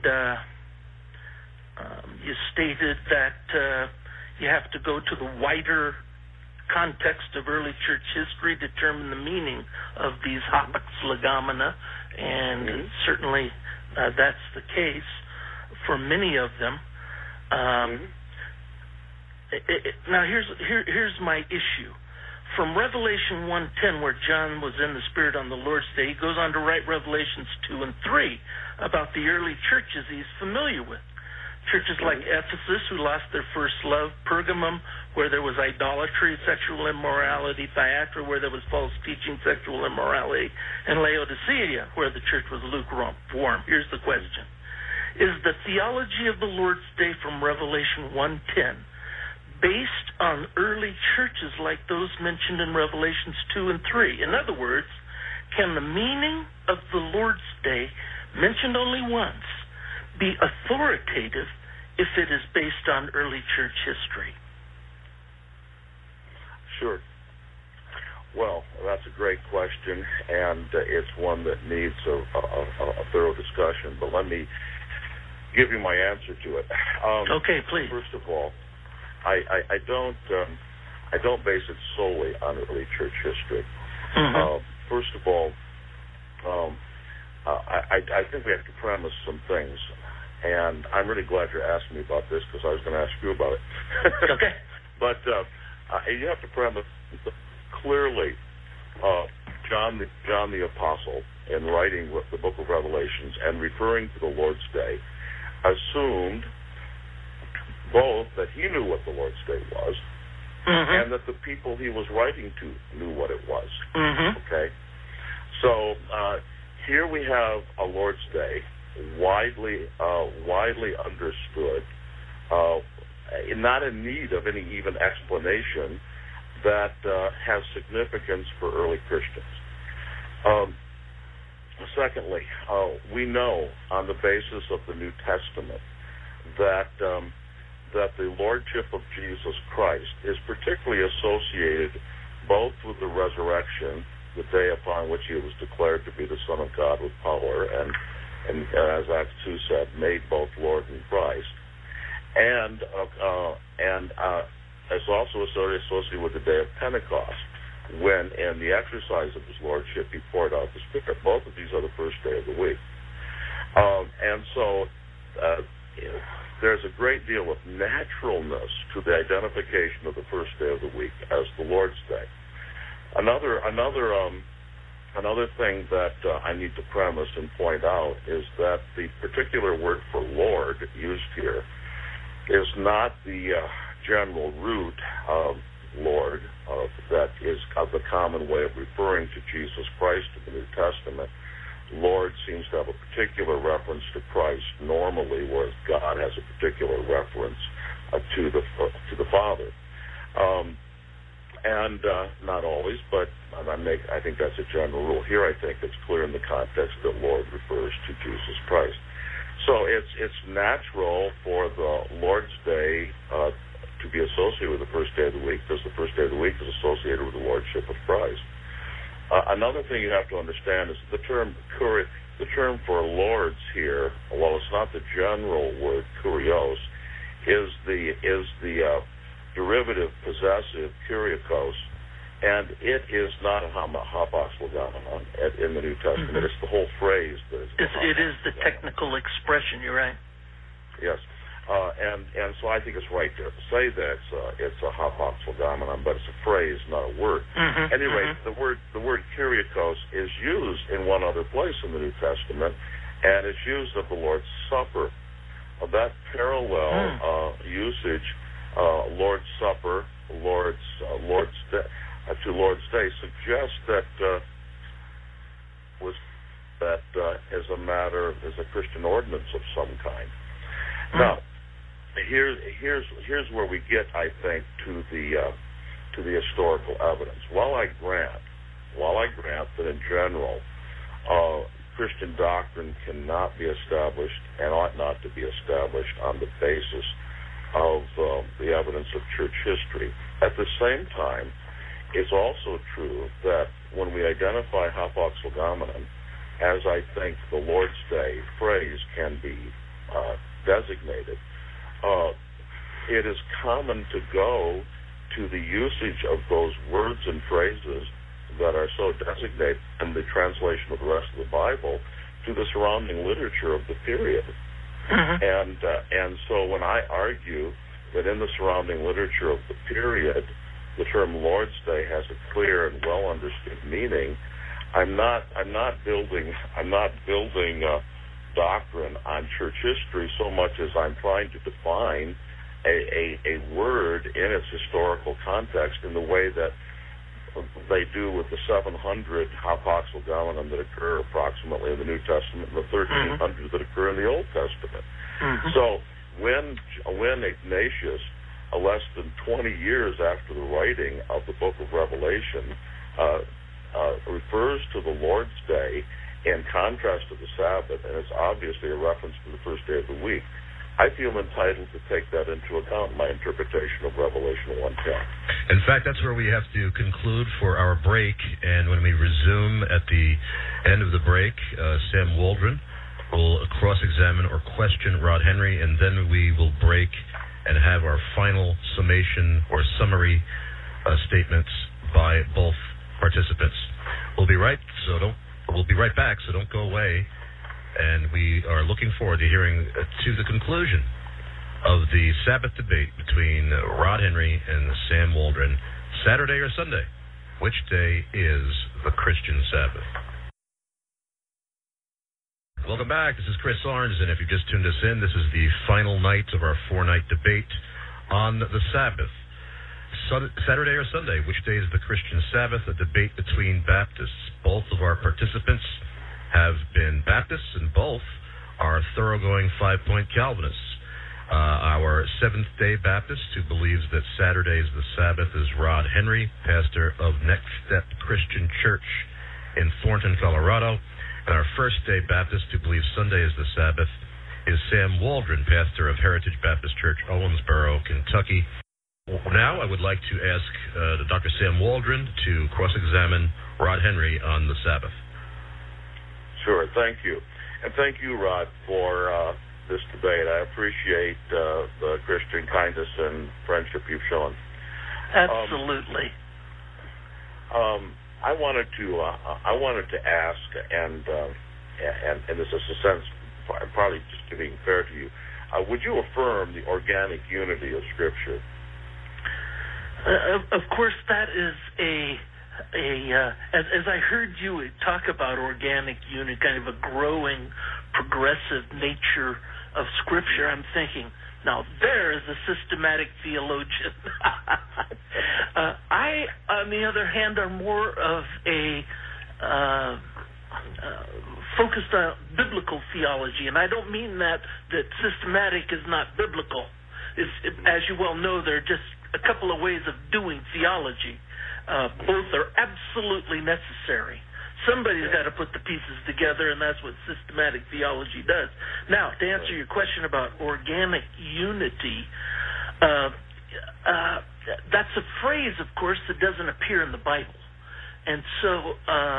you stated that you have to go to the wider context of early church history to determine the meaning of these hapax legomena, and certainly that's the case for many of them. Now here's my issue. From Revelation 1:10, where John was in the Spirit on the Lord's Day, he goes on to write Revelations 2 and 3 about the early churches he's familiar with. Churches like Ephesus, who lost their first love; Pergamum, where there was idolatry, sexual immorality; Thyatira, where there was false teaching, sexual immorality; and Laodicea, where the church was lukewarm. Here's the question. Is the theology of the Lord's Day from Revelation 1:10 based on early churches like those mentioned in Revelations 2 and 3? In other words, can the meaning of the Lord's Day, mentioned only once, be authoritative if it is based on early church history? Sure. Well, that's a great question, and it's one that needs a thorough discussion. But let me give you my answer to it. Okay, please. First of all, I don't base it solely on early church history. First of all, I think we have to premise some things, and I'm really glad you're asking me about this, because I was going to ask you about it. Okay. But you have to premise clearly, John the Apostle, in writing the book of Revelations and referring to the Lord's Day, assumed both that he knew what the Lord's Day was, and that the people he was writing to knew what it was. Okay? So here we have a Lord's Day, widely understood, not in need of any even explanation, that has significance for early Christians. Secondly, we know on the basis of the New Testament that the Lordship of Jesus Christ is particularly associated both with the resurrection, the day upon which he was declared to be the Son of God with power, and as Acts 2 said, made both Lord and Christ, and it's also associated with the day of Pentecost, when in the exercise of his Lordship he poured out the Spirit. Both of these are the first day of the week. And so there's a great deal of naturalness to the identification of the first day of the week as the Lord's Day. Another thing that I need to premise and point out is that the particular word for Lord used here is not the general root of Lord that is of the common way of referring to Jesus Christ in the New Testament. Lord seems to have a particular reference to Christ normally, whereas God has a particular reference to the Father. And not always, but I think that's a general rule. Here I think it's clear in the context that Lord refers to Jesus Christ. So it's natural for the Lord's Day to be associated with the first day of the week, because the first day of the week is associated with the Lordship of Christ. Another thing you have to understand is the term for lords here, while it's not the general word kurios, is the derivative possessive kuriakos, and it is not a hapax legomenon in the New Testament. It's the whole phrase that is. It is the technical expression. You're right. Yes. And so I think it's right there to say that it's a hapax legomenon, but it's a phrase, not a word. Anyway, the word kuriakos is used in one other place in the New Testament, and it's used of the Lord's Supper. That parallel usage, Lord's Supper, Lord's Day, suggests that is a Christian ordinance of some kind. Now, here's where we get, I think, to the historical evidence. While I grant that in general Christian doctrine cannot be established and ought not to be established on the basis of the evidence of church history, at the same time, it's also true that when we identify hapax legomenon, as I think the Lord's Day phrase can be designated, it is common to go to the usage of those words and phrases that are so designated in the translation of the rest of the Bible to the surrounding literature of the period. And so when I argue that in the surrounding literature of the period, the term Lord's Day has a clear and well understood meaning, I'm not building doctrine on church history so much as I'm trying to define a word in its historical context in the way that they do with the 700 hapax legomenon that occur approximately in the New Testament and the 1300 that occur in the Old Testament. So when Ignatius, less than 20 years after the writing of the book of Revelation, refers to the Lord's Day in contrast to the Sabbath, and it's obviously a reference to the first day of the week, I feel entitled to take that into account in my interpretation of Revelation 1:10. In fact, that's where we have to conclude for our break, and when we resume at the end of the break, Sam Waldron will cross-examine or question Rod Henry, and then we will break and have our final summation or summary statements by both participants. We'll be right back, so don't go away. And we are looking forward to hearing to the conclusion of the Sabbath debate between Rod Henry and Sam Waldron, Saturday or Sunday. which day is the Christian Sabbath? Welcome back. This is Chris Arns, and if you've just tuned us in, this is the final night of our 4-night debate on the Sabbath. Saturday or Sunday, which day is the Christian Sabbath? A debate between Baptists. Both of our participants have been Baptists, and both are thoroughgoing 5-point Calvinists. Our Seventh-day Baptist, who believes that Saturday is the Sabbath, is Rod Henry, pastor of Next Step Christian Church in Thornton, Colorado. And our First-day Baptist, who believes Sunday is the Sabbath, is Sam Waldron, pastor of Heritage Baptist Church, Owensboro, Kentucky. Now I would like to ask Dr. Sam Waldron to cross-examine Rod Henry on the Sabbath. Sure, thank you. And thank you, Rod, for this debate. I appreciate the Christian kindness and friendship you've shown. Absolutely. I wanted to ask, and this is a sense, probably just to being fair to you, would you affirm the organic unity of Scripture? Of course, that is as I heard you talk about organic unity, kind of a growing, progressive nature of Scripture, I'm thinking, now there is a systematic theologian. I, on the other hand, are more of a focused on biblical theology, and I don't mean that systematic is not biblical. As you well know, there are just a couple of ways of doing theology. Both are absolutely necessary. Somebody's got to put the pieces together, and that's what systematic theology does. Now, to answer your question about organic unity, that's a phrase, of course, that doesn't appear in the Bible. And so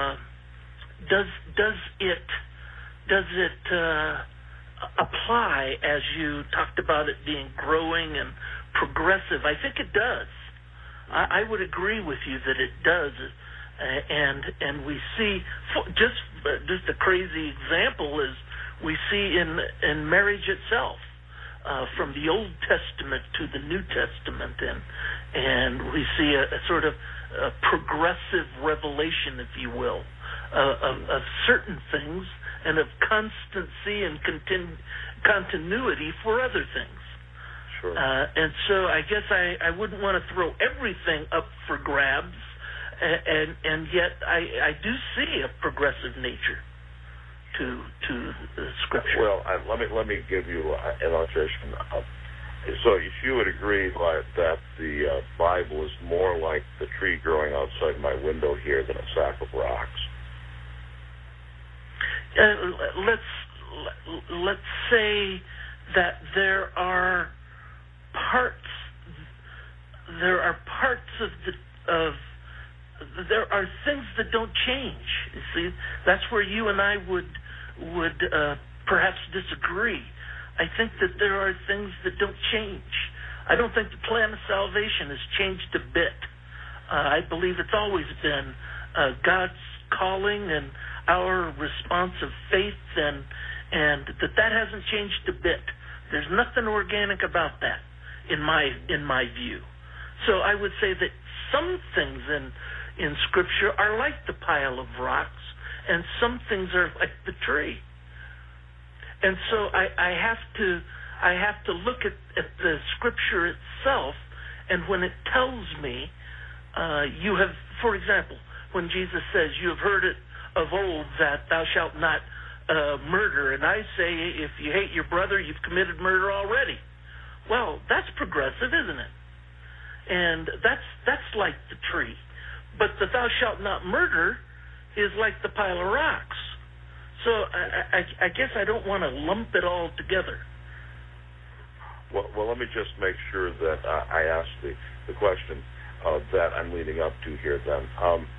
does it apply, as you talked about it being growing and progressive? I think it does. I would agree with you that it does. And we see just a crazy example is we see in marriage itself, from the Old Testament to the New Testament, and we see a sort of a progressive revelation, if you will, of certain things and of constancy and continuity for other things. Sure. And so I guess I wouldn't want to throw everything up for grabs. And yet I do see a progressive nature to the Scripture. Well, let me give you an illustration. So if you would agree that the Bible is more like the tree growing outside my window here than a sack of rocks. Let's say that there are parts there are things that don't change. You see, that's where you and I would perhaps disagree. I think that there are things that don't change. I don't think the plan of salvation has changed a bit. I believe it's always been God's calling and our response of faith, and that hasn't changed a bit. There's nothing organic about that in my view. So I would say that some things in Scripture are like the pile of rocks, and some things are like the tree. And so I have to look at the Scripture itself, and when it tells me, you have, for example, when Jesus says, "You have heard it of old that thou shalt not murder," and I say, if you hate your brother, you've committed murder already. Well, that's progressive, isn't it? And that's like the tree. But the "thou shalt not murder" is like the pile of rocks. So I guess I don't want to lump it all together. Well, let me just make sure that I ask the question that I'm leading up to here then.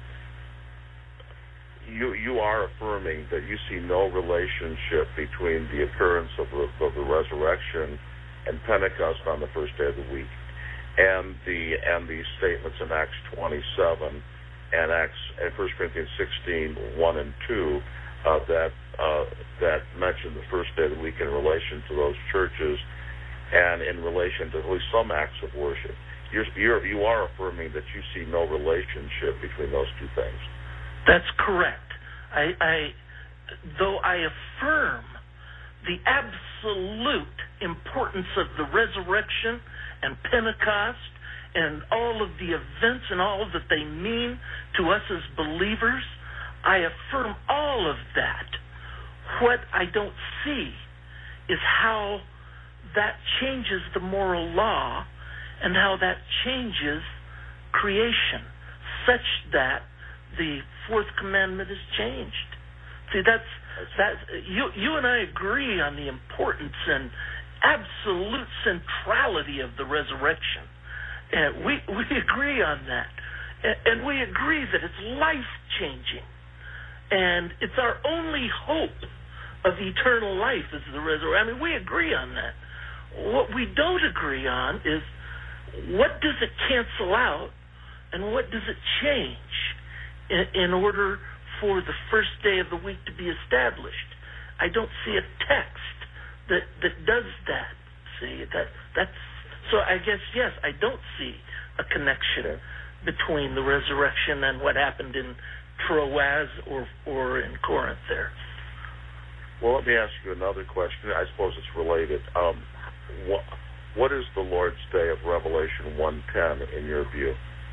You are affirming that you see no relationship between the occurrence of the resurrection and Pentecost on the first day of the week, and the statements in Acts 27 and 1 Corinthians 16:1 and 2 that mention the first day of the week in relation to those churches and in relation to at least some acts of worship. you are affirming that you see no relationship between those two things. That's correct. Though I affirm the absolute importance of the resurrection and Pentecost and all of the events and all that they mean to us as believers, I affirm all of that. What I don't see is how that changes the moral law and how that changes creation such that the fourth commandment is changed. See, that's you and I agree on the importance and absolute centrality of the resurrection. And we agree on that. And we agree that it's life-changing. And it's our only hope of eternal life is the resurrection. I mean, we agree on that. What we don't agree on is what does it cancel out and what does it change in order for the first day of the week to be established. I don't see a text that does that. See, that's so I guess, yes, I don't see a connection between the resurrection and what happened in Troas or in Corinth there. Well, let me ask you another question. I suppose it's related. What is the Lord's Day of Revelation 1:10 in your view?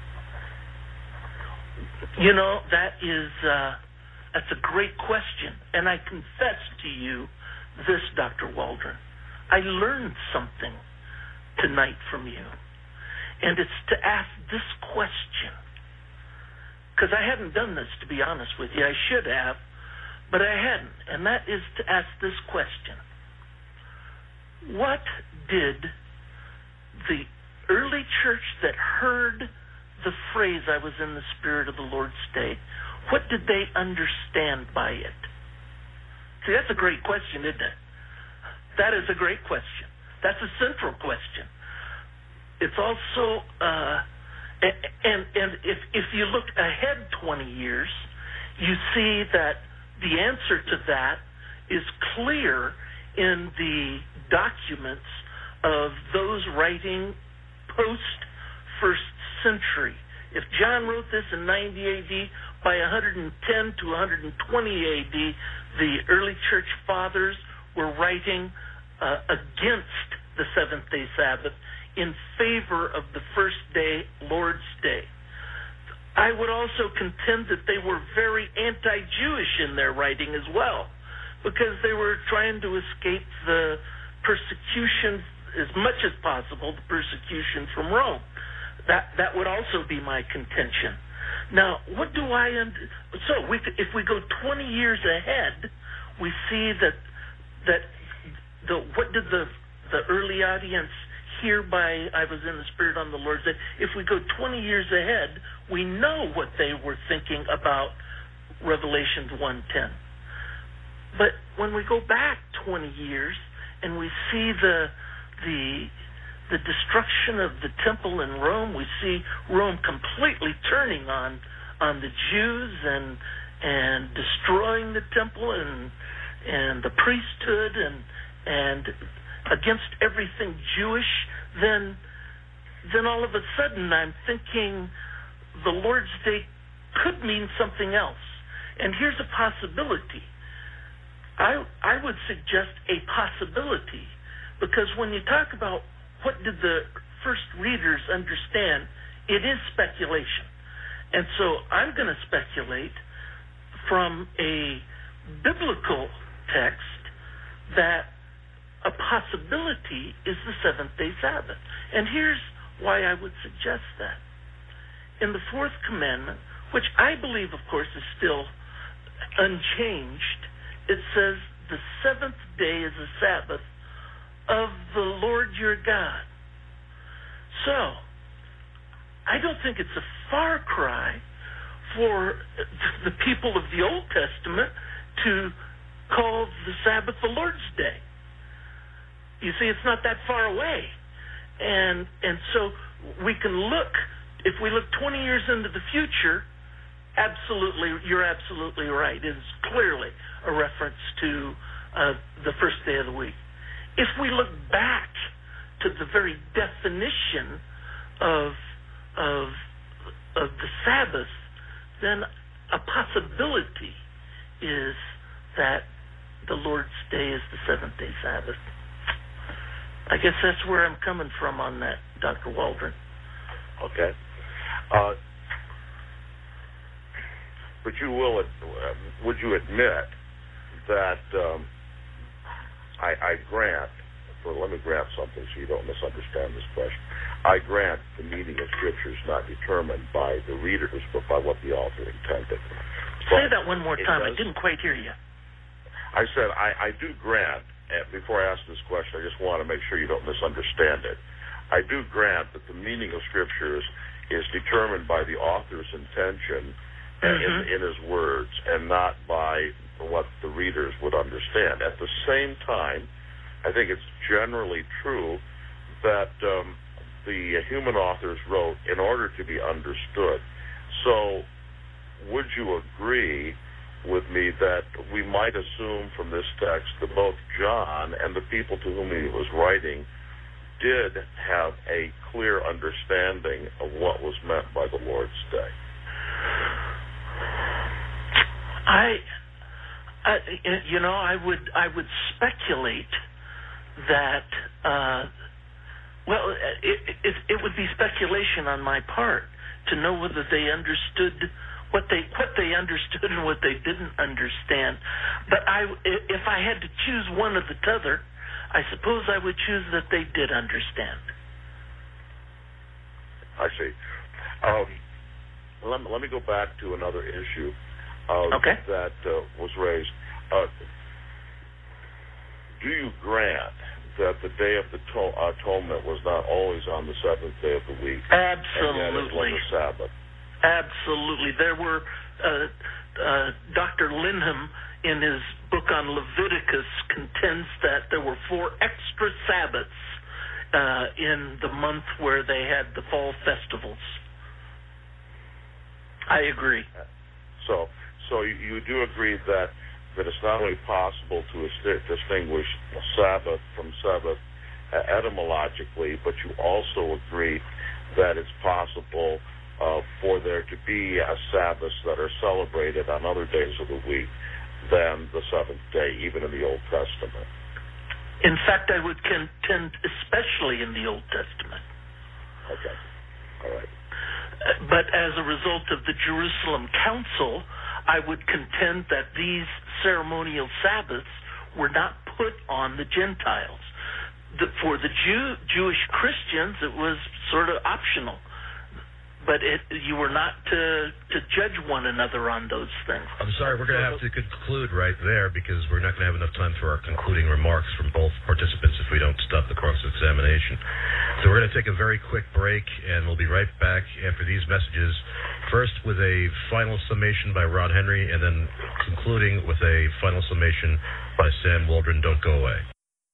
You know, that's a great question, and I confess to you this, Dr. Waldron. I learned something tonight from you, and it's to ask this question, because I hadn't done this, to be honest with you. I should have, but I hadn't, and that is to ask this question. What did the early church that heard the phrase, I was in the Spirit of the Lord's Day, what did they understand by it? See, that's a great question, isn't it? That is a great question. That's a central question. It's also, and if you look ahead 20 years, you see that the answer to that is clear in the documents of those writing post-first century. If John wrote this in 90 A.D., by 110 to 120 A.D., the early church fathers were writing against the seventh-day Sabbath in favor of the first day, Lord's Day. I would also contend that they were very anti-Jewish in their writing as well, because they were trying to escape the persecution as much as possible, the persecution from Rome. That would also be my contention. Now, what do I... if we go 20 years ahead, we see that what did the early audience hear by I was in the Spirit on the Lord's Day? If we go 20 years ahead, we know what they were thinking about Revelation 1:10. But when we go back 20 years and we see the destruction of the temple in Rome, we see Rome completely turning on the Jews and destroying the temple and the priesthood and against everything Jewish, then all of a sudden I'm thinking the Lord's Day could mean something else. And here's a possibility. I would suggest a possibility, because when you talk about what did the first readers understand, it is speculation. And so I'm going to speculate from a biblical text that a possibility is the seventh-day Sabbath. And here's why I would suggest that. In the fourth commandment, which I believe, of course, is still unchanged, it says, the seventh day is the Sabbath of the Lord your God. So, I don't think it's a far cry for the people of the Old Testament to call the Sabbath the Lord's Day. You see, it's not that far away. And so we can look, if we look 20 years into the future, you're absolutely right. It is clearly a reference to the first day of the week. If we look back to the very definition of the Sabbath, then a possibility is that the Lord's Day is the seventh-day Sabbath. I guess that's where I'm coming from on that, Dr. Waldron. Okay. But would you admit that I grant, let me grant something so you don't misunderstand this question. I grant the meaning of Scripture is not determined by the readers, but by what the author intended. Say that one more time. I didn't quite hear you. I said I do grant, before I ask this question, I just want to make sure you don't misunderstand it. I do grant that the meaning of Scriptures is determined by the author's intention in his words and not by what the readers would understand. At the same time, I think it's generally true that the human authors wrote in order to be understood. So would you agree with me that we might assume from this text that both John and the people to whom he was writing did have a clear understanding of what was meant by the Lord's Day? I would speculate that it would be speculation on my part to know whether they understood what they understood and what they didn't understand. But if I had to choose one or the other, I suppose I would choose that they did understand. I see. Let me go back to another issue that was raised. Do you grant that the Day of the Atonement was not always on the seventh day of the week? Absolutely. And yet it was a Sabbath? Absolutely. There were, Dr. Linham, in his book on Leviticus, contends that there were 4 extra Sabbaths in the month where they had the fall festivals. I agree. So you do agree that it's not only possible to distinguish Sabbath from Sabbath etymologically, but you also agree that it's possible for there to be Sabbaths that are celebrated on other days of the week than the seventh day, even in the Old Testament. In fact, I would contend especially in the Old Testament. Okay. All right. But as a result of the Jerusalem Council, I would contend that these ceremonial Sabbaths were not put on the Gentiles. For the Jewish Christians, it was sort of optional. But you were not to judge one another on those things. I'm sorry, we're going to have to conclude right there because we're not going to have enough time for our concluding remarks from both participants if we don't stop the cross-examination. So we're going to take a very quick break, and we'll be right back after these messages, first with a final summation by Rod Henry, and then concluding with a final summation by Sam Waldron. Don't go away.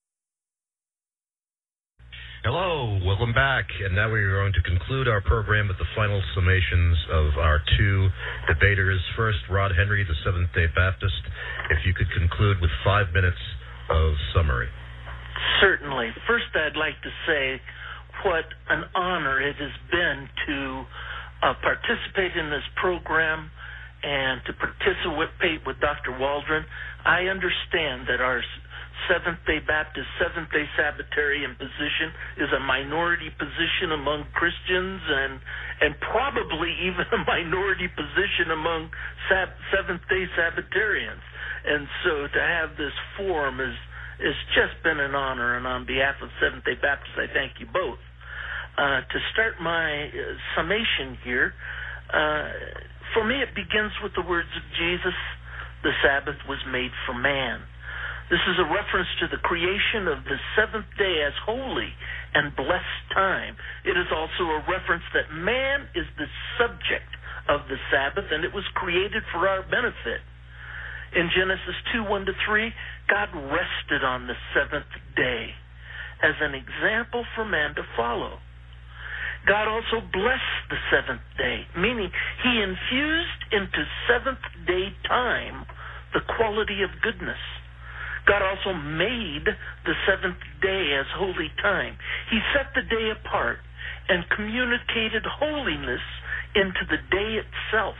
Hello, welcome back, and now we're going to conclude our program with the final summations of our 2 debaters. First, Rod Henry, the Seventh-day Baptist, if you could conclude with 5 minutes of summary. Certainly. First, I'd like to say what an honor it has been to participate in this program and to participate with Dr. Waldron. I understand that our Seventh-day Baptist, Seventh-day Sabbatarian position is a minority position among Christians and probably even a minority position among Seventh-day Sabbatarians. And so to have this forum is just been an honor, and on behalf of Seventh-day Baptists, I thank you both. To start my summation here, for me it begins with the words of Jesus, the Sabbath was made for man. This is a reference to the creation of the seventh day as holy and blessed time. It is also a reference that man is the subject of the Sabbath, and it was created for our benefit. In Genesis 2:1-3, God rested on the seventh day as an example for man to follow. God also blessed the seventh day, meaning he infused into seventh day time the quality of goodness. God also made the seventh day as holy time. He set the day apart and communicated holiness into the day itself.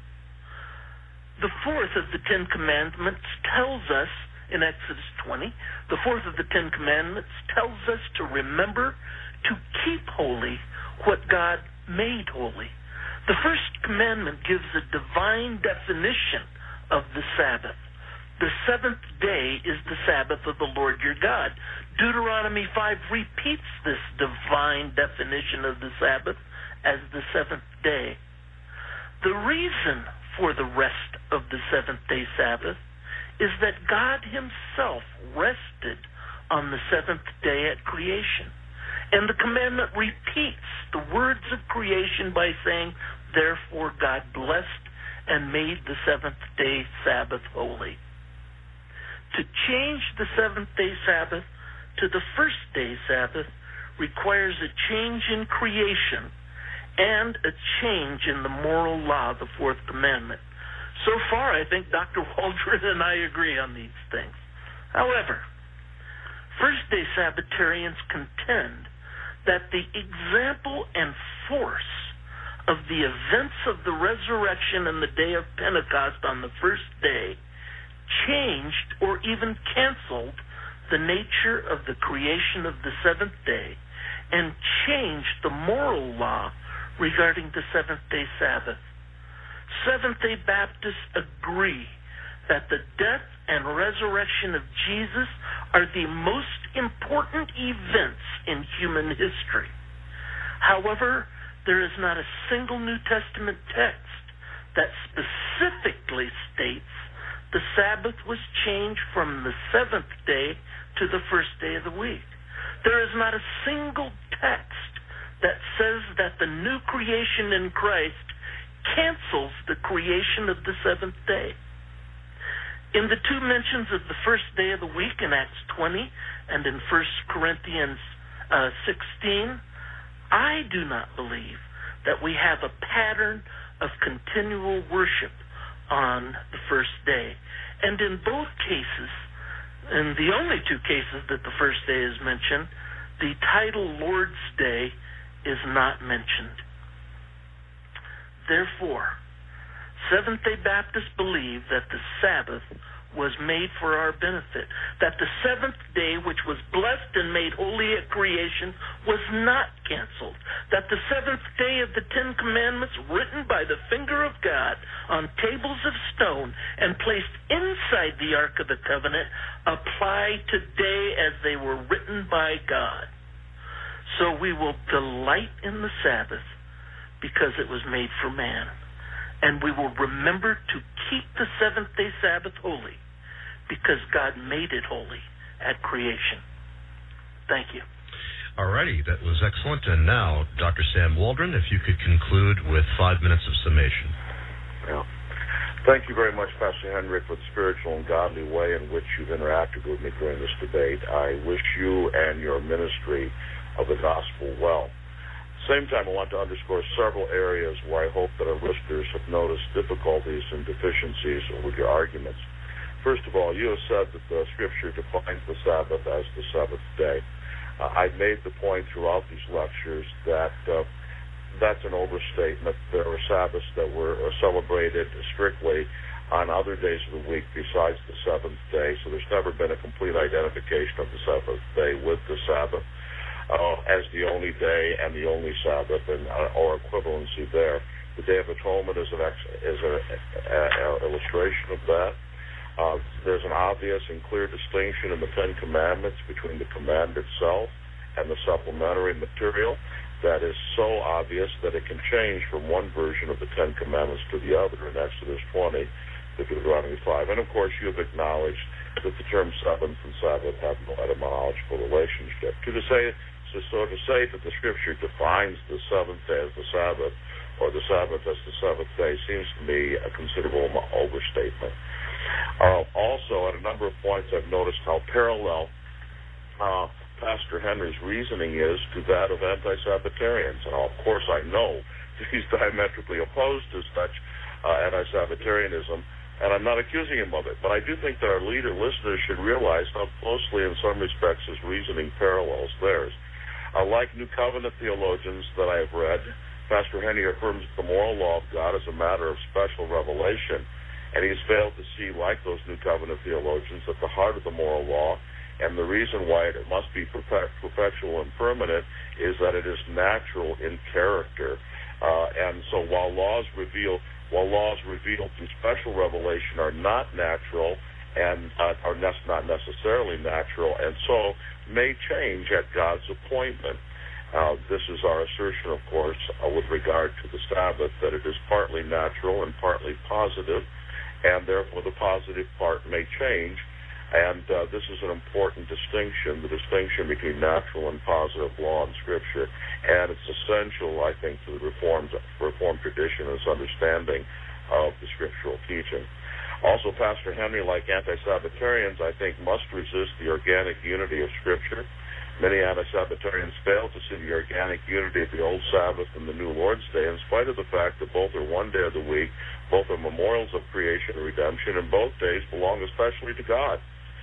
The fourth of the Ten Commandments tells us, in Exodus 20, the fourth of the Ten Commandments tells us to remember to keep holy what God made holy. The first commandment gives a divine definition of the Sabbath. The seventh day is the Sabbath of the Lord your God. Deuteronomy 5 repeats this divine definition of the Sabbath as the seventh day. The reason for the rest of the seventh-day Sabbath is that God himself rested on the seventh day at creation. And the commandment repeats the words of creation by saying, therefore God blessed and made the seventh-day Sabbath holy. To change the seventh-day Sabbath to the first-day Sabbath requires a change in creation and a change in the moral law, the fourth commandment. So far, I think Dr. Waldron and I agree on these things. However, first-day Sabbatarians contend that the example and force of the events of the resurrection and the day of Pentecost on the first day changed or even canceled the nature of the creation of the seventh day and changed the moral law regarding the seventh-day Sabbath. Seventh-day Baptists agree that the death and resurrection of Jesus are the most important events in human history. However, there is not a single New Testament text that specifically states the Sabbath was changed from the seventh day to the first day of the week. There is not a single text that says that the new creation in Christ cancels the creation of the seventh day. In the two mentions of the first day of the week in Acts 20 and in 1 Corinthians 16, I do not believe that we have a pattern of continual worship on the first day. And in both cases, in the only two cases that the first day is mentioned, the title Lord's Day is not mentioned. Therefore, Seventh-day Baptists believe that the Sabbath was made for our benefit, that the seventh day, which was blessed and made holy at creation, was not canceled, that the seventh day of the Ten Commandments, written by the finger of God on tables of stone and placed inside the Ark of the Covenant, apply today as they were written by God. So we will delight in the Sabbath because it was made for man. And we will remember to keep the seventh-day Sabbath holy because God made it holy at creation. Thank you. All righty, that was excellent. And now, Dr. Sam Waldron, if you could conclude with 5 minutes of summation. Yeah. Thank you very much, Pastor Henry, for the spiritual and godly way in which you've interacted with me during this debate. I wish you and your ministry of the gospel well. At the same time, I want to underscore several areas where I hope that our listeners have noticed difficulties and deficiencies with your arguments. First of all, you have said that the Scripture defines the Sabbath as the seventh day. I've made the point throughout these lectures that that's an overstatement. There were Sabbaths that were celebrated strictly on other days of the week besides the seventh day, so there's never been a complete identification of the seventh day with the Sabbath as the only day and the only Sabbath, and or equivalency there. The Day of Atonement is an illustration of that. There's an obvious and clear distinction in the Ten Commandments between the command itself and the supplementary material that is so obvious that it can change from one version of the Ten Commandments to the other in Exodus 20 to Deuteronomy 5. And, of course, you have acknowledged that the terms seventh and Sabbath have no etymological relationship. To say that the Scripture defines the seventh day as the Sabbath or the Sabbath as the seventh day seems to me a considerable overstatement. Also, at a number of points, I've noticed how parallel Pastor Henry's reasoning is to that of anti-Sabbatarians. And, of course, I know he's diametrically opposed to such anti-Sabbatarianism, and I'm not accusing him of it. But I do think that our listeners should realize how closely, in some respects, his reasoning parallels theirs. Like New Covenant theologians that I have read, Pastor Henry affirms that the moral law of God is a matter of special revelation, and he's failed to see, like those New Covenant theologians, at the heart of the moral law, and the reason why it must be perpetual and permanent is that it is natural in character. And so while laws revealed through special revelation are not natural and are not necessarily natural, and so may change at God's appointment. This is our assertion, of course, with regard to the Sabbath, that it is partly natural and partly positive, and therefore the positive part may change. And this is an important distinction, the distinction between natural and positive law in Scripture. And it's essential, I think, to the Reformed tradition and its understanding of the scriptural teaching. Also, Pastor Henry, like anti-Sabbatarians, I think, must resist the organic unity of Scripture. Many anti-Sabbatarians fail to see the organic unity of the Old Sabbath and the New Lord's Day, in spite of the fact that both are one day of the week, both are memorials of creation and redemption, and both days belong especially to God.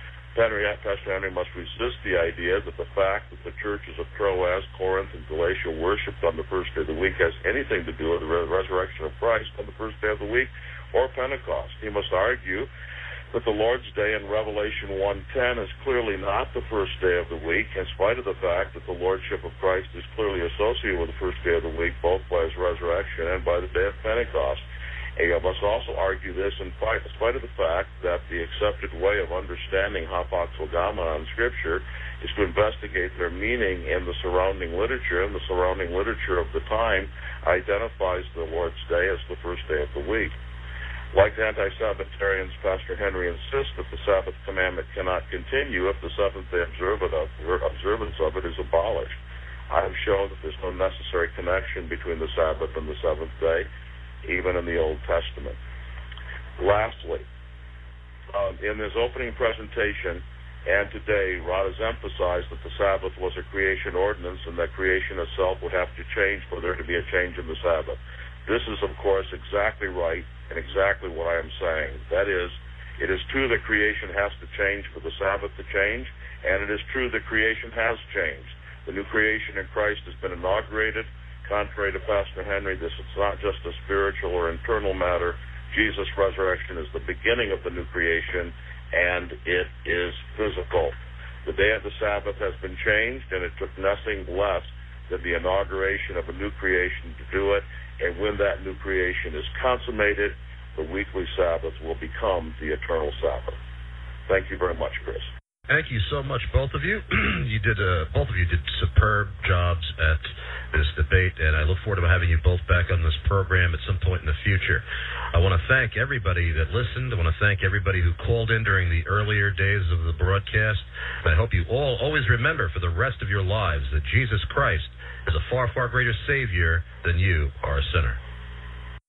Pastor Henry must resist the idea that the fact that the churches of Troas, Corinth, and Galatia worshipped on the first day of the week has anything to do with the resurrection of Christ on the first day of the week or Pentecost. He must argue that the Lord's Day in Revelation 1:10 is clearly not the first day of the week, in spite of the fact that the Lordship of Christ is clearly associated with the first day of the week, both by his resurrection and by the day of Pentecost. And you must also argue this in spite of the fact that the accepted way of understanding hapax-logama in Scripture is to investigate their meaning in the surrounding literature, and the surrounding literature of the time identifies the Lord's Day as the first day of the week. Like anti-Sabbatarians, Pastor Henry insists that the Sabbath commandment cannot continue if the seventh-day observance of it is abolished. I have shown that there's no necessary connection between the Sabbath and the seventh day, even in the Old Testament. Lastly, in his opening presentation and today, Rod has emphasized that the Sabbath was a creation ordinance and that creation itself would have to change for there to be a change in the Sabbath. This is, of course, exactly right and exactly what I am saying. That is, it is true that creation has to change for the Sabbath to change, and it is true that creation has changed. The new creation in Christ has been inaugurated. Contrary to Pastor Henry, this is not just a spiritual or internal matter. Jesus' resurrection is the beginning of the new creation, and it is physical. The day of the Sabbath has been changed, and it took nothing less than the inauguration of a new creation to do it. And when that new creation is consummated, the weekly Sabbath will become the eternal Sabbath. Thank you very much, Chris. Thank you so much, both of you. Both of you did superb jobs at this debate, and I look forward to having you both back on this program at some point in the future. I want to thank everybody that listened. I want to thank everybody who called in during the earlier days of the broadcast. And I hope you all always remember for the rest of your lives that Jesus Christ is a far, far greater Savior than you are a sinner.